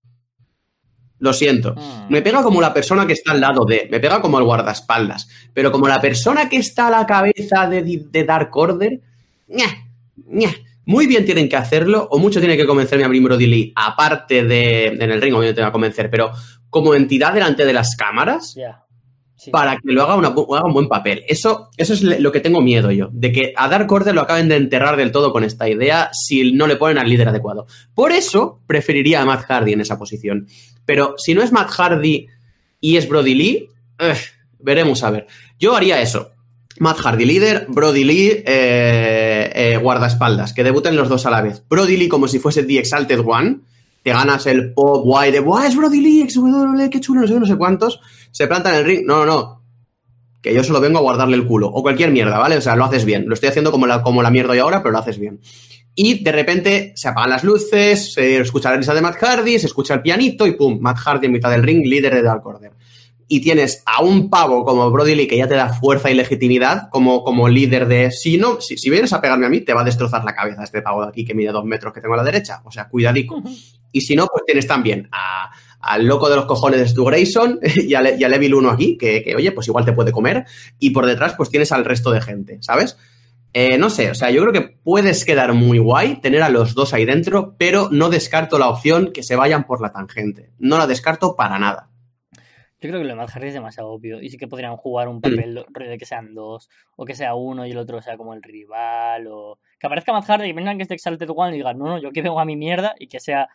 Lo siento. Mm. Me pega como la persona que está al lado de, me pega como el guardaespaldas. Pero como la persona que está a la cabeza de, de Dark Order, ¡ñe! ¡ñe! Muy bien tienen que hacerlo, o mucho tiene que convencerme a Brody Lee, aparte de en el ring, obviamente me va a convencer, pero como entidad delante de las cámaras, Ya. Sí. para que lo haga, una, haga un buen papel. Eso, eso es lo que tengo miedo yo, de que a Dark Order lo acaben de enterrar del todo con esta idea si no le ponen al líder adecuado. Por eso preferiría a Matt Hardy en esa posición. Pero si no es Matt Hardy y es Brody Lee, eh, veremos a ver. Yo haría eso. Matt Hardy líder, Brody Lee eh, eh, guardaespaldas, que debuten los dos a la vez. Brody Lee como si fuese The Exalted One, te ganas el pop guay de ¡buah, es Brody Lee! X W, qué chulo, no sé qué, no sé cuántos. Se planta en el ring. No, no, no. Que yo solo vengo a guardarle el culo. O cualquier mierda, ¿vale? O sea, lo haces bien. Lo estoy haciendo como la, como la mierda yo ahora, pero lo haces bien. Y de repente se apagan las luces, se escucha la risa de Matt Hardy, se escucha el pianito y ¡pum! Matt Hardy en mitad del ring, líder de Dark Order. Y tienes a un pavo como Brody Lee que ya te da fuerza y legitimidad como, como líder de... Si no, si, si vienes a pegarme a mí, te va a destrozar la cabeza este pavo de aquí que mide dos metros que tengo a la derecha. O sea, cuidadico. Y si no, pues tienes también a, al loco de los cojones de Stu Grayson y a, y a Evil uno aquí, que, que, oye, pues igual te puede comer. Y por detrás, pues tienes al resto de gente, ¿sabes? Eh, no sé, o sea, yo creo que puedes quedar muy guay tener a los dos ahí dentro, pero no descarto la opción que se vayan por la tangente. No la descarto para nada. Yo creo que lo de Matt Hardy es demasiado obvio. Y sí que podrían jugar un papel rollo de que sean dos. O que sea uno y el otro sea como el rival. O que aparezca Matt Hardy y vengan que esté Exalted One y digan, no, no, yo aquí vengo a mi mierda. Y que sea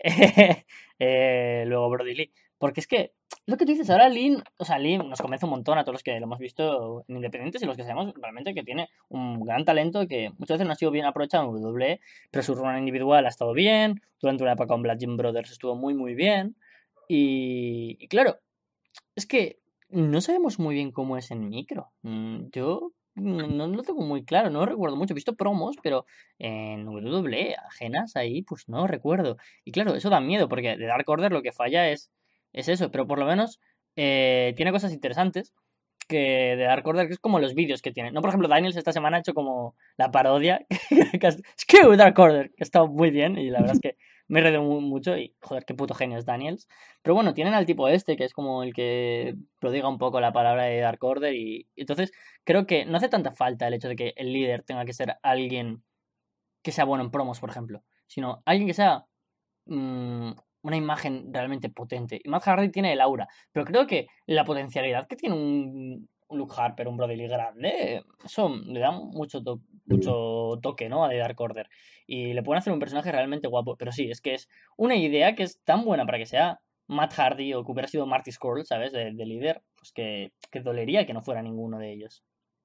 eh, luego Brody Lee. Porque es que, lo que tú dices, ahora Lee, o sea, Lee nos convence un montón a todos los que lo hemos visto en Independientes y los que sabemos realmente que tiene un gran talento que muchas veces no ha sido bien aprovechado en W W E, pero su run individual ha estado bien. Durante una época con Black Jim Brothers estuvo muy, muy bien. Y, y claro, es que no sabemos muy bien cómo es en micro. Mm, Yo no no lo tengo muy claro, no recuerdo mucho. He visto promos, pero en W W E, ajenas ahí, pues no recuerdo. Y claro, eso da miedo, porque de Dark Order lo que falla es, es eso, pero por lo menos eh, tiene cosas interesantes. que de Dark Order, que es como los vídeos que tienen. No, por ejemplo, Daniels esta semana ha hecho como la parodia, que es Skew Dark Order, que está muy bien y la verdad es que me he reído mucho y, joder, qué puto genio es Daniels. Pero bueno, tienen al tipo este, que es como el que prodiga un poco la palabra de Dark Order y, y entonces creo que no hace tanta falta el hecho de que el líder tenga que ser alguien que sea bueno en promos, por ejemplo, sino alguien que sea mmm, una imagen realmente potente. Y Matt Hardy tiene el aura, pero creo que la potencialidad que tiene un, un Luke Harper, un Brody Lee grande, eso le da mucho, to mucho toque, ¿no? A The Dark Order. Y le pueden hacer un personaje realmente guapo, pero sí, es que es una idea que es tan buena para que sea Matt Hardy o que hubiera sido Marty Scurll, ¿sabes? De, de líder, pues que, que dolería que no fuera ninguno de ellos.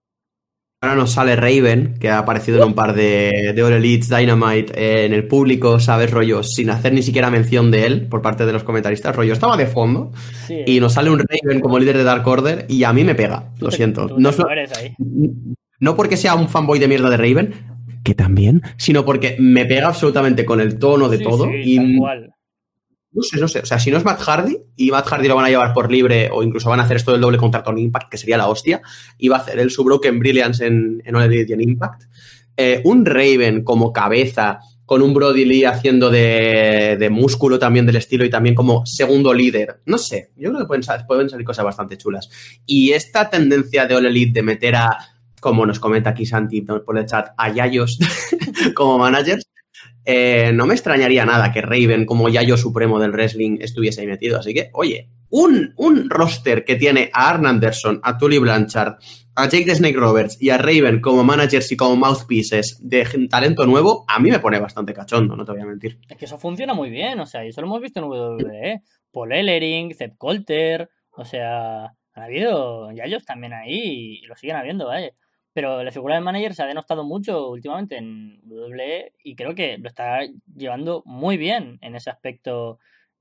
Ahora nos sale Raven, que ha aparecido en un par de, de All Elite Dynamite eh, en el público, ¿sabes? Rollo, sin hacer ni siquiera mención de él por parte de los comentaristas. Rollo, estaba de fondo Sí, y nos sale un Raven como líder de Dark Order y a mí me pega, lo te, siento. tú No, te mueres ahí. no porque sea un fanboy de mierda de Raven, que también, sino porque me pega absolutamente con el tono de Sí, todo sí, y tal cual. no sé, no sé. O sea, si no es Matt Hardy y Matt Hardy lo van a llevar por libre o incluso van a hacer esto del doble contrato en Impact, que sería la hostia, y va a hacer el su Broken Brilliance en, en All Elite y en Impact. Eh, un Raven como cabeza, con un Brody Lee haciendo de, de músculo también del estilo y también como segundo líder. No sé, yo creo que pueden, pueden salir cosas bastante chulas. Y esta tendencia de All Elite de meter a, como nos comenta aquí Santi por el chat, a Yayos como managers, Eh, no me extrañaría nada que Raven, como Yayo supremo del wrestling, estuviese ahí metido. Así que, oye, un, un roster que tiene a Arn Anderson, a Tully Blanchard, a Jake the Snake Roberts y a Raven como managers y como mouthpieces de talento nuevo, a mí me pone bastante cachondo, no te voy a mentir. Es que eso funciona muy bien, o sea, y eso lo hemos visto en W W E. Paul Ellering, Zeb Colter, o sea, han habido Yayos también ahí y lo siguen habiendo, ¿vale? Pero la figura del manager se ha denostado mucho últimamente en W W E y creo que lo está llevando muy bien en ese aspecto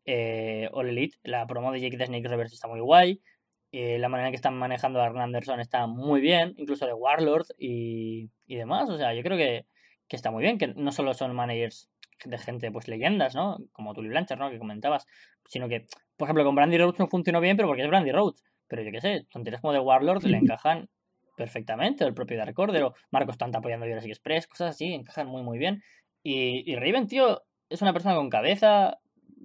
eh, All Elite. La promo de Jake the Snake Roberts está muy guay. Eh, la manera en que están manejando a Arn Anderson está muy bien, incluso de Warlord y, y demás. O sea, yo creo que, que está muy bien, que no solo son managers de gente, pues leyendas, ¿no? Como Tully Blanchard, ¿no? Que comentabas, sino que, por ejemplo, con Brandy Rhodes no funcionó bien, pero porque es Brandy Rhodes. Pero yo qué sé, tonterías como de Warlord le encajan perfectamente, el propio Dark Order, o Marcos Tanta apoyando a Jurassic Express, cosas así, encajan muy, muy bien. Y, y Raven, tío, es una persona con cabeza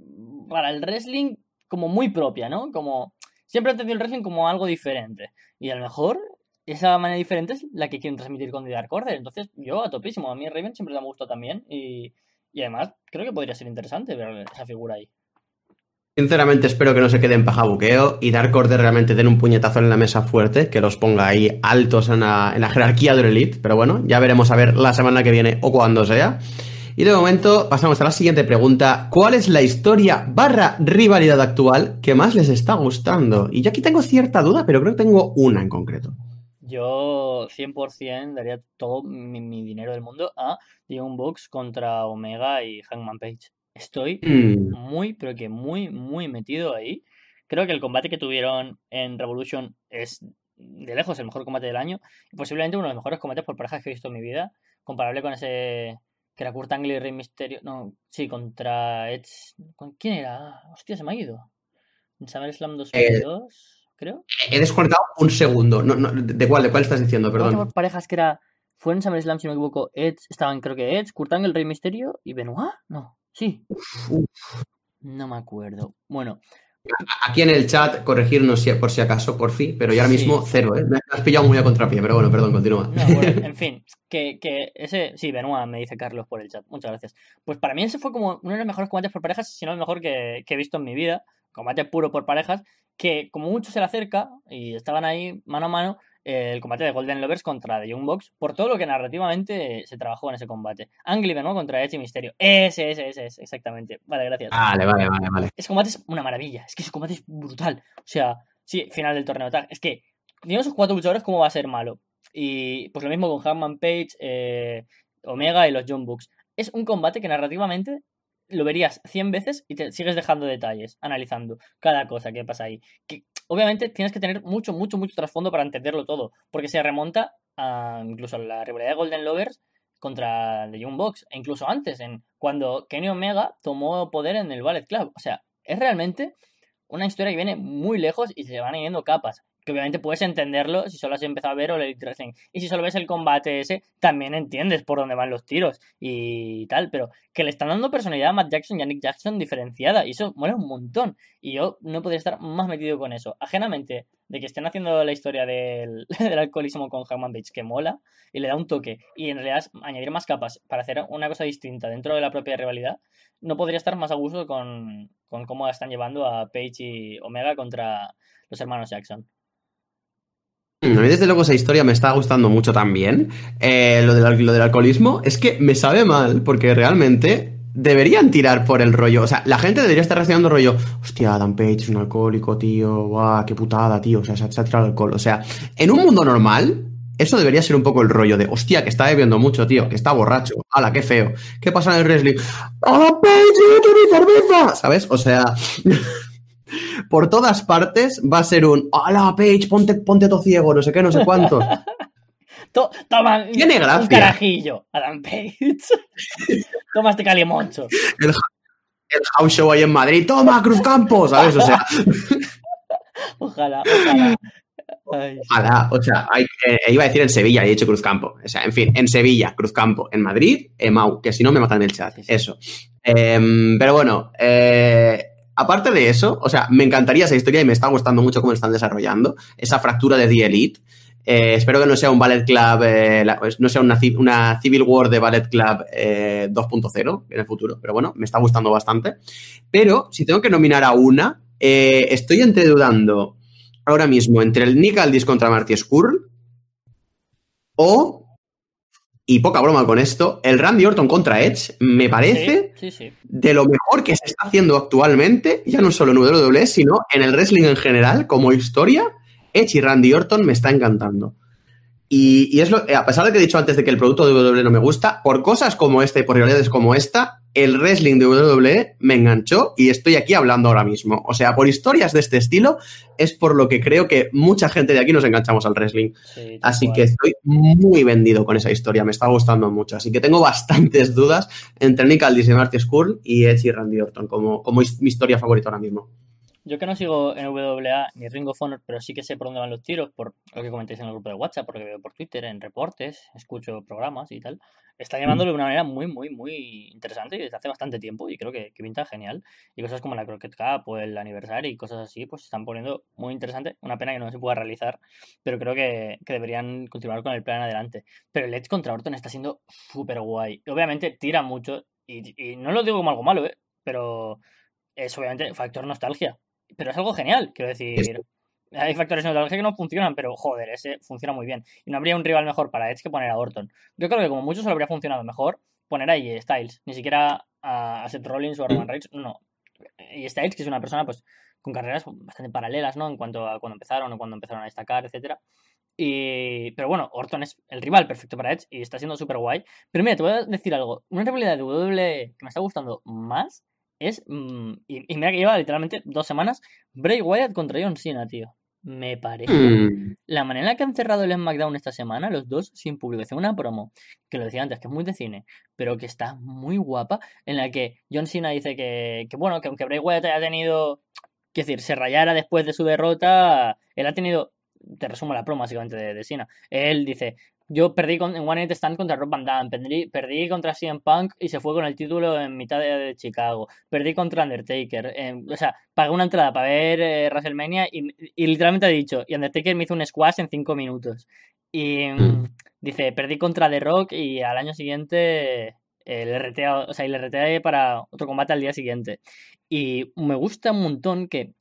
para el wrestling como muy propia, ¿no? Como siempre he entendido el wrestling como algo diferente. Y a lo mejor esa manera diferente es la que quieren transmitir con The Dark Order. Entonces, yo a topísimo. A mí Raven siempre me ha gustado también. Y, y además, creo que podría ser interesante ver esa figura ahí. Sinceramente espero que no se quede en pajabuqueo y Dark Order realmente den un puñetazo en la mesa fuerte, que los ponga ahí altos en la, en la jerarquía de Elite, pero bueno, ya veremos a ver la semana que viene o cuando sea. Y de momento pasamos a la siguiente pregunta. ¿Cuál es la historia barra rivalidad actual que más les está gustando? Y yo aquí tengo cierta duda, pero creo que tengo una en concreto. Yo cien por ciento daría todo mi, mi dinero del mundo a Young Bucks contra Omega y Hangman Page. Estoy Mm. muy, pero que muy, muy metido ahí. Creo que el combate que tuvieron en Revolution es de lejos el mejor combate del año y posiblemente uno de los mejores combates por parejas que he visto en mi vida, comparable con ese que era Kurt Angle y Rey Mysterio. No, sí, contra Edge. ¿Con quién era? Hostia, se me ha ido. En SummerSlam Eh, dos mil dos, creo. he desconectado un segundo. No, no, ¿de cuál? ¿De cuál estás diciendo? Un combate por Perdón. parejas que era. Fue en SummerSlam, si no me equivoco. Edge, estaban creo que Edge, Kurt Angle, Rey Mysterio y Benoit. No, sí. No me acuerdo. Bueno, Aquí en el chat, corregirnos si- por si acaso, por fin, pero yo ahora mismo sí. cero, ¿eh? Me has pillado muy a contrapié, pero bueno, perdón, continúa. No, bueno, en fin, que, que ese, sí, Benoit, me dice Carlos por el chat, muchas gracias. Pues para mí ese fue como uno de los mejores combates por parejas, si no el mejor que, que he visto en mi vida, combate puro por parejas, que como mucho se le acerca, y estaban ahí mano a mano, eh, el combate de Golden Lovers contra The Young Bucks, por todo lo que narrativamente se trabajó en ese combate. Angle y Benoit contra Edge y Mysterio, ese, ese, ese, ese, exactamente, vale, gracias. Vale, vale, vale, vale. Ese combate es una maravilla, es que ese combate es brutal, o sea, sí, final del torneo tag, es que teniendo esos cuatro luchadores, ¿cómo va a ser malo? Y pues lo mismo con Hangman Page, eh, Omega y los Young Bucks. Es un combate que narrativamente lo verías cien veces y te sigues dejando detalles, analizando cada cosa que pasa ahí. Que obviamente tienes que tener mucho, mucho, mucho trasfondo para entenderlo todo, porque se remonta a incluso a la rivalidad de Golden Lovers contra The Young Bucks, e incluso antes, en cuando Kenny Omega tomó poder en el Ballet Club. O sea, es realmente una historia que viene muy lejos y se van añadiendo capas. que obviamente puedes entenderlo si solo has empezado a ver All Elite Wrestling. Y si solo ves el combate ese, también entiendes por dónde van los tiros y tal, pero que le están dando personalidad a Matt Jackson y a Nick Jackson diferenciada, y eso mola un montón. Y yo no podría estar más metido con eso. Ajenamente de que estén haciendo la historia del, del alcoholismo con Hangman Page, que mola, y le da un toque, y en realidad añadir más capas para hacer una cosa distinta dentro de la propia rivalidad, no podría estar más a gusto con, con cómo están llevando a Page y Omega contra los hermanos Jackson. A mí desde luego esa historia me está gustando mucho también. Eh, lo, del, lo del alcoholismo es que me sabe mal, porque realmente deberían tirar por el rollo. O sea, la gente debería estar reaccionando rollo, hostia, Adam Page es un alcohólico, tío, guau, qué putada, tío, o sea, se, se ha tirado el alcohol. O sea, en un mundo normal, eso debería ser un poco el rollo de, hostia, que está bebiendo mucho, tío, que está borracho, ala, qué feo. ¿Qué pasa en el wrestling? ¡Adam Page, no mi cerveza! ¿Sabes? O sea... por todas partes va a ser un ¡hala, Page, ponte, ponte todo ciego, no sé qué, no sé cuánto! To- toma Tiene gracia. Un carajillo, Adam Page. Toma este calimoncho. El, el house show ahí en Madrid, ¡toma, Cruzcampo! ¿Sabes? O sea... ojalá, ojalá. Ay, ojalá, o sea, hay, eh, iba a decir en Sevilla, he dicho Cruzcampo. O sea, en fin, en Sevilla, Cruzcampo. En Madrid, Emau, que si no me matan en el chat. Sí, sí. Eso. Eh, pero bueno, eh... aparte de eso, o sea, me encantaría esa historia y me está gustando mucho cómo lo están desarrollando. Esa fractura de The Elite. Eh, espero que no sea un Ballet Club, eh, la, no sea una, una Civil War de Ballet Club eh, dos punto cero en el futuro. Pero bueno, me está gustando bastante. Pero si tengo que nominar a una, eh, estoy entre dudando ahora mismo entre el Nick Aldis contra Marty Scurll o... y poca broma con esto, el Randy Orton contra Edge me parece sí, sí, sí. de lo mejor que se está haciendo actualmente, ya no solo en W W E, sino en el wrestling en general, como historia. Edge y Randy Orton me está encantando. Y, y es lo, a pesar de que he dicho antes de que el producto de W W E no me gusta, por cosas como esta y por realidades como esta, el wrestling de W W E me enganchó y estoy aquí hablando ahora mismo. O sea, por historias de este estilo es por lo que creo que mucha gente de aquí nos enganchamos al wrestling. Sí, así cual. Que estoy muy vendido con esa historia, me está gustando mucho. Así que tengo bastantes dudas entre Nick Aldis y Marty Scurll y Edge y Randy Orton como, como mi historia favorita ahora mismo. Yo que no sigo en W W A ni Ring of Honor, pero sí que sé por dónde van los tiros, por lo que comentáis en el grupo de WhatsApp, por lo que veo por Twitter, en reportes, escucho programas y tal. Están llevándolo de una manera muy, muy, muy interesante y desde hace bastante tiempo y creo que, que pinta genial. Y cosas como la Crockett Cup o el aniversario y cosas así, pues se están poniendo muy interesante. Una pena que no se pueda realizar, pero creo que, que deberían continuar con el plan adelante. Pero el Edge contra Orton está siendo súper guay. Y obviamente tira mucho y, y no lo digo como algo malo, ¿eh? Pero es obviamente factor nostalgia. Pero es algo genial, quiero decir. Hay factores de nostalgia que no funcionan, pero joder, ese funciona muy bien. Y no habría un rival mejor para Edge que poner a Orton. Yo creo que como mucho solo habría funcionado mejor poner a A J Styles. Ni siquiera a Seth Rollins o a Roman Reigns, no. Y Styles, que es una persona pues con carreras bastante paralelas, ¿no? En cuanto a cuando empezaron o cuando empezaron a destacar, etcétera. Y... pero bueno, Orton es el rival perfecto para Edge y está siendo súper guay. Pero mira, te voy a decir algo. Una rivalidad de W W E que me está gustando más es, mmm, y, y mira que lleva literalmente dos semanas, Bray Wyatt contra John Cena, tío. Me parece mm. la manera en la que han cerrado el SmackDown esta semana, los dos sin publicación, una promo, que lo decía antes, que es muy de cine, pero que está muy guapa, en la que John Cena dice que, que bueno, que aunque Bray Wyatt haya tenido, quiero decir, se rayara después de su derrota, él ha tenido, te resumo la promo básicamente de, de Cena, él dice... Yo perdí con, en One Night Stand contra Rob Van Dam, perdí, perdí contra C M Punk y se fue con el título en mitad de, de Chicago, perdí contra Undertaker, eh, o sea, pagué una entrada para ver eh, WrestleMania y, y literalmente ha dicho, y Undertaker me hizo un squash en cinco minutos. Y mm. dice, perdí contra The Rock y al año siguiente eh, le reteé, o sea, y le reteé para otro combate al día siguiente. Y me gusta un montón que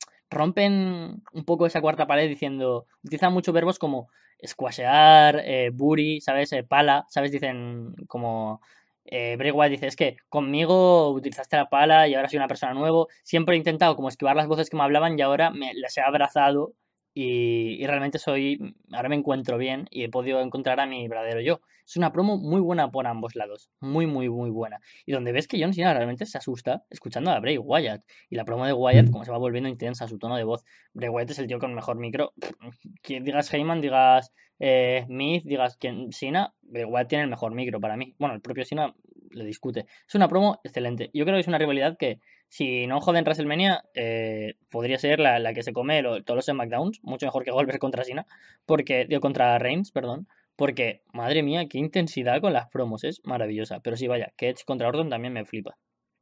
rompen un poco esa cuarta pared diciendo, utilizan muchos verbos como squashear, eh, booty, ¿sabes? Eh, pala, ¿sabes? Dicen como... Eh, Bray Wyatt dice, es que conmigo utilizaste la pala y ahora soy una persona nueva. Siempre he intentado como esquivar las voces que me hablaban y ahora me las he abrazado y, y realmente soy... ahora me encuentro bien y he podido encontrar a mi verdadero yo. Es una promo muy buena por ambos lados. Muy, muy, muy buena. Y donde ves que John Cena realmente se asusta escuchando a Bray Wyatt. Y la promo de Wyatt, como se va volviendo intensa, su tono de voz. Bray Wyatt es el tío con mejor micro. Que digas Heyman, digas eh, Smith, digas quien, Cena, Bray Wyatt tiene el mejor micro para mí. Bueno, el propio Cena le discute. Es una promo excelente. Yo creo que es una rivalidad que, si no joden WrestleMania, eh, podría ser la, la que se come lo, todos los SmackDowns, mucho mejor que Goldberg contra Cena, porque, digo, contra Reigns, perdón, porque, madre mía, qué intensidad con las promos, es maravillosa. Pero sí, vaya, que Edge contra Orton también me flipa.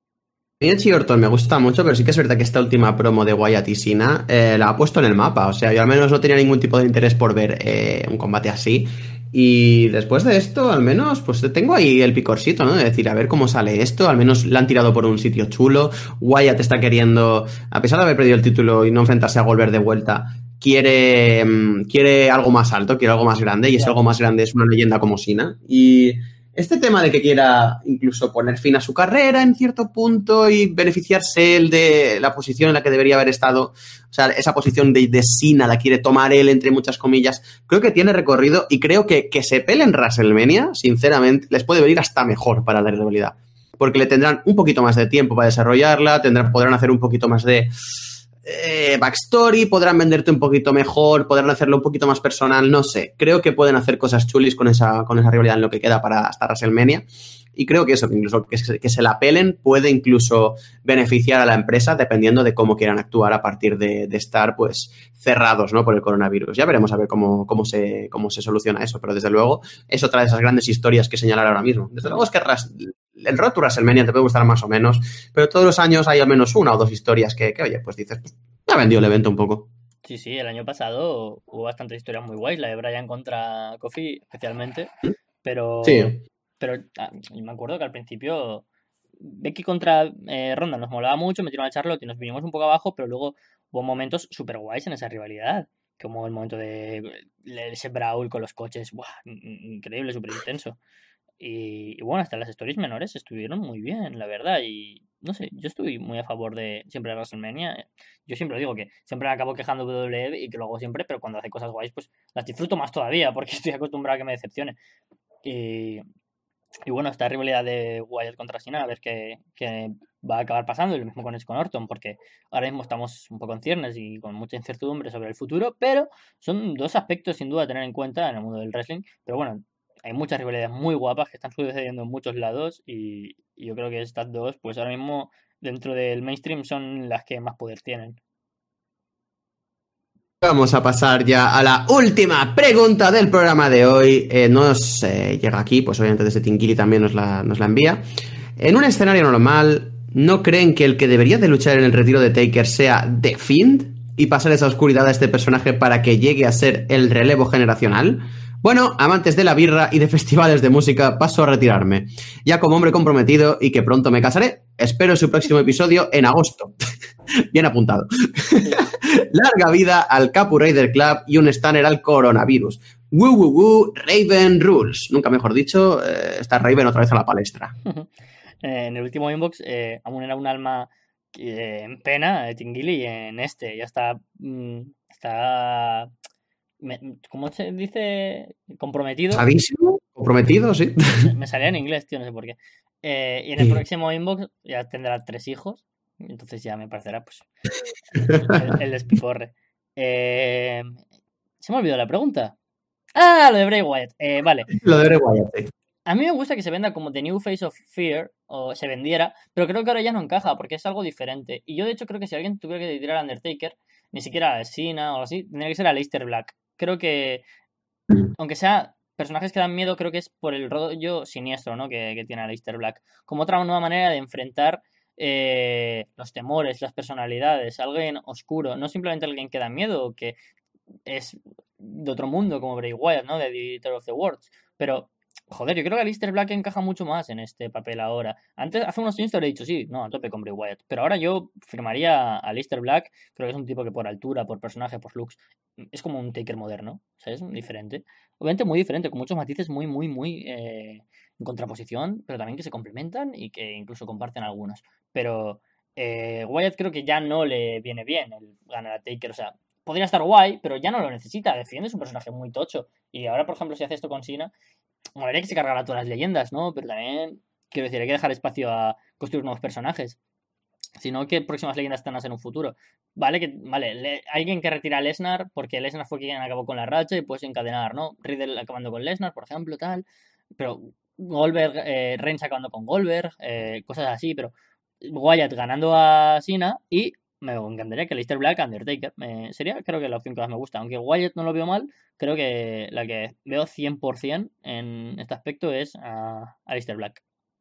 A mí Edge y Orton me gusta mucho, pero sí que es verdad que esta última promo de Wyatt y Cena eh, la ha puesto en el mapa. O sea, yo al menos no tenía ningún tipo de interés por ver eh, un combate así. Y después de esto, al menos, pues tengo ahí el picorcito, ¿no? De decir, a ver cómo sale esto. Al menos la han tirado por un sitio chulo. Wyatt está queriendo, a pesar de haber perdido el título y no enfrentarse a Goldberg de vuelta, quiere, quiere algo más alto, quiere algo más grande. Y ese algo más grande es una leyenda como Cena. Y este tema de que quiera incluso poner fin a su carrera en cierto punto y beneficiarse él de la posición en la que debería haber estado, o sea, esa posición de, de Cena la quiere tomar él, entre muchas comillas, creo que tiene recorrido y creo que que se peleen WrestleMania, sinceramente, les puede venir hasta mejor para la rivalidad. Porque le tendrán un poquito más de tiempo para desarrollarla, tendrán, podrán hacer un poquito más de Eh, backstory, podrán venderte un poquito mejor, podrán hacerlo un poquito más personal, no sé. Creo que pueden hacer cosas chulis con esa, con esa rivalidad en lo que queda para hasta WrestleMania. Y creo que eso, que incluso que se, que se la pelen, puede incluso beneficiar a la empresa dependiendo de cómo quieran actuar a partir de, de estar pues cerrados, ¿no? Por el coronavirus. Ya veremos a ver cómo, cómo, se, cómo se soluciona eso, pero desde luego es otra de esas grandes historias que señalar ahora mismo. Desde luego es que ras, el Road to WrestleMania te puede gustar más o menos, pero todos los años hay al menos una o dos historias que, que oye, pues dices, pues ya ha vendido el evento un poco. Sí, sí, el año pasado hubo bastantes historias muy guays, la de Bryan contra Kofi especialmente, pero, Sí. pero ah, me acuerdo que al principio Becky contra eh, Ronda nos molaba mucho, metieron a Charlotte y nos vinimos un poco abajo, pero luego hubo momentos súper guays en esa rivalidad, como el momento de ese brawl con los coches, ¡buah! Increíble, súper intenso. Y, y bueno, hasta las stories menores estuvieron muy bien, la verdad. Y no sé, yo estoy muy a favor de siempre de WrestleMania. Yo siempre digo que siempre me acabo quejando de W W E y que lo hago siempre, pero cuando hace cosas guays, pues las disfruto más todavía porque estoy acostumbrado a que me decepcione. Y, y bueno, esta rivalidad de Wyatt contra Cena, a ver qué, qué va a acabar pasando. Y lo mismo con Edge con Orton, porque ahora mismo estamos un poco en ciernes y con mucha incertidumbre sobre el futuro, pero son dos aspectos sin duda a tener en cuenta en el mundo del wrestling. Pero bueno, hay muchas rivalidades muy guapas que están sucediendo en muchos lados y, y yo creo que estas dos, pues ahora mismo dentro del mainstream son las que más poder tienen. Vamos a pasar ya a la última pregunta del programa de hoy. Eh, nos eh, llega aquí, pues obviamente desde Tingili también nos la, nos la envía. En un escenario normal, ¿no creen que el que debería de luchar en el retiro de Taker sea The Fiend y pasar esa oscuridad a este personaje para que llegue a ser el relevo generacional? Bueno, amantes de la birra y de festivales de música, paso a retirarme. Ya como hombre comprometido y que pronto me casaré, espero su próximo episodio en agosto. Bien apuntado. Larga vida al Capu Raider Club y un stunner al coronavirus. Woo woo woo, Raven rules. Nunca mejor dicho, eh, está Raven otra vez a la palestra. En el último inbox eh, aún era un alma eh, en pena, de Tingili, y en este ya está... mm, está me, ¿cómo se dice? Comprometido. ¿Sabísimo? ¿Comprometido? Sí. Me, me salía en inglés, tío, no sé por qué. Eh, y en el próximo inbox ya tendrá tres hijos. Entonces ya me parecerá, pues, el, el despiporre. Eh, se me ha olvidado la pregunta. Ah, lo de Bray Wyatt. Eh, vale. Lo de Bray Wyatt, sí. A mí me gusta que se venda como The New Face of Fear, o se vendiera, pero creo que ahora ya no encaja, porque es algo diferente. Y yo, de hecho, creo que si alguien tuviera que tirar a Undertaker, ni siquiera a Cena o algo así, tendría que ser a Aleister Black. Creo que, aunque sea personajes que dan miedo, creo que es por el rollo siniestro, ¿no? Que, que tiene Aleister Black. Como otra nueva manera de enfrentar eh, los temores, las personalidades, alguien oscuro, no simplemente alguien que da miedo, que es de otro mundo, como Bray Wyatt, ¿no? De The Eater of the Worlds. Pero joder, yo creo que Aleister Black encaja mucho más en este papel ahora. Antes, hace unos años te habría dicho, sí, no, a tope con Bray Wyatt. Pero ahora yo firmaría a Aleister Black. Creo que es un tipo que por altura, por personaje, por looks, es como un Taker moderno. O sea, es diferente. Obviamente muy diferente, con muchos matices muy, muy, muy eh, en contraposición, pero también que se complementan y que incluso comparten algunos. Pero eh, Wyatt creo que ya no le viene bien el ganar a Taker. O sea, podría estar guay, pero ya no lo necesita. Defiende, es un personaje muy tocho. Y ahora, por ejemplo, si hace esto con Cena, habría que se cargara todas las leyendas, ¿no? Pero también, quiero decir, hay que dejar espacio a construir nuevos personajes. Sino que próximas leyendas están en un futuro. Vale, que vale, le, alguien que retira a Lesnar, porque Lesnar fue quien acabó con la racha y puedes encadenar, ¿no? Riddle acabando con Lesnar, por ejemplo, tal. Pero Goldberg, eh, Reigns acabando con Goldberg, eh, cosas así, pero Wyatt ganando a Cena y me encantaría que Aleister Black, Undertaker, me, sería creo que la opción que más me gusta, aunque Wyatt no lo veo mal, creo que la que veo cien por ciento en este aspecto es a Aleister Black.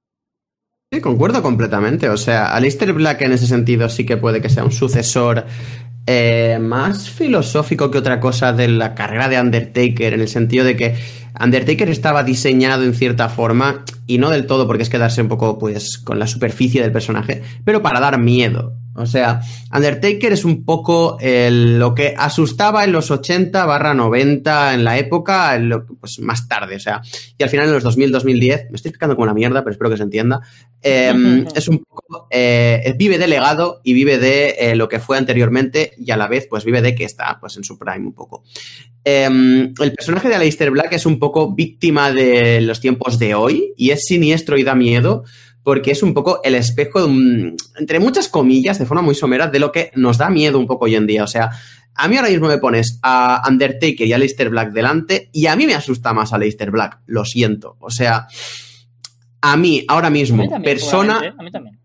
Sí, concuerdo completamente. O sea, Aleister Black en ese sentido sí que puede que sea un sucesor eh, más filosófico que otra cosa de la carrera de Undertaker, en el sentido de que Undertaker estaba diseñado en cierta forma, y no del todo porque es quedarse un poco pues con la superficie del personaje, pero para dar miedo. O sea, Undertaker es un poco el, lo que asustaba en los ochenta barra noventa en la época, en lo, pues más tarde, o sea, y al final en los dos mil, dos mil diez, me estoy explicando como una mierda, pero espero que se entienda, eh, es un poco, eh, vive de legado y vive de eh, lo que fue anteriormente y a la vez pues vive de que está pues en su prime un poco. Eh, el personaje de Aleister Black es un poco víctima de los tiempos de hoy y es siniestro y da miedo, porque es un poco el espejo, de un, entre muchas comillas, de forma muy somera, de lo que nos da miedo un poco hoy en día. O sea, a mí ahora mismo me pones a Undertaker y a Aleister Black delante y a mí me asusta más a Aleister Black, lo siento. O sea, a mí ahora mismo, a mí también, persona, a mí también.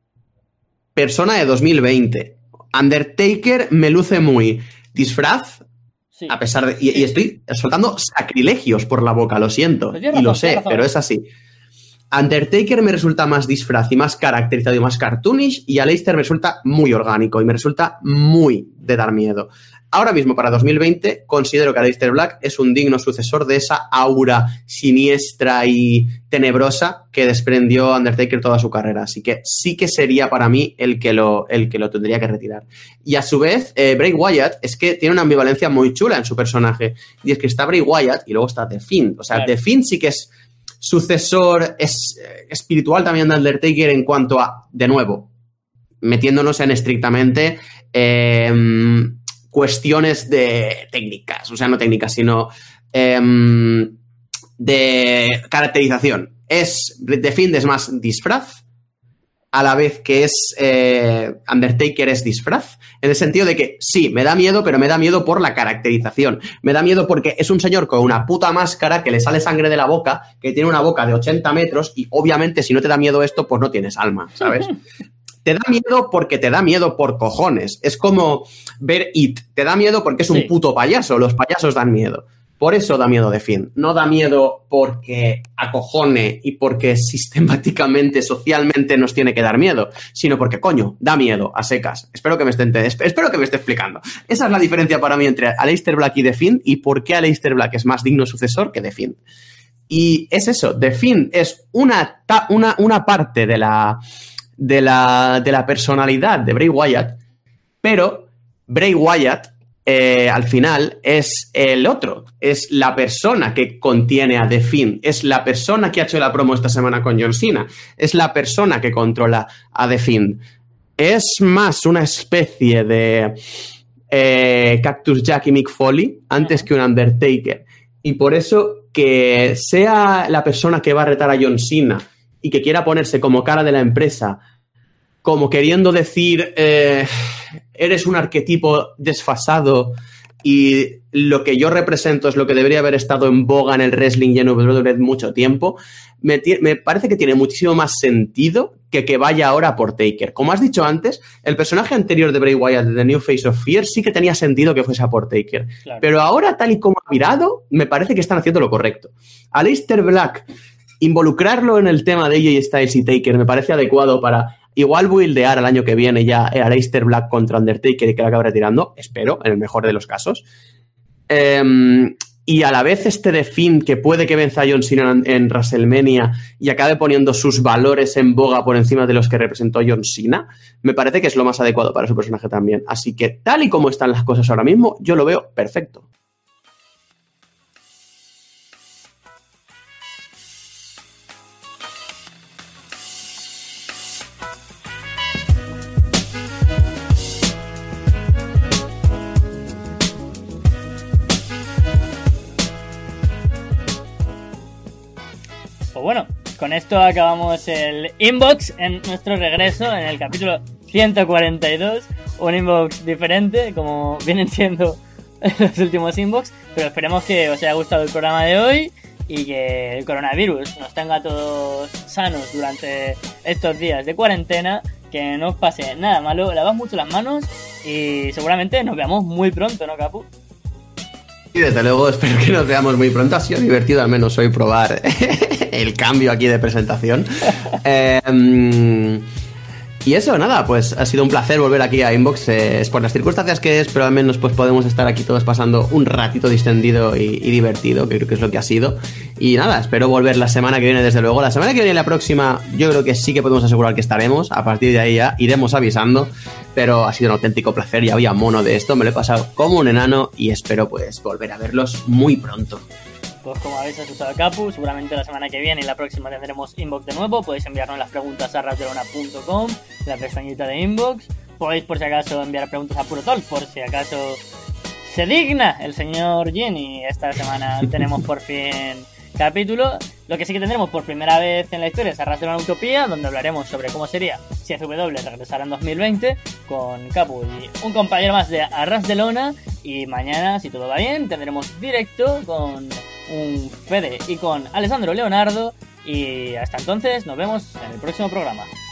persona de dos mil veinte, Undertaker me luce muy disfraz, sí. A pesar de... Y, sí. y estoy soltando sacrilegios por la boca, lo siento, pues y razón, lo sé, pero es así. Undertaker me resulta más disfraz y más caracterizado y más cartoonish, y Aleister me resulta muy orgánico y me resulta muy de dar miedo. Ahora mismo, para dos mil veinte, considero que Aleister Black es un digno sucesor de esa aura siniestra y tenebrosa que desprendió Undertaker toda su carrera. Así que sí que sería para mí el que lo, el que lo tendría que retirar. Y a su vez, eh, Bray Wyatt es que tiene una ambivalencia muy chula en su personaje. Y es que está Bray Wyatt y luego está The Fiend. O sea, claro. The Fiend sí que es sucesor es, eh, espiritual también de Undertaker en cuanto a, de nuevo, metiéndonos en estrictamente eh, cuestiones de técnicas, o sea, no técnicas, sino eh, de caracterización. Es, The Fiend es más disfraz, a la vez que es eh, Undertaker es disfraz, en el sentido de que sí, me da miedo, pero me da miedo por la caracterización. Me da miedo porque es un señor con una puta máscara que le sale sangre de la boca, que tiene una boca de ochenta metros y obviamente si no te da miedo esto, pues no tienes alma, ¿sabes? Te da miedo porque te da miedo por cojones. Es como ver It. Te da miedo porque es un sí. puto payaso. Los payasos dan miedo. Por eso da miedo The Fiend. No da miedo porque acojone y porque sistemáticamente, socialmente nos tiene que dar miedo, sino porque, coño, da miedo a secas. Espero que me esté, espero que me esté explicando. Esa es la diferencia para mí entre Aleister Black y The Fiend y por qué Aleister Black es más digno sucesor que The Fiend. Y es eso, The Fiend es una, una, una parte de la, de, la, de la personalidad de Bray Wyatt, pero Bray Wyatt Eh, al final es el otro, es la persona que contiene a The Fiend, es la persona que ha hecho la promo esta semana con John Cena, es la persona que controla a The Fiend. Es más una especie de eh, Cactus Jack y Mick Foley antes que un Undertaker, y por eso que sea la persona que va a retar a John Cena y que quiera ponerse como cara de la empresa, como queriendo decir eh, eres un arquetipo desfasado y lo que yo represento es lo que debería haber estado en boga en el wrestling y en W W E mucho tiempo, me, me parece que tiene muchísimo más sentido que que vaya ahora por Taker. Como has dicho antes, el personaje anterior de Bray Wyatt, de The New Face of Fear, sí que tenía sentido que fuese a por Taker. Claro. Pero ahora, tal y como ha virado, me parece que están haciendo lo correcto. Aleister Black, involucrarlo en el tema de A J Styles y Taker me parece adecuado para... Igual buildear al año que viene ya Aleister Black contra Undertaker y que la acabe retirando, espero, en el mejor de los casos. Eh, y a la vez este The Fiend que puede que venza a John Cena en, en WrestleMania y acabe poniendo sus valores en boga por encima de los que representó John Cena, me parece que es lo más adecuado para su personaje también. Así que tal y como están las cosas ahora mismo, yo lo veo perfecto. Bueno, con esto acabamos el inbox en nuestro regreso en el capítulo ciento cuarenta y dos, un inbox diferente como vienen siendo los últimos inbox, pero esperemos que os haya gustado el programa de hoy y que el coronavirus nos tenga todos sanos durante estos días de cuarentena, que no os pase nada malo, lavad mucho las manos y seguramente nos veamos muy pronto, ¿no, Capu? Y desde luego espero que nos veamos muy pronto. Ha sido divertido al menos hoy probar el cambio aquí de presentación. eh, Y eso, nada, pues ha sido un placer volver aquí a Inbox, eh, es por las circunstancias que es, pero al menos pues podemos estar aquí todos pasando un ratito distendido y, y divertido, que creo que es lo que ha sido. Y nada, espero volver la semana que viene, desde luego. La semana que viene y la próxima yo creo que sí que podemos asegurar que estaremos. A partir de ahí ya iremos avisando, pero ha sido un auténtico placer. Ya había mono de esto, me lo he pasado como un enano y espero pues volver a verlos muy pronto. Pues como habéis escuchado a Capu, seguramente la semana que viene y la próxima tendremos Inbox de nuevo. Podéis enviarnos las preguntas a rasdelona punto com, la pestañita de Inbox. Podéis por si acaso enviar preguntas a PuroTalk, por si acaso se digna el señor Jenny. Esta semana tenemos por fin capítulo. Lo que sí que tendremos por primera vez en la historia es Arras de una Utopía, donde hablaremos sobre cómo sería si F W regresara en dos mil veinte con Capu y un compañero más de Arras de Lona. Y mañana, si todo va bien, tendremos directo con un Fede y con Alessandro Leonardo. Y hasta entonces nos vemos en el próximo programa.